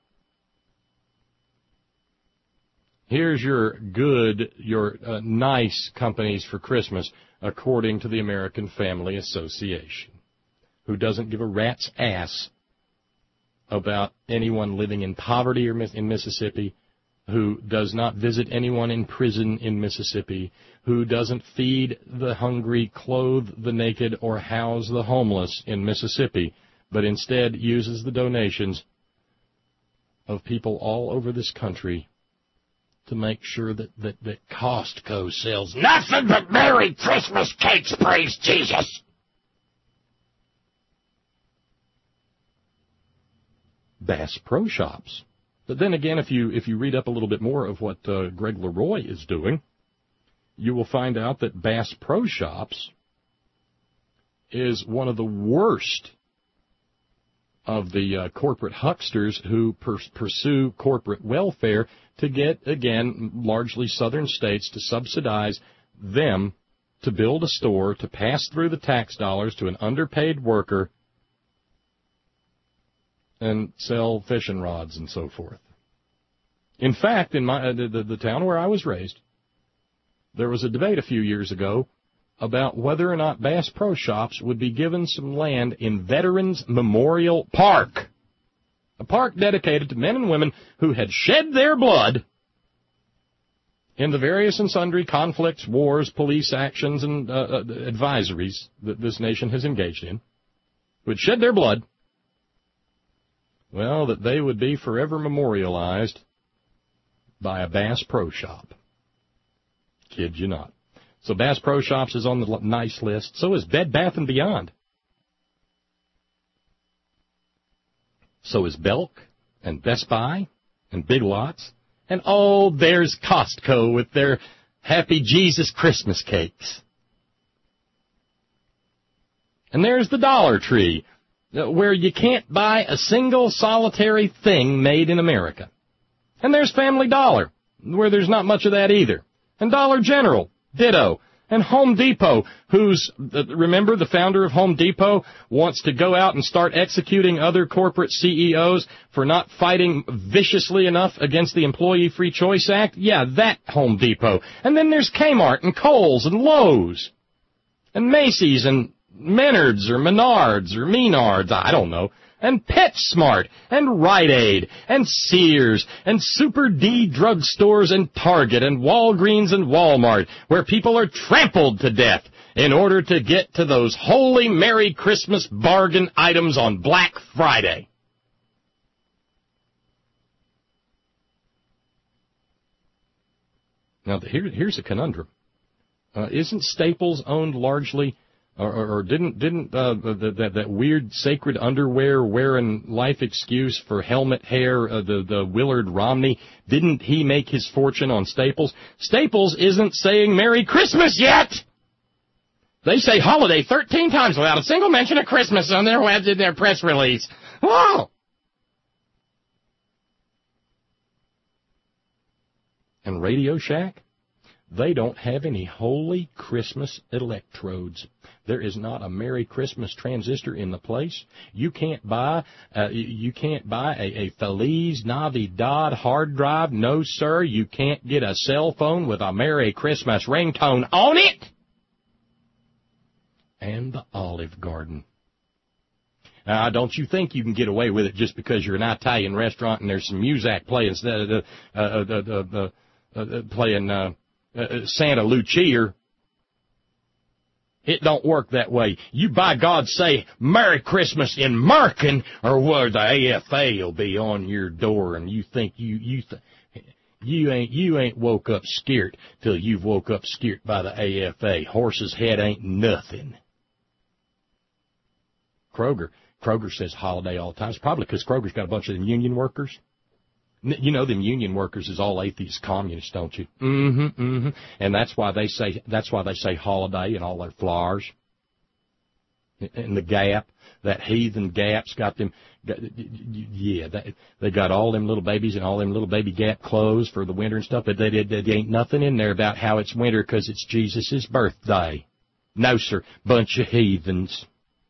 Here's your good, your uh, nice companies for Christmas, according to the American Family Association, who doesn't give a rat's ass about anyone living in poverty or in Mississippi, who does not visit anyone in prison in Mississippi, who doesn't feed the hungry, clothe the naked, or house the homeless in Mississippi, but instead uses the donations of people all over this country to make sure that, that, that Costco sells nothing but Merry Christmas cakes, praise Jesus! Bass Pro Shops. But then again, if you if you read up a little bit more of what uh, Greg Leroy is doing, you will find out that Bass Pro Shops is one of the worst of the uh, corporate hucksters who per- pursue corporate welfare to get, again, largely southern states to subsidize them to build a store, to pass through the tax dollars to an underpaid worker and sell fishing rods and so forth. In fact, in my uh, the, the town where I was raised, there was a debate a few years ago about whether or not Bass Pro Shops would be given some land in Veterans Memorial Park, a park dedicated to men and women who had shed their blood in the various and sundry conflicts, wars, police actions, and uh, uh, advisories that this nation has engaged in, who had shed their blood. Well, that they would be forever memorialized by a Bass Pro Shop. Kid you not. So Bass Pro Shops is on the nice list. So is Bed Bath and Beyond. So is Belk and Best Buy and Big Lots. And oh, there's Costco with their Happy Jesus Christmas cakes. And there's the Dollar Tree where you can't buy a single solitary thing made in America. And there's Family Dollar, where there's not much of that either. And Dollar General, ditto. And Home Depot, who's, uh, remember, the founder of Home Depot wants to go out and start executing other corporate C E Os for not fighting viciously enough against the Employee Free Choice Act? Yeah, that Home Depot. And then there's Kmart and Kohl's and Lowe's. And Macy's and Menards or Menards or Menards, I don't know. And PetSmart, and Rite Aid, and Sears, and Super D drugstores, and Target, and Walgreens, and Walmart, where people are trampled to death in order to get to those holy Merry Christmas bargain items on Black Friday. Now, here, here's a conundrum. Uh, isn't Staples owned largely... Or, or, or didn't didn't uh, the, that that weird sacred underwear wearing life excuse for helmet hair, uh, the the Willard Romney, didn't he make his fortune on Staples? Staples isn't saying Merry Christmas yet. They say holiday thirteen times without a single mention of Christmas on their web in their press release. Whoa! And Radio Shack, they don't have any holy Christmas electrodes. There is not a Merry Christmas transistor in the place. You can't buy, uh, you can't buy a, a Feliz Navidad hard drive. No, sir. You can't get a cell phone with a Merry Christmas ringtone on it. And the Olive Garden. Now, don't you think you can get away with it just because you're an Italian restaurant and there's some music playing, uh, uh, uh, uh, uh, uh, playing uh, uh, Santa Lucia? It don't work that way. You, by God, say Merry Christmas in Merkin, or where the A F A will be on your door, and you think you you th- you ain't you ain't woke up scared till you've woke up scared by the A F A. Horse's head ain't nothing. Kroger, Kroger says holiday all the time. It's probably because Kroger's got a bunch of them union workers. You know them union workers is all atheist communists, don't you? Mm-hmm, mm-hmm. And that's why they say that's why they say holiday and all their flyers. And the Gap, that heathen Gap's got them. Yeah, they, they got all them little babies and all them little baby Gap clothes for the winter and stuff. But they, they, they ain't nothing in there about how it's winter because it's Jesus' birthday. No, sir, bunch of heathens.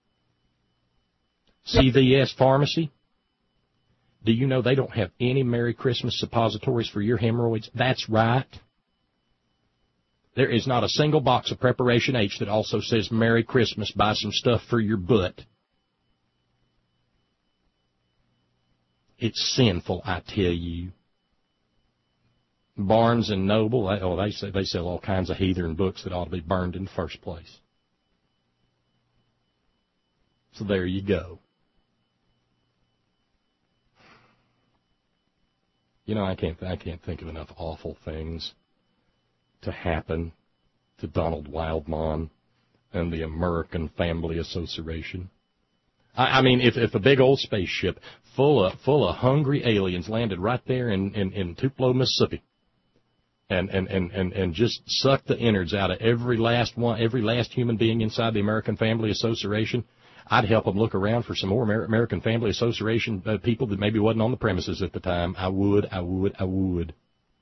C V S Pharmacy. Do you know they don't have any Merry Christmas suppositories for your hemorrhoids? That's right. There is not a single box of Preparation H that also says Merry Christmas, buy some stuff for your butt. It's sinful, I tell you. Barnes and Noble, they, oh, they say they sell all kinds of heathen books that ought to be burned in the first place. So there you go. You know, I can't I can't think of enough awful things to happen to Donald Wildmon and the American Family Association. I, I mean, if if a big old spaceship full of full of hungry aliens landed right there in, in, in Tupelo, Mississippi, and, and, and, and, and just sucked the innards out of every last one, every last human being inside the American Family Association, I'd help them look around for some more American Family Association uh, people that maybe wasn't on the premises at the time. I would, I would, I would.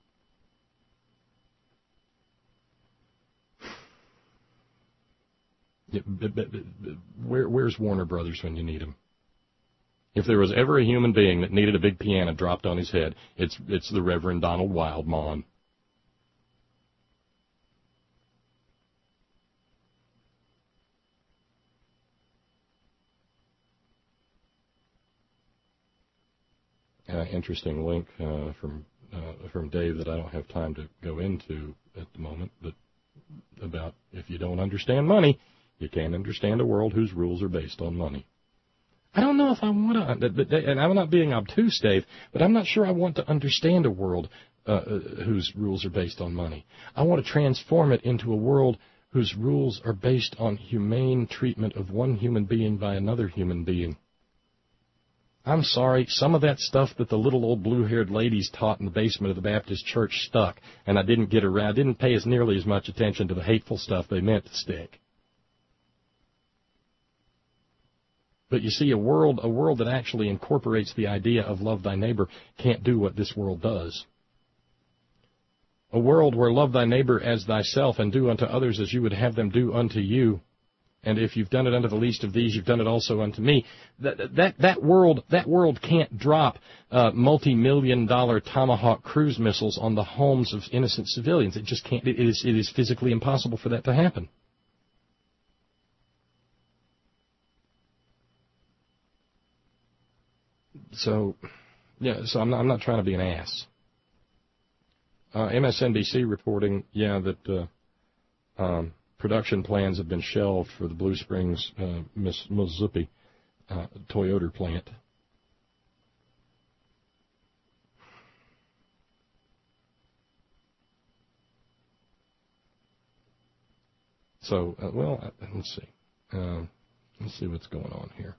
Yeah, but, but, but, where, where's Warner Brothers when you need them? If there was ever a human being that needed a big piano dropped on his head, it's it's the Reverend Donald Wildmon. Uh, interesting link uh, from uh, from Dave that I don't have time to go into at the moment, but about if you don't understand money, you can't understand a world whose rules are based on money. I don't know if I want to, and I'm not being obtuse, Dave, but I'm not sure I want to understand a world uh, whose rules are based on money. I want to transform it into a world whose rules are based on humane treatment of one human being by another human being. I'm sorry, some of that stuff that the little old blue-haired ladies taught in the basement of the Baptist church stuck, and I didn't get around, I didn't pay as nearly as much attention to the hateful stuff they meant to stick. But you see, a world, a world that actually incorporates the idea of love thy neighbor can't do what this world does. A world where love thy neighbor as thyself and do unto others as you would have them do unto you. And if you've done it unto the least of these, you've done it also unto me. That that that world that world can't drop uh, multi-million dollar Tomahawk cruise missiles on the homes of innocent civilians. It just can't. It is it is physically impossible for that to happen. So, yeah. So I'm not, I'm not trying to be an ass. Uh, M S N B C reporting, yeah, that. Uh, um, Production plans have been shelved for the Blue Springs, uh, Mississippi uh, Toyota plant. So, uh, well, uh, let's see. Uh, let's see what's going on here.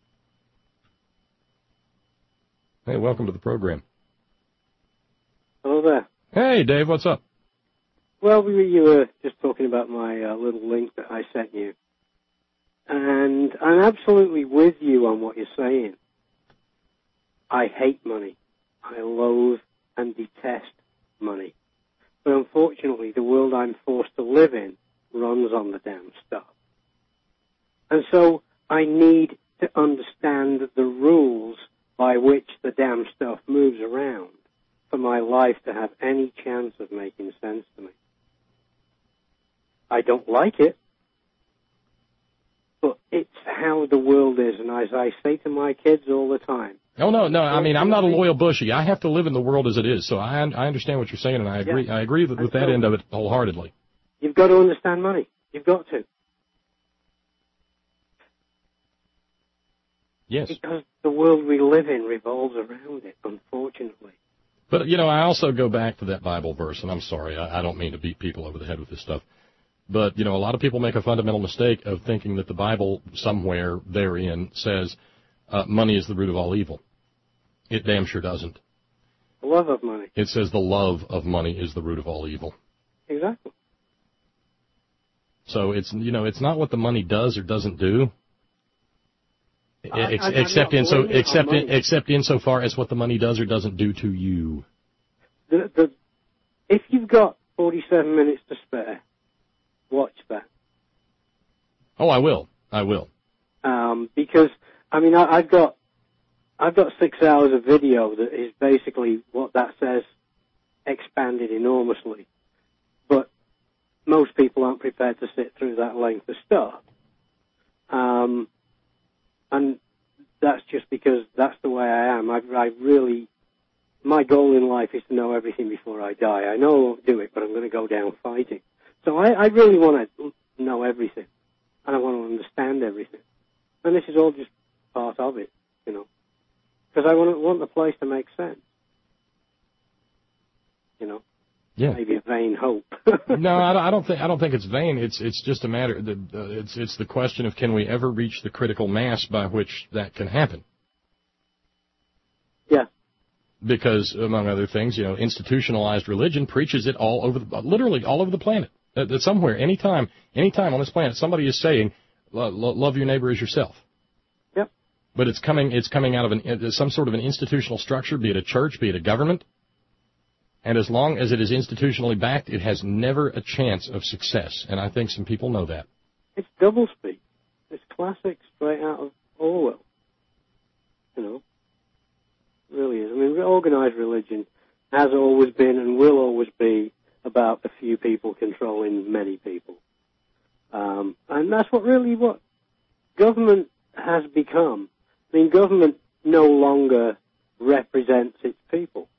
Hey, welcome to the program. Hello there. Hey, Dave, what's up? Well, we, you were just talking about my uh, little link that I sent you. And I'm absolutely with you on what you're saying. I hate money. I loathe and detest money. But unfortunately, the world I'm forced to live in runs on the damn stuff. And so I need to understand the rules by which the damn stuff moves around for my life to have any chance of making sense to me. I don't like it, but it's how the world is, and as I say to my kids all the time. Oh, no, no, I mean, I'm not a loyal Bushy. I have to live in the world as it is, so I I understand what you're saying, and I agree yeah. I agree with, with that end of it wholeheartedly. You've got to understand money. You've got to. Yes. Because the world we live in revolves around it, unfortunately. But, you know, I also go back to that Bible verse, and I'm sorry, I, I don't mean to beat people over the head with this stuff. But, you know, a lot of people make a fundamental mistake of thinking that the Bible somewhere therein says uh, money is the root of all evil. It damn sure doesn't. The love of money. It says the love of money is the root of all evil. Exactly. So it's, you know, it's not what the money does or doesn't do, I, ex- I, except in so except in, money. except insofar as what the money does or doesn't do to you. The, the, if you've got forty-seven minutes to spare, watch that. Oh, I will. I will. Um, because I mean, I, I've got I've got six hours of video that is basically what that says, expanded enormously. But most people aren't prepared to sit through that length of stuff. Um, and that's just because that's the way I am. I, I really, my goal in life is to know everything before I die. I know I won't do it, but I'm going to go down fighting. So I, I really want to know everything, and I want to understand everything. And this is all just part of it, you know, because I want, want the place to make sense, you know. Yeah. Maybe a vain hope. No, I don't think I don't think it's vain. It's it's just a matter. The, uh, it's it's the question of can we ever reach the critical mass by which that can happen? Yeah. Because among other things, you know, institutionalized religion preaches it all over, the, literally all over the planet. Uh, that somewhere, anytime, anytime on this planet, somebody is saying, lo- lo- "Love your neighbor as yourself." Yep. But it's coming. It's coming out of an, some sort of an institutional structure, be it a church, be it a government. And as long as it is institutionally backed, it has never a chance of success. And I think some people know that. It's doublespeak. It's classic straight out of Orwell. You know, it really is. I mean, organized religion has always been and will always be about a few people controlling many people. Um, and that's what really what government has become. I mean, government no longer represents its people.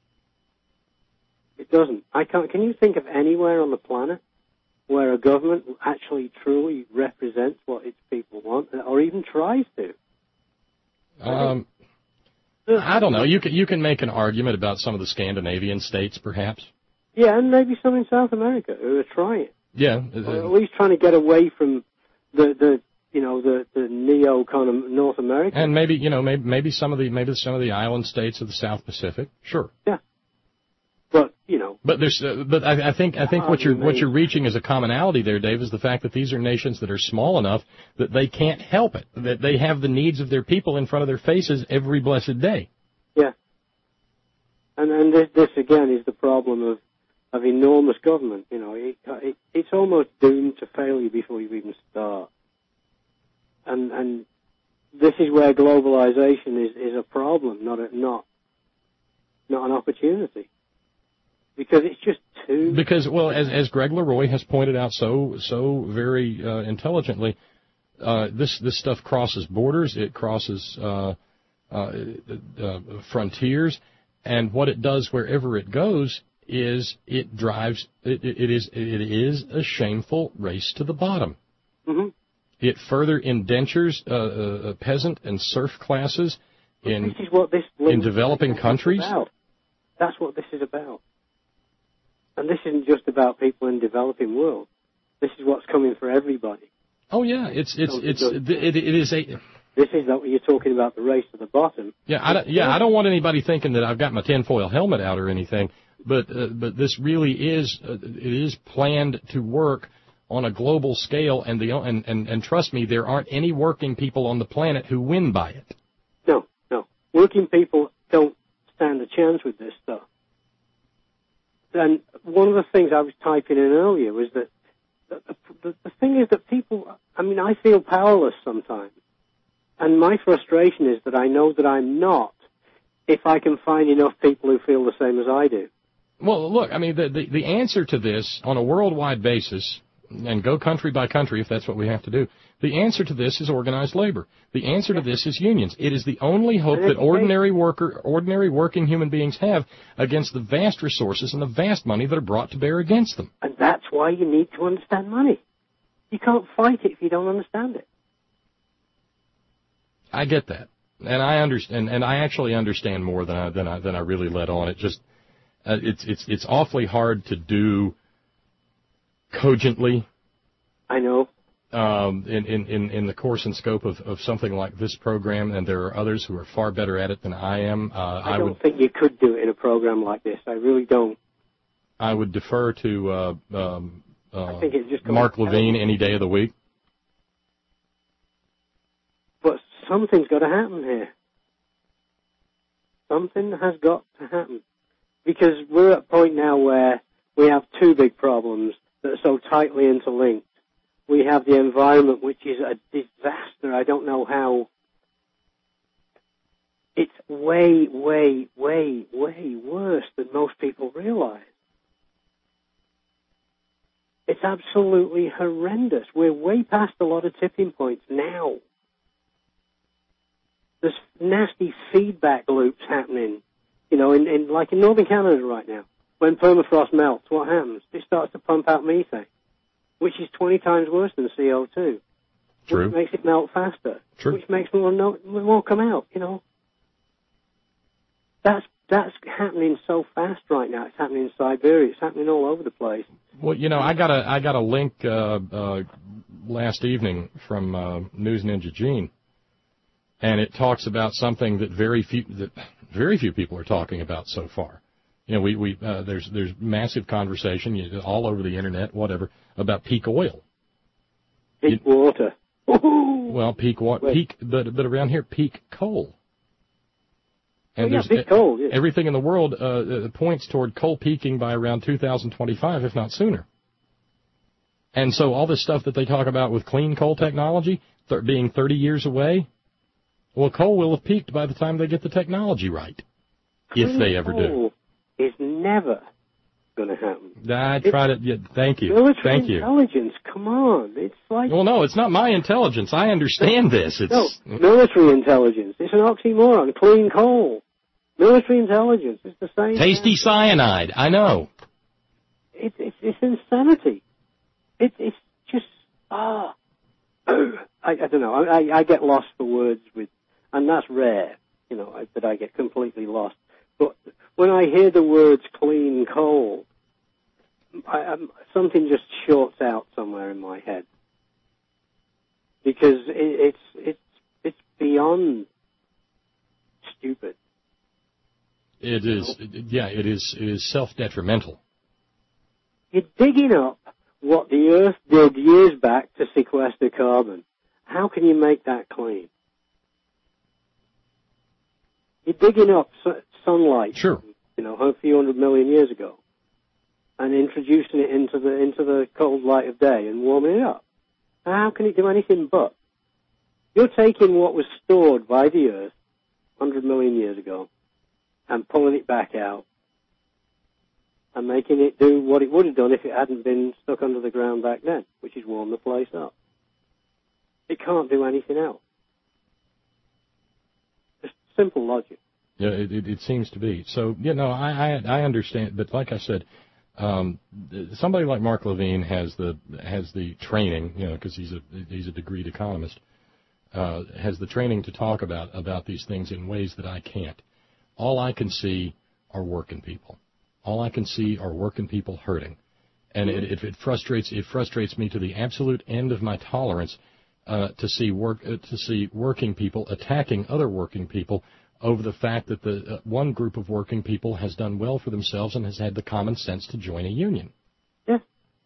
It doesn't. I can't. Can you think of anywhere on the planet where a government actually truly represents what its people want, or even tries to? Um, I don't know. You can you can make an argument about some of the Scandinavian states, perhaps. Yeah, and maybe some in South America who are trying. Yeah, or at least trying to get away from the the you know the the neo kind of North America. And maybe you know maybe maybe some of the maybe some of the island states of the South Pacific. Sure. Yeah. But, you know, But there's, uh, but I, I think I think what you're what you're reaching as a commonality there, Dave, is the fact that these are nations that are small enough that they can't help it, that they have the needs of their people in front of their faces every blessed day. Yeah. And and this, this again is the problem of of enormous government. You know, it, it it's almost doomed to failure before you even start. And and this is where globalization is, is a problem, not a, not not an opportunity. Because it's just too... Because, well, as as Greg Leroy has pointed out so so very uh, intelligently, uh, this this stuff crosses borders, it crosses uh, uh, uh, frontiers, and what it does wherever it goes is it drives. It, it is it is a shameful race to the bottom. Mm-hmm. It further indentures uh, uh, peasant and serf classes in this is what this in developing countries. About. That's what this is about. And this isn't just about people in developing world. This is what's coming for everybody. Oh yeah, it's it's it's it, it, it is a. This is what you're talking about, the race to the bottom. Yeah, I don't, yeah, I don't want anybody thinking that I've got my tinfoil helmet out or anything, but uh, but this really is uh, it is planned to work on a global scale, and the and, and and trust me, there aren't any working people on the planet who win by it. No, no, working people don't stand a chance with this stuff. And one of the things I was typing in earlier was that the, the, the thing is that people, I mean, I feel powerless sometimes. And my frustration is that I know that I'm not if I can find enough people who feel the same as I do. Well, look, I mean, the, the, the answer to this on a worldwide basis, and go country by country if that's what we have to do, the answer to this is organized labor. The answer to this is unions. It is the only hope that ordinary worker, ordinary working human beings have against the vast resources and the vast money that are brought to bear against them. And that's why you need to understand money. You can't fight it if you don't understand it. I get that, and I understand, and I actually understand more than I than I than I really let on. It just uh, it's it's it's awfully hard to do cogently. I know. Um, in, in, in the course and scope of, of something like this program, and there are others who are far better at it than I am. Uh, I, I don't would, think you could do it in a program like this. I really don't. I would defer to uh, um, uh, I think it's just Mark Levine any day of the week. But something's got to happen here. Something has got to happen. Because we're at a point now where we have two big problems that are so tightly interlinked. We have the environment, which is a disaster. I don't know how. It's way, way, way, way worse than most people realize. It's absolutely horrendous. We're way past a lot of tipping points now. There's nasty feedback loops happening, you know, in, in like in northern Canada right now. When permafrost melts, what happens? It starts to pump out methane, which is twenty times worse than C O two. True. Which makes it melt faster. True. Which makes more, no, more come out, you know. That's that's happening so fast right now. It's happening in Siberia. It's happening all over the place. Well, you know, I got a I got a link uh, uh, last evening from uh, News Ninja Gene, and it talks about something that very few that very few people are talking about so far. You know, we we uh, there's there's massive conversation you know, all over the internet, whatever, about peak oil, peak you, water. Well, peak water, peak, but but around here, peak coal. And oh, yeah, there's peak coal, yeah. Everything in the world uh, points toward coal peaking by around two thousand twenty-five, if not sooner. And so all this stuff that they talk about with clean coal technology th- being thirty years away, well, coal will have peaked by the time they get the technology right, clean if they ever coal do. Is never going to happen. I tried it. Yeah, thank you. Military thank you. intelligence. Come on, it's like. Well, no, it's not my intelligence. I understand this. It's no military intelligence. It's an oxymoron. Clean coal. Military intelligence. It's the same. Tasty thing. cyanide. I know. It's it's it's insanity. It, it's just ah. I, I don't know. I I get lost for words with, and that's rare. You know I, that I get completely lost. But when I hear the words clean coal, I, um, something just shorts out somewhere in my head because it, it's it's it's beyond stupid. It is, yeah, it is it is self-detrimental. You're digging up what the Earth did years back to sequester carbon. How can you make that clean? You're digging up su- sunlight, sure. you know, a few hundred million years ago, and introducing it into the into the cold light of day and warming it up. How can it do anything but? You're taking what was stored by the Earth one hundred million years ago and pulling it back out and making it do what it would have done if it hadn't been stuck under the ground back then, which is warm the place up. It can't do anything else. Just simple logic. Yeah, it, it, it seems to be. So, you know, I, I, I understand, but like I said, um, somebody like Mark Levine has the has the training, you know, because he's a he's a degreed economist, uh, has the training to talk about about these things in ways that I can't. All I can see are working people. All I can see are working people hurting, and it, it, it frustrates it frustrates me to the absolute end of my tolerance uh, to see work uh, to see working people attacking other working people over the fact that the uh, one group of working people has done well for themselves and has had the common sense to join a union. Yeah.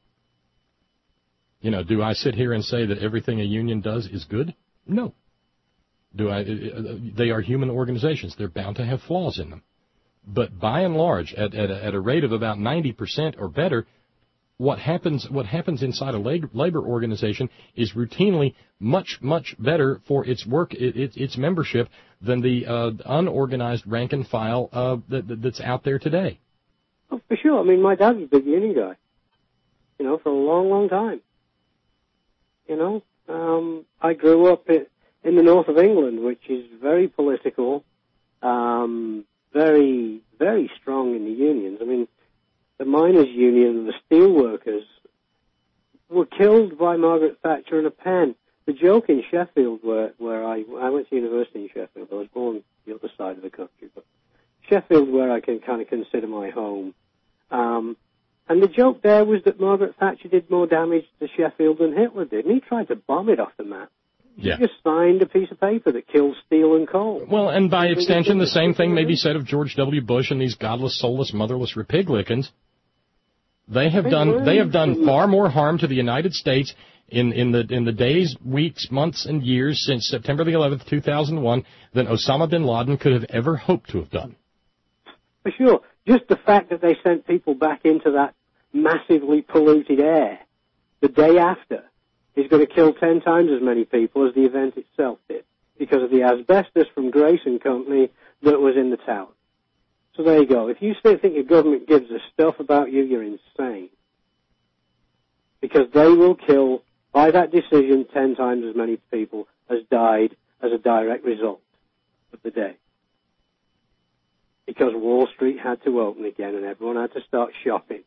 You know, do I sit here and say that everything a union does is good? No. Do I? Uh, they are human organizations. They're bound to have flaws in them. But by and large, at, at, a, at a rate of about ninety percent or better, what happens what happens inside a labor, labor organization is routinely much, much better for its work, it, it, its membership, than the uh, unorganized rank and file uh, that, that, that's out there today. Oh, for sure. I mean, my dad was a big union guy, you know, for a long, long time. You know, um, I grew up in, in the north of England, which is very political, um, very, very strong in the unions. I mean, the miners' union and the steel workers were killed by Margaret Thatcher in a pen. The joke in Sheffield, where, where I, I went to university in Sheffield, I was born the other side of the country, but Sheffield, where I can kind of consider my home. Um, and the joke there was that Margaret Thatcher did more damage to Sheffield than Hitler did, and he tried to bomb it off the map. Yeah. He just signed a piece of paper that kills steel and coal. Well, and by extension, the same thing may be said of George W. Bush and these godless, soulless, motherless Republicans. They have done they have done far more harm to the United States in, in the in the days, weeks, months, and years since September the eleventh, two thousand one, than Osama bin Laden could have ever hoped to have done. For sure. Just the fact that they sent people back into that massively polluted air the day after is going to kill ten times as many people as the event itself did, because of the asbestos from Grayson Company that was in the tower. So there you go. If you still think your government gives a stuff about you, you're insane. Because they will kill, by that decision, ten times as many people as died as a direct result of the day. Because Wall Street had to open again and everyone had to start shopping.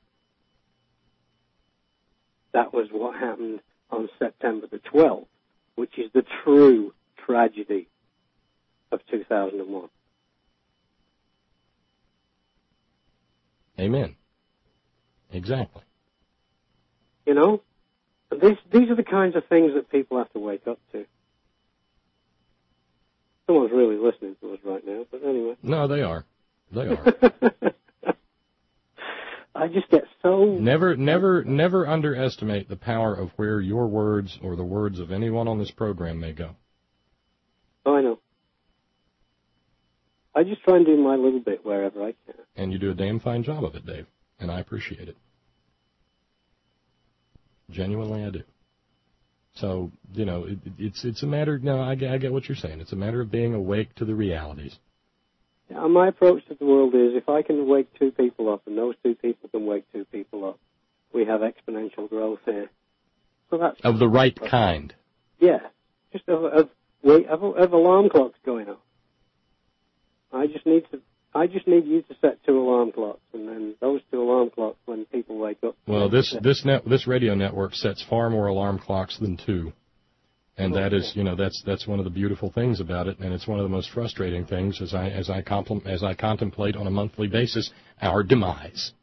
That was what happened on September the twelfth, which is the true tragedy of two thousand one. Amen. Exactly. You know, this, these are the kinds of things that people have to wake up to. Someone's really listening to us right now, but anyway. No, they are. They are. I just get so... Never, never, never underestimate the power of where your words or the words of anyone on this program may go. Oh, I know. I just try and do my little bit wherever I can. And you do a damn fine job of it, Dave, and I appreciate it. Genuinely, I do. So, you know, it, it's it's a matter, no, I get, I get what you're saying. It's a matter of being awake to the realities. Yeah, my approach to the world is if I can wake two people up and those two people can wake two people up, we have exponential growth here. So that's of the right kind. Yeah, just of, of, of, of alarm clocks going off. I just need to. I just need you to set two alarm clocks, and then those two alarm clocks when people wake up. Well, this this net this radio network sets far more alarm clocks than two, and that is, you know, that's that's one of the beautiful things about it, and it's one of the most frustrating things as I as I compl- as I contemplate on a monthly basis our demise.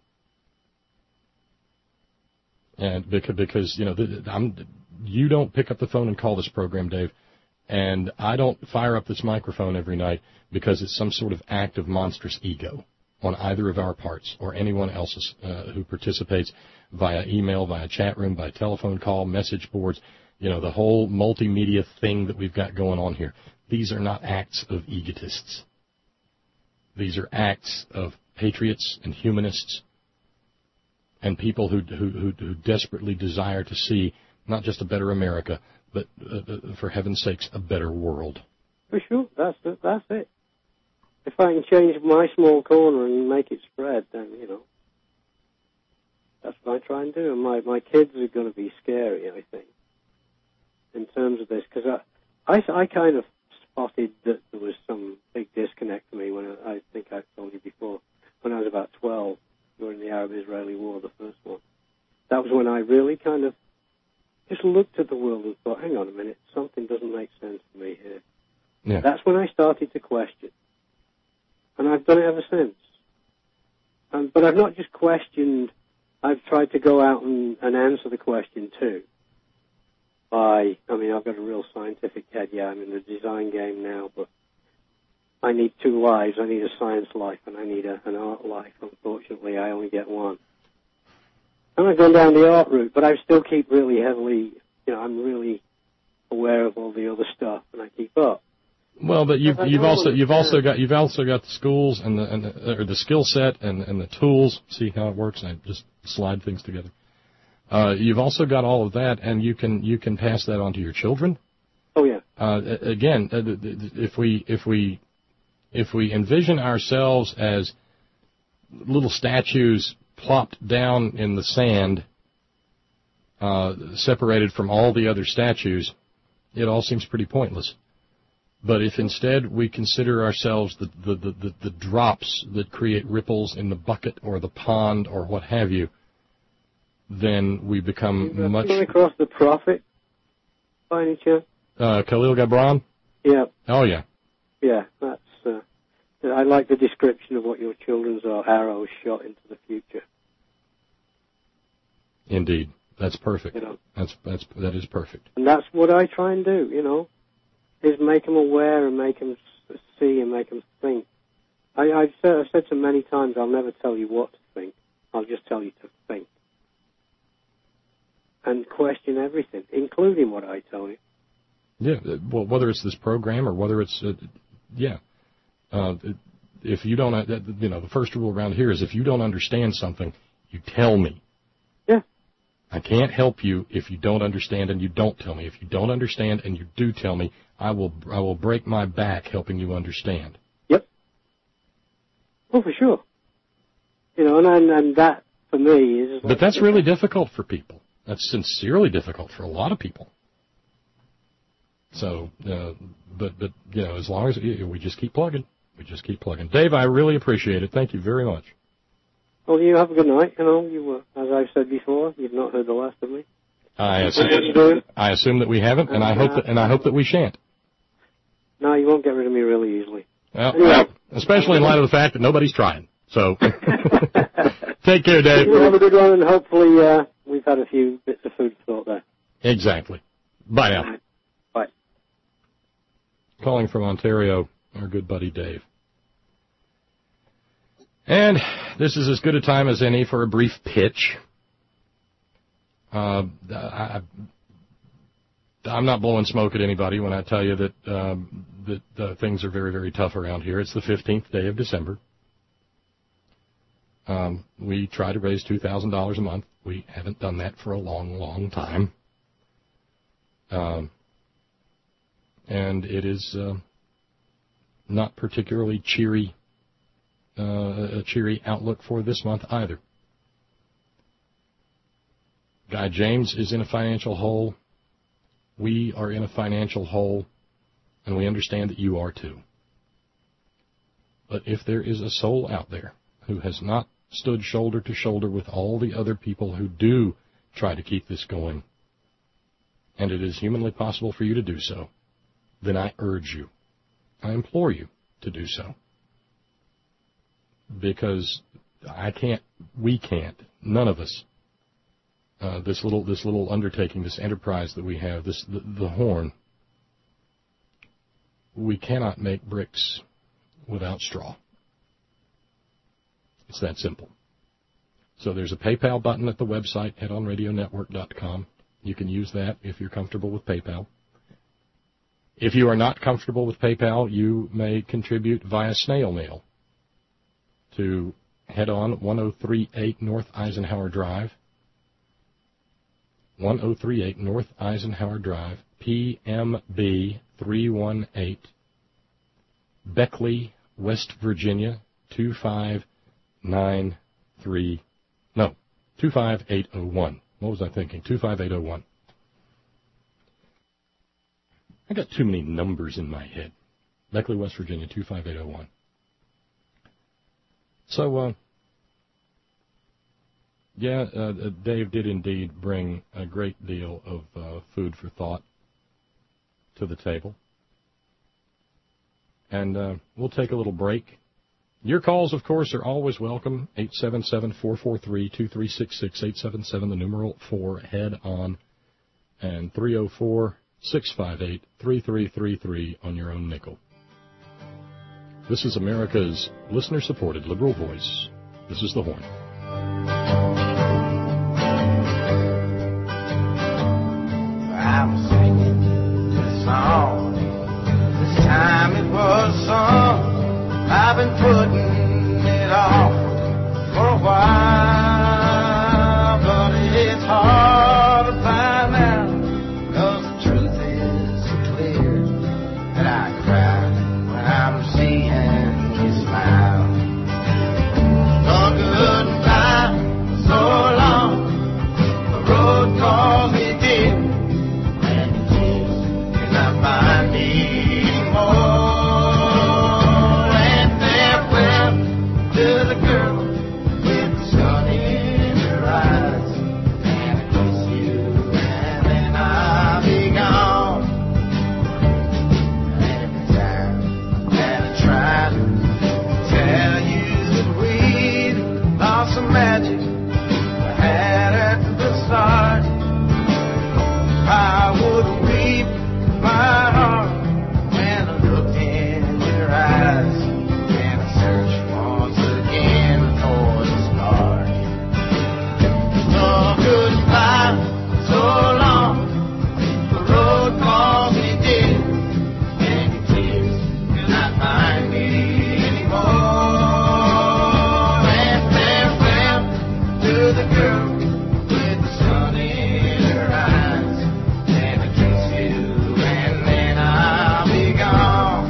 And because because you know I'm you don't pick up the phone and call this program, Dave. And I don't fire up this microphone every night because it's some sort of act of monstrous ego. on either of our parts or anyone else's uh, who participates via email, via chat room, by telephone call, message boards, you know, the whole multimedia thing that we've got going on here. These are not acts of egotists. These are acts of patriots and humanists and people who, who, who, who desperately desire to see not just a better America, but, uh, for heaven's sakes, a better world. For sure, that's it. That's it. If I can change my small corner and make it spread, then, you know, that's what I try and do. And my, my kids are going to be scary, I think, in terms of this, because I, I, I kind of spotted that there was some big disconnect for me when I, I think I've told you before, when I was about twelve, during the Arab-Israeli War, the first one. That was when I really kind of just looked at the world and thought, hang on a minute, something doesn't make sense to me here. Yeah. That's when I started to question. And I've done it ever since. Um, but I've not just questioned, I've tried to go out and, and answer the question too. By, I mean, I've got a real scientific head, yeah, I'm in the design game now, but I need two lives. I need a science life and I need a, an art life. Unfortunately, I only get one. And I've gone down the art route, but I still keep really heavily, you know, I'm really aware of all the other stuff and I keep up. Well, but you've you've also you've also got you've also got the schools and the and the, or the skill set and and the tools. See how it works? I just slide things together. Uh, you've also got all of that, and you can you can pass that on to your children. Oh yeah. Uh, again, if we if we if we envision ourselves as little statues plopped down in the sand, uh, separated from all the other statues, it all seems pretty pointless. But if instead we consider ourselves the, the, the, the, the drops that create ripples in the bucket or the pond or what have you, then we become You've much... Come across the Prophet, by any chance? Uh, Khalil Gibran? Yeah. Oh, yeah. Yeah, that's... Uh, I like the description of what your children's are, arrows shot into the future. Indeed. That's perfect. You know? That's, that's, that is perfect. And that's what I try and do, you know, is make them aware and make them see and make them think. I, I've, said, I've said to them many times, I'll never tell you what to think. I'll just tell you to think. And question everything, including what I tell you. Yeah, well, whether it's this program or whether it's, uh, yeah. Uh, if you don't, uh, you know, the first rule around here is if you don't understand something, you tell me. Yeah. I can't help you if you don't understand and you don't tell me. If you don't understand and you do tell me, I will I will break my back helping you understand. Yep. Oh, for sure. You know, and and that for me is. But that's really difficult for people. That's sincerely difficult for a lot of people. So, uh, but but you know, as long as we just keep plugging, we just keep plugging. Dave, I really appreciate it. Thank you very much. Well, you have a good night. You know, you uh, as I've said before, you've not heard the last of me. I assume, I assume that we haven't, and I hope that, and I hope that we shan't. No, you won't get rid of me really easily. Well, anyway. well, especially in light of the fact that nobody's trying. So, take care, Dave. You have a good one, and hopefully uh, we've had a few bits of food for thought there. Exactly. Bye now. Bye. Calling from Ontario, our good buddy Dave. And this is as good a time as any for a brief pitch. Uh, I, I'm not blowing smoke at anybody when I tell you that um, that uh, things are very, very tough around here. It's the fifteenth day of December. Um, we try to raise two thousand dollars a month. We haven't done that for a long, long time. Um, and it is uh, not particularly cheery, uh, a cheery outlook for this month either. Guy James is in a financial hole. We are in a financial hole, and we understand that you are too. But if there is a soul out there who has not stood shoulder to shoulder with all the other people who do try to keep this going, and it is humanly possible for you to do so, then I urge you, I implore you to do so. Because I can't, we can't, none of us, Uh, this little this little undertaking, this enterprise that we have, this the, the horn, we cannot make bricks without straw. It's that simple. So there's a PayPal button at the website, head on radio network dot com. You can use that if you're comfortable with PayPal. If you are not comfortable with PayPal, you may contribute via snail mail to head on ten thirty-eight North Eisenhower Drive, ten thirty-eight North Eisenhower Drive, P M B three one eight, Beckley, West Virginia, two five nine three, no, two five eight oh one. What was I thinking? two five eight oh one. I got too many numbers in my head. Beckley, West Virginia, two five eight oh one. So, uh, yeah, uh, Dave did indeed bring a great deal of uh, food for thought to the table. And uh, we'll take a little break. Your calls, of course, are always welcome. eight seven seven, four four three, two three six six, eight seven seven, the numeral four, head on, and three oh four, six five eight, three three three three on your own nickel. This is America's listener-supported liberal voice. This is The Horn. I'm singing this song. This time it was sung. I've been putting it off for a while, but it's hard to find out, 'cause the truth is so clear that I cry when I'm seeing you smile. The goodbye was so long, the road called me dear, and you cannot find me anymore. To the girl with the sun in her eyes, and I kiss you, and then I'll be gone. And every time that I try to tell you that we'd lost some magic I had at the start, I would weep my heart when I looked in your eyes, and I searched goodbye, so long, the road calls me dear, and your tears cannot find me anymore. And farewell to the girl with the sun in her eyes, and I kiss you, and then I'll be gone.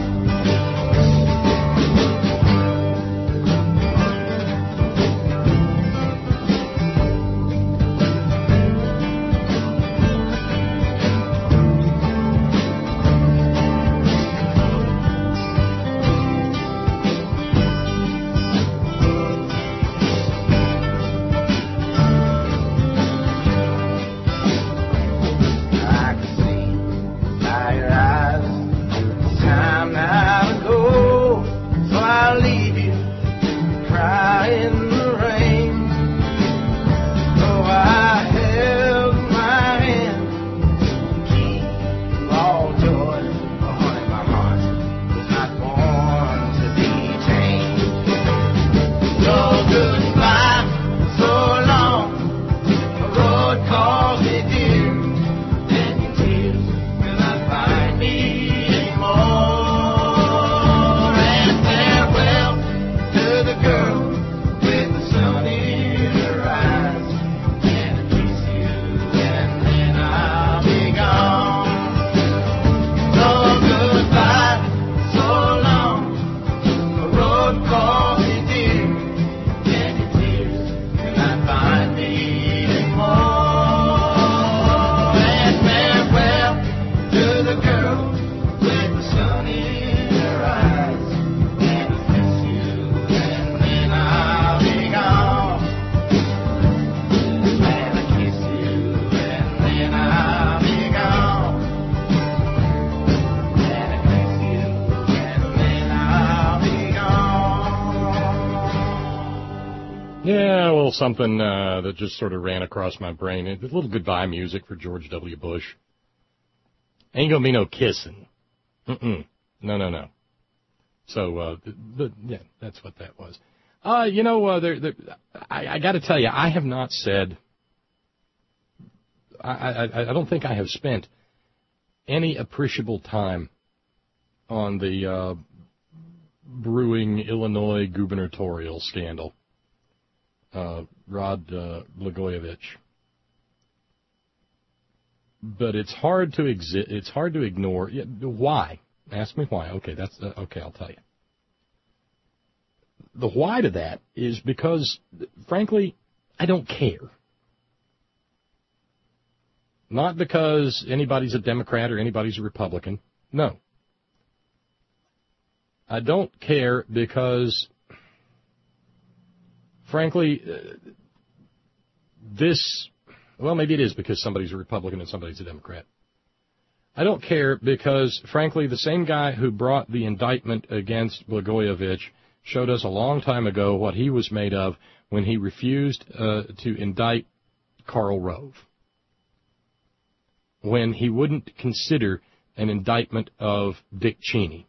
Something uh, that just sort of ran across my brain. A little goodbye music for George W. Bush. Ain't gonna be no kissing. Mm-mm. No, no, no. So, uh, the, the, yeah, that's what that was. Uh, you know, uh, there, there, I, I got to tell you, I have not said, I, I, I don't think I have spent any appreciable time on the uh, brewing Illinois gubernatorial scandal, uh, Rod uh, Blagojevich. But it's hard to exi- It's hard to ignore. Yeah, why? Ask me why. Okay, that's uh, okay. I'll tell you. The why to that is because, frankly, I don't care. Not because anybody's a Democrat or anybody's a Republican. No. I don't care because, frankly, uh, this, well, maybe it is because somebody's a Republican and somebody's a Democrat. I don't care because, frankly, the same guy who brought the indictment against Blagojevich showed us a long time ago what he was made of when he refused uh, to indict Karl Rove, when he wouldn't consider an indictment of Dick Cheney,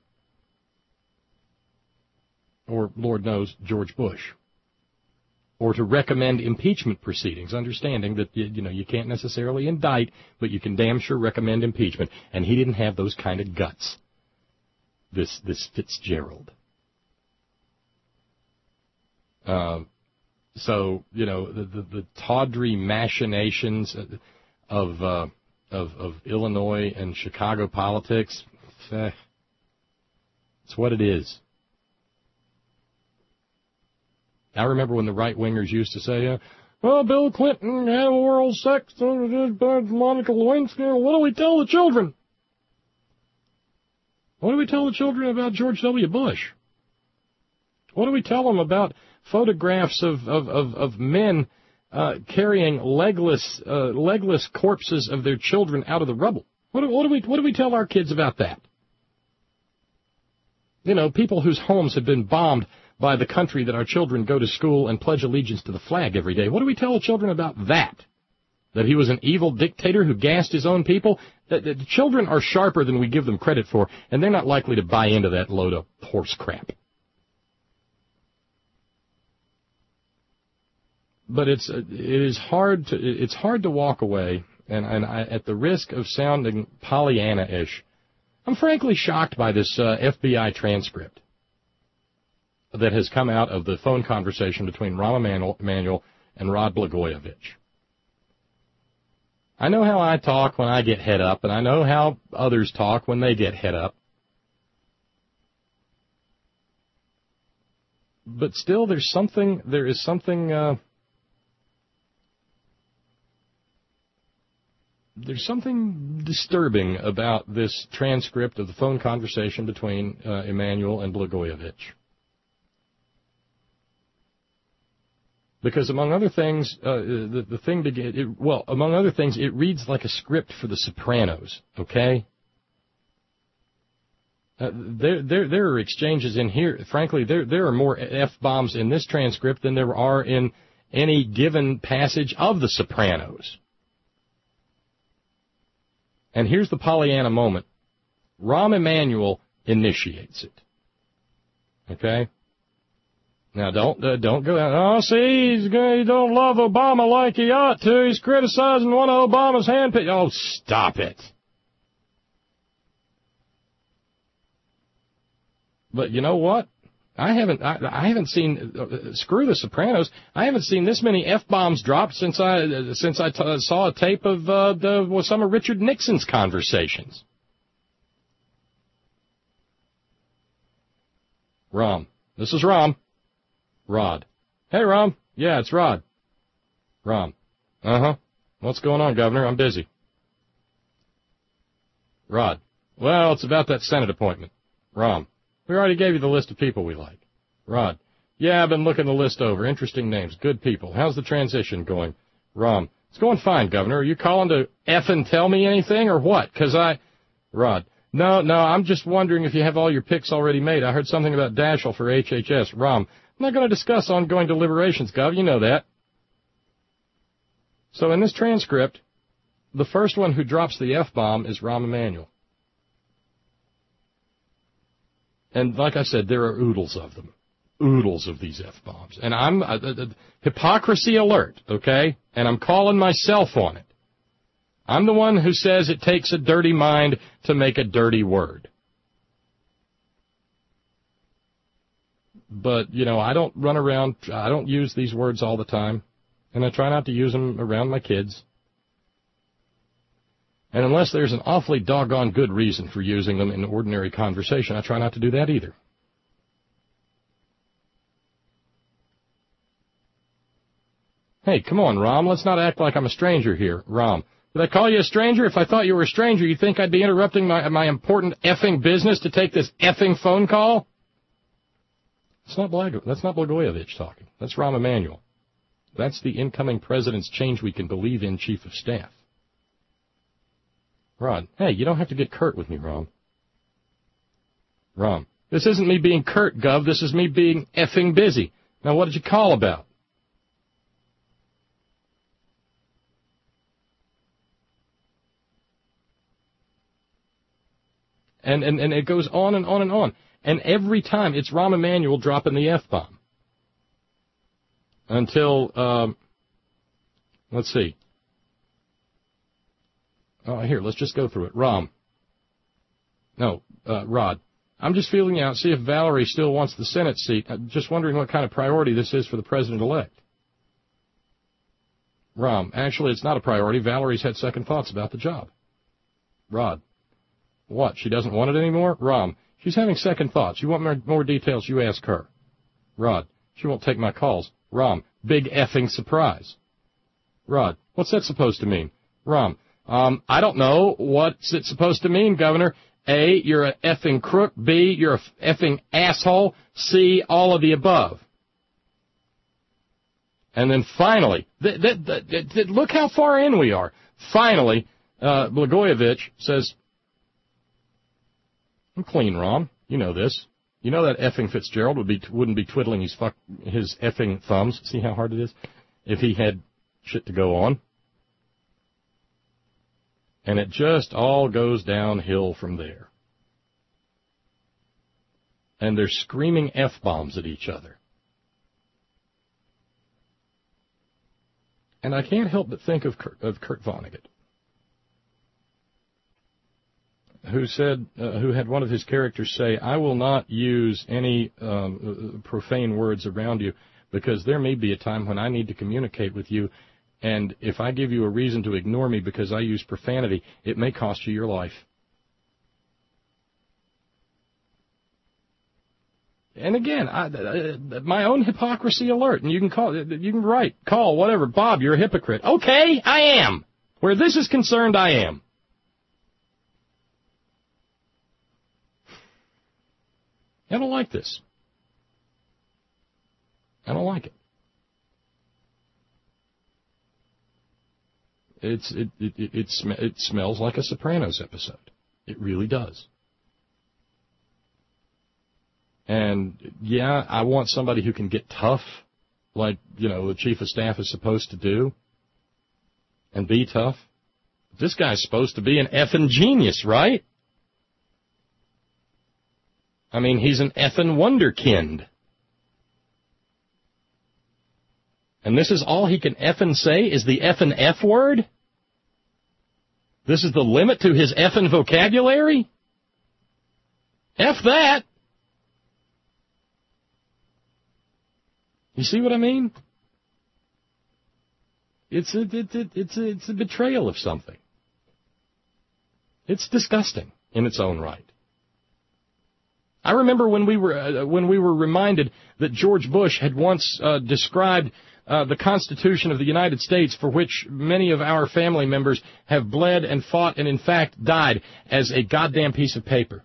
or, Lord knows, George Bush, or to recommend impeachment proceedings, understanding that, you know, you can't necessarily indict, but you can damn sure recommend impeachment, and he didn't have those kind of guts, this this Fitzgerald. Uh, so, you know, the, the, the tawdry machinations of, uh, of, of Illinois and Chicago politics, eh, it's what it is. I remember when the right-wingers used to say, uh, well, Bill Clinton had oral sex with Monica Lewinsky. What do we tell the children? What do we tell the children about George W. Bush? What do we tell them about photographs of, of, of, of men uh, carrying legless uh, legless corpses of their children out of the rubble? What do, what do we what do we tell our kids about that? You know, people whose homes have been bombed by the country that our children go to school and pledge allegiance to the flag every day. What do we tell the children about that? That he was an evil dictator who gassed his own people? The, the children are sharper than we give them credit for, and they're not likely to buy into that load of horse crap. But it's it is hard to it's hard to walk away, and and I, at the risk of sounding Pollyanna-ish, I'm frankly shocked by this uh, F B I transcript that has come out of the phone conversation between Rahm Emanuel and Rod Blagojevich. I know how I talk when I get head up, and I know how others talk when they get head up. But still, there's something. There is something. Uh, There's something disturbing about this transcript of the phone conversation between uh, Emanuel and Blagojevich. Because among other things, uh, the, the thing to get, it, well, among other things, it reads like a script for The Sopranos, okay? Uh, there, there, there are exchanges in here. Frankly, there, there are more F-bombs in this transcript than there are in any given passage of The Sopranos. And here's the Pollyanna moment. Rahm Emanuel initiates it. Okay? Now, don't uh, don't go out, oh, see, he's gonna, he don't love Obama like he ought to. He's criticizing one of Obama's handpicked. Oh, stop it. But you know what? I haven't I, I haven't seen, uh, screw The Sopranos, I haven't seen this many F-bombs dropped since I uh, since I t- saw a tape of uh, the, well, some of Richard Nixon's conversations. Rahm. This is Rahm. Rod. Hey, Rahm. Yeah, it's Rod. Rahm. Uh-huh. What's going on, Governor? I'm busy. Rod. Well, it's about that Senate appointment. Rahm. We already gave you the list of people we like. Rod. Yeah, I've been looking the list over. Interesting names. Good people. How's the transition going? Rahm. It's going fine, Governor. Are you calling to effing tell me anything or what? Because I... Rod. No, no, I'm just wondering if you have all your picks already made. I heard something about Daschle for H H S. Rahm. I'm not going to discuss ongoing deliberations, Gov. You know that. So in this transcript, the first one who drops the F-bomb is Rahm Emanuel. And like I said, there are oodles of them. oodles of these F-bombs. And I'm uh, uh, hypocrisy alert, okay? And I'm calling myself on it. I'm the one who says it takes a dirty mind to make a dirty word. But, you know, I don't run around, I don't use these words all the time. And I try not to use them around my kids. And unless there's an awfully doggone good reason for using them in ordinary conversation, I try not to do that either. Hey, come on, Rom, let's not act like I'm a stranger here. Rom, did I call you a stranger? If I thought you were a stranger, you'd think I'd be interrupting my, my important effing business to take this effing phone call? That's not Blag- that's not Blagojevich talking. That's Rahm Emanuel. That's the incoming president's change we can believe in chief of staff. Rod, hey, you don't have to get curt with me, Rom. Rom, this isn't me being curt, Gov. This is me being effing busy. Now, what did you call about? And, and, and it goes on and on and on. And every time it's Rahm Emanuel dropping the F-bomb. Until, um, let's see. Oh, here, let's just go through it. Rom. No, uh, Rod. I'm just feeling out, see if Valerie still wants the Senate seat. I'm just wondering what kind of priority this is for the president-elect. Rom. Actually, it's not a priority. Valerie's had second thoughts about the job. Rod. What? She doesn't want it anymore? Rom. She's having second thoughts. You want more, more details, you ask her. Rod. She won't take my calls. Rom. Big effing surprise. Rod. What's that supposed to mean? Rom. Um, I don't know. What's it supposed to mean, Governor? A, you're a effing crook. B, you're a effing asshole. C, all of the above. And then finally, th- th- th- th- th- look how far in we are. Finally, uh, Blagojevich says, I'm clean, Rom. You know this. You know that effing Fitzgerald would be, wouldn't be twiddling his fuck, his effing thumbs. See how hard it is? If he had shit to go on. And it just all goes downhill from there. And they're screaming F-bombs at each other. And I can't help but think of Kurt, of Kurt Vonnegut, who said, uh, who had one of his characters say, I will not use any um, profane words around you because there may be a time when I need to communicate with you, and if I give you a reason to ignore me because I use profanity, it may cost you your life. And again, I, uh, my own hypocrisy alert, and you can call, you can write, call, whatever, Bob, you're a hypocrite. Okay, I am. Where this is concerned, I am. I don't like this. I don't like it. It's it it it, it, sm- it smells like a Sopranos episode. It really does. And yeah, I want somebody who can get tough, like, you know, the chief of staff is supposed to do, and be tough. This guy's supposed to be an effing genius, right? I mean, he's an effing wonderkind. And this is all he can effing say is the effing F word? This is the limit to his effing vocabulary? F that. You see what I mean? It's a, it, it, it's a, it's a betrayal of something. It's disgusting in its own right. I remember when we were uh, when we were reminded that George Bush had once uh, described uh, the Constitution of the United States, for which many of our family members have bled and fought and in fact died, as a goddamn piece of paper.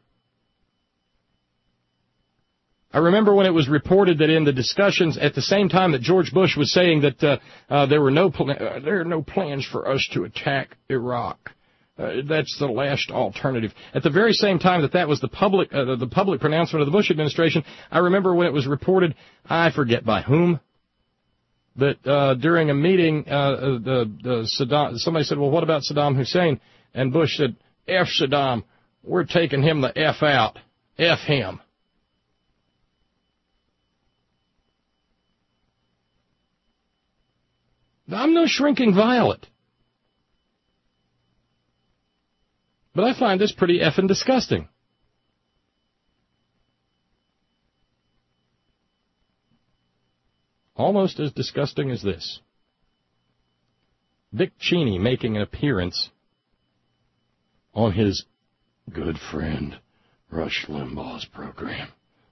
I remember when it was reported that in the discussions at the same time that George Bush was saying that uh, uh, there were no pl- uh, there are no plans for us to attack Iraq. Uh, that's the last alternative. At the very same time that that was the public uh, the public pronouncement of the Bush administration, I remember when it was reported, I forget by whom, that uh, during a meeting, uh, the, the Saddam, somebody said, well, what about Saddam Hussein? And Bush said, F Saddam, we're taking him the F out. F him. I'm no shrinking violet. But I find this pretty effing disgusting. Almost as disgusting as this. Dick Cheney making an appearance on his good friend Rush Limbaugh's program.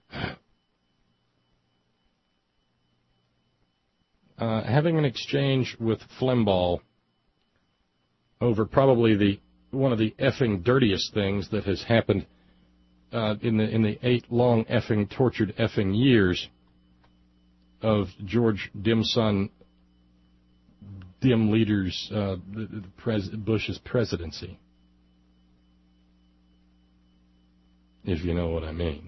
Uh, having an exchange with Flimbaugh over probably the one of the effing dirtiest things that has happened uh, in the in the eight long effing tortured effing years of George Dimson Dim Leader's uh, the, the pres- Bush's presidency, if you know what I mean.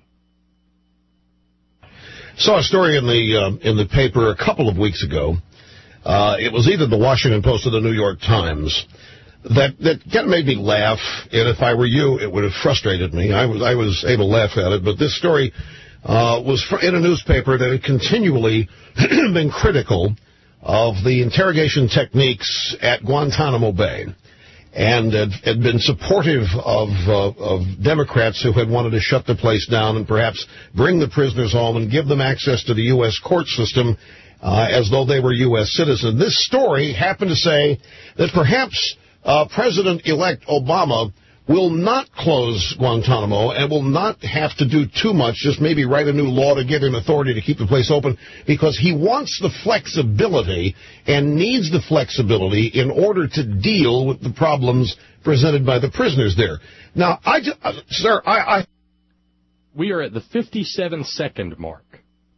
Saw a story in the uh, in the paper a couple of weeks ago. Uh, it was either the Washington Post or the New York Times. That that kind of made me laugh, and if I were you, it would have frustrated me. I was I was able to laugh at it, but this story uh, was in a newspaper that had continually been critical of the interrogation techniques at Guantanamo Bay, and had, had been supportive of uh, of Democrats who had wanted to shut the place down and perhaps bring the prisoners home and give them access to the U S court system uh, as though they were U S citizens. This story happened to say that perhaps Uh, President-elect Obama will not close Guantanamo and will not have to do too much, just maybe write a new law to give him authority to keep the place open, because he wants the flexibility and needs the flexibility in order to deal with the problems presented by the prisoners there. Now, I, uh, sir, I, I... We are at the fifty-seven second mark.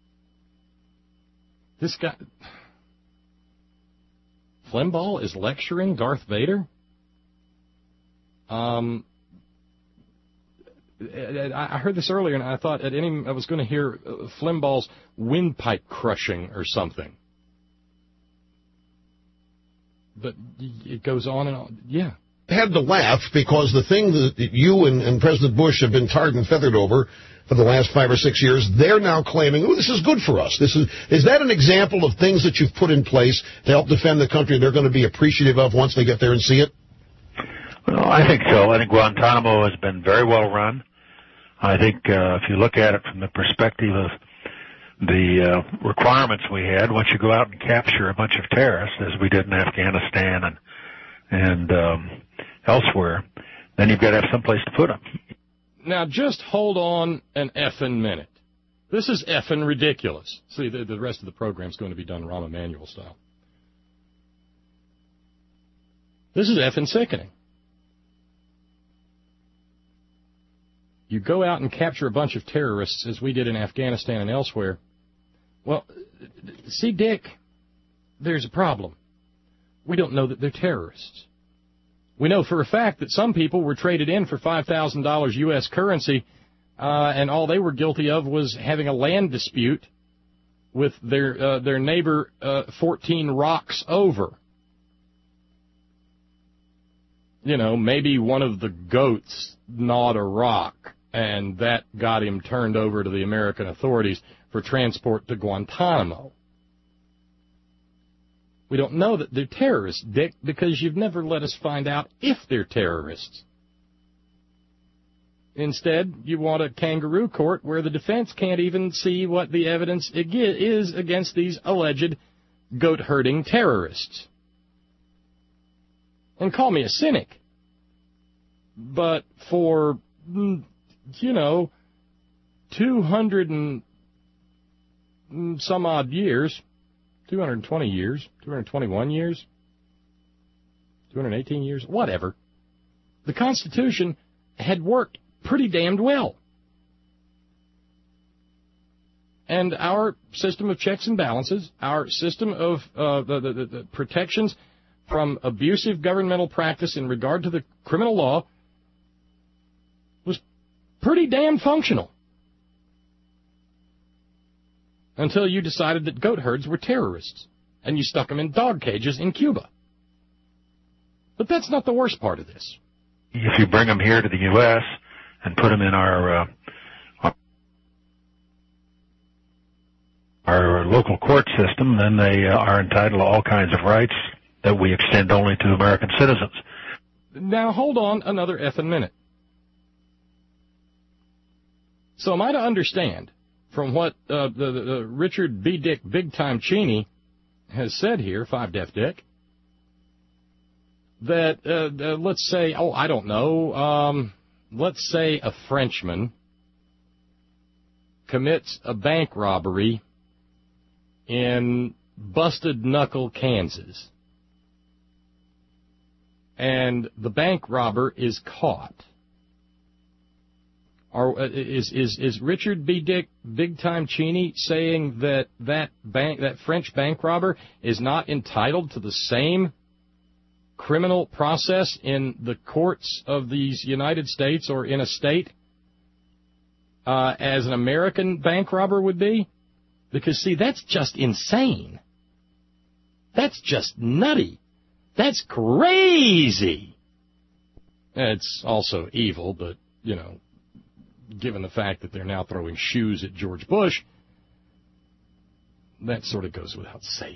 This guy... Flimbaugh is lecturing Darth Vader? Um, I heard this earlier, and I thought at any I was going to hear Flimbaugh's windpipe crushing or something. But it goes on and on. Yeah. I had to laugh because the thing that you and, and President Bush have been tarred and feathered over for the last five or six years, they're now claiming, oh, this is good for us. This is is that an example of things that you've put in place to help defend the country they're going to be appreciative of once they get there and see it? Well, I think so. I think Guantanamo has been very well run. I think uh, if you look at it from the perspective of the uh, requirements we had, once you go out and capture a bunch of terrorists, as we did in Afghanistan and and um, elsewhere, then you've got to have some place to put them. Now, just hold on an effing minute. This is effing ridiculous. See, the, the rest of the program's going to be done Rahm Emanuel style. This is effing sickening. You go out and capture a bunch of terrorists, as we did in Afghanistan and elsewhere. Well, see, Dick, there's a problem. We don't know that they're terrorists. We know for a fact that some people were traded in for five thousand dollars U S currency, uh, and all they were guilty of was having a land dispute with their uh, their neighbor uh, fourteen rocks over. You know, maybe one of the goats gnawed a rock, and that got him turned over to the American authorities for transport to Guantanamo. We don't know that they're terrorists, Dick, because you've never let us find out if they're terrorists. Instead, you want a kangaroo court where the defense can't even see what the evidence is against these alleged goat-herding terrorists. And call me a cynic, but for, you know, two hundred and some odd years, two hundred twenty years, two hundred twenty-one years, two hundred eighteen years, whatever, the Constitution had worked pretty damned well. And our system of checks and balances, our system of uh, the, the, the protections from abusive governmental practice in regard to the criminal law was pretty damn functional. Until you decided that goat herds were terrorists, and you stuck them in dog cages in Cuba. But that's not the worst part of this. If you bring them here to the U S and put them in our, uh, our local court system, then they uh, are entitled to all kinds of rights that we extend only to American citizens. Now, hold on another effing minute. So am I to understand from what uh, the, the, the Richard B. Dick Big Time Cheney has said here, Five Deaf Dick, that, uh, uh, let's say, oh, I don't know, um, let's say a Frenchman commits a bank robbery in Busted Knuckle, Kansas, and the bank robber is caught. Or is is is Richard B. Dick Big Time Cheney saying that that bank that French bank robber is not entitled to the same criminal process in the courts of these United States or in a state uh, as an American bank robber would be? Because, see, that's just insane. That's just nutty. That's crazy. It's also evil, but, you know, given the fact that they're now throwing shoes at George Bush, that sort of goes without saying.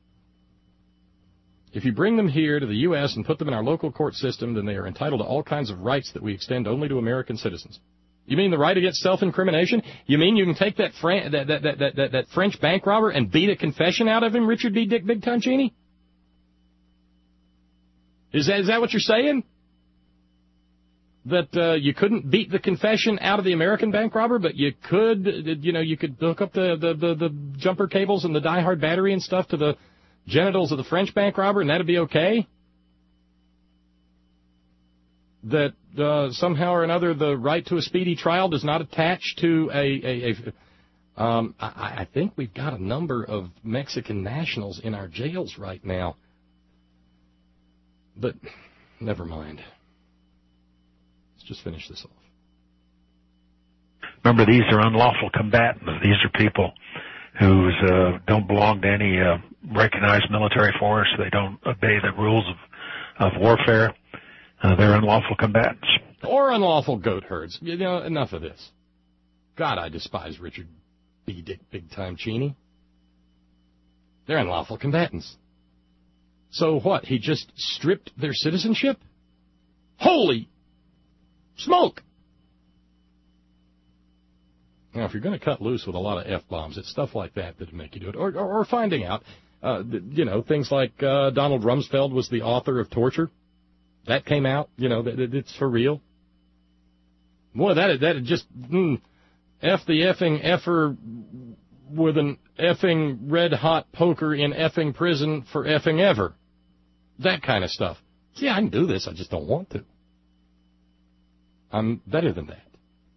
If you bring them here to the U S and put them in our local court system, then they are entitled to all kinds of rights that we extend only to American citizens. You mean the right against self-incrimination? You mean you can take that, Fran- that, that, that, that, that French bank robber and beat a confession out of him, Richard B. Dick Big Time Cheney? Is that, is that what you're saying? That uh, you couldn't beat the confession out of the American bank robber, but you could, you know, you could hook up the, the, the, the jumper cables and the die-hard battery and stuff to the genitals of the French bank robber, and that'd be okay? That uh, somehow or another the right to a speedy trial does not attach to a... a, a um, I, I think we've got a number of Mexican nationals in our jails right now. But never mind. Let's just finish this off. Remember, these are unlawful combatants. These are people who uh, don't belong to any uh, recognized military force. They don't obey the rules of, of warfare. Uh, they're unlawful combatants. Or unlawful goat herds. You know, enough of this. God, I despise Richard B. Dick Big Time Cheney. They're unlawful combatants. So what, he just stripped their citizenship? Holy smoke! Now, if you're going to cut loose with a lot of F-bombs, it's stuff like that that make you do it. Or, or, or finding out, uh, you know, things like uh, Donald Rumsfeld was the author of torture. That came out, you know, that, that it's for real. Boy, that that just, mm, F the effing effer with an effing red-hot poker in effing prison for effing ever. That kind of stuff. See, I can do this, I just don't want to. I'm better than that.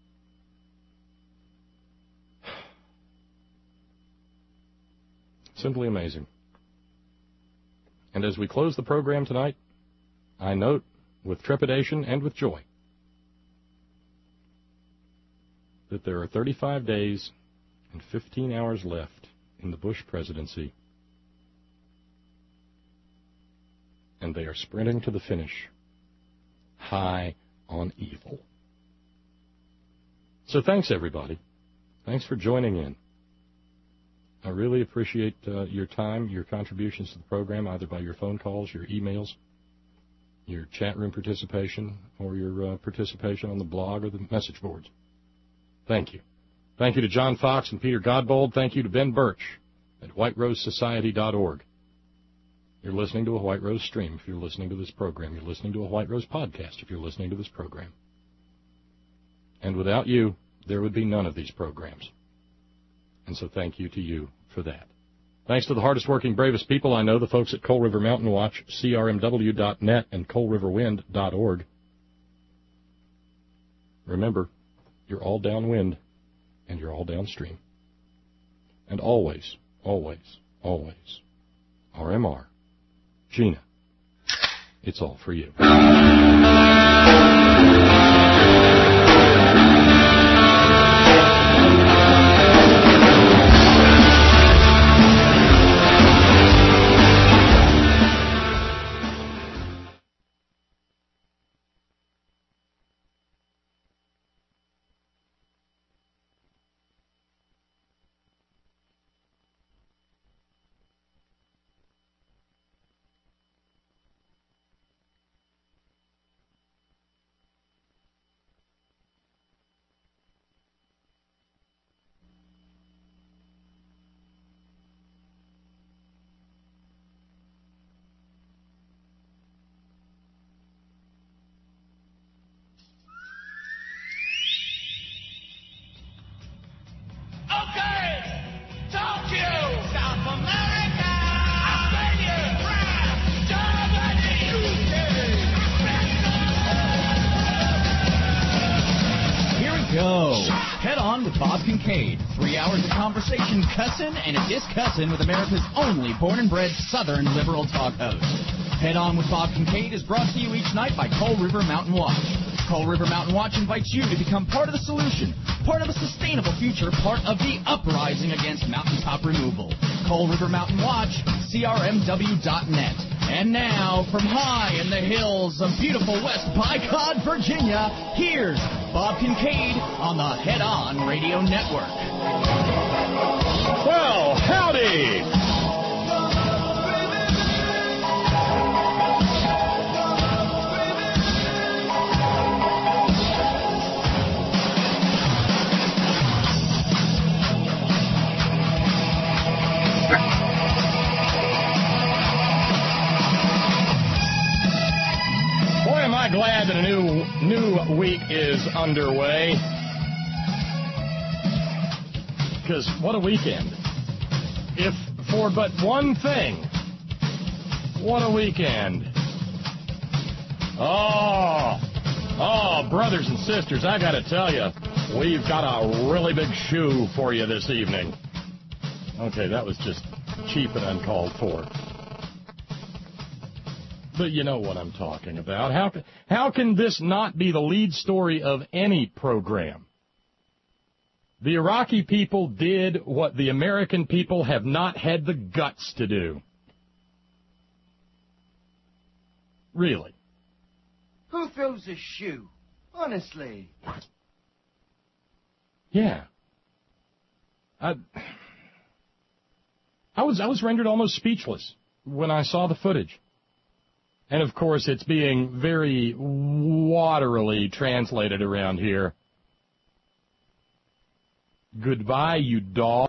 Simply amazing. And as we close the program tonight, I note with trepidation and with joy that there are thirty-five days and fifteen hours left in the Bush presidency, and they are sprinting to the finish, high on evil. So thanks, everybody. Thanks for joining in. I really appreciate uh, your time, your contributions to the program, either by your phone calls, your emails, your chat room participation, or your uh, participation on the blog or the message boards. Thank you. Thank you to John Fox and Peter Godbold. Thank you to Ben Birch at white rose society dot org. You're listening to a White Rose stream if you're listening to this program. You're listening to a White Rose podcast if you're listening to this program. And without you, there would be none of these programs. And so thank you to you for that. Thanks to the hardest working, bravest people I know, the folks at Coal River Mountain Watch, C R M W dot net, and coal river wind dot org. Remember, you're all downwind, and you're all downstream. And always, always, always, R M R, Gina, it's all for you. On with Bob Kincaid. Three hours of conversation, cussin' and a discussin' with America's only born and bred Southern liberal talk host. Head On with Bob Kincaid is brought to you each night by Coal River Mountain Watch. Coal River Mountain Watch invites you to become part of the solution, part of a sustainable future, part of the uprising against mountaintop removal. Coal River Mountain Watch, C R M W dot net. And now, from high in the hills of beautiful West Bicod, Virginia, here's Bob Kincaid on the Head On Radio Network. Well, howdy! Boy, am I glad that a new new week is underway. Because what a weekend. If for but one thing, what a weekend. Oh, oh, brothers and sisters, I got to tell you, we've got a really big shoe for you this evening. Okay, that was just cheap and uncalled for. But you know what I'm talking about. How can, how can this not be the lead story of any program? The Iraqi people did what the American people have not had the guts to do. Really. Who throws a shoe? Honestly. Yeah. I, I was I was rendered almost speechless when I saw the footage. And, of course, it's being very waterily translated around here. Goodbye, you dog.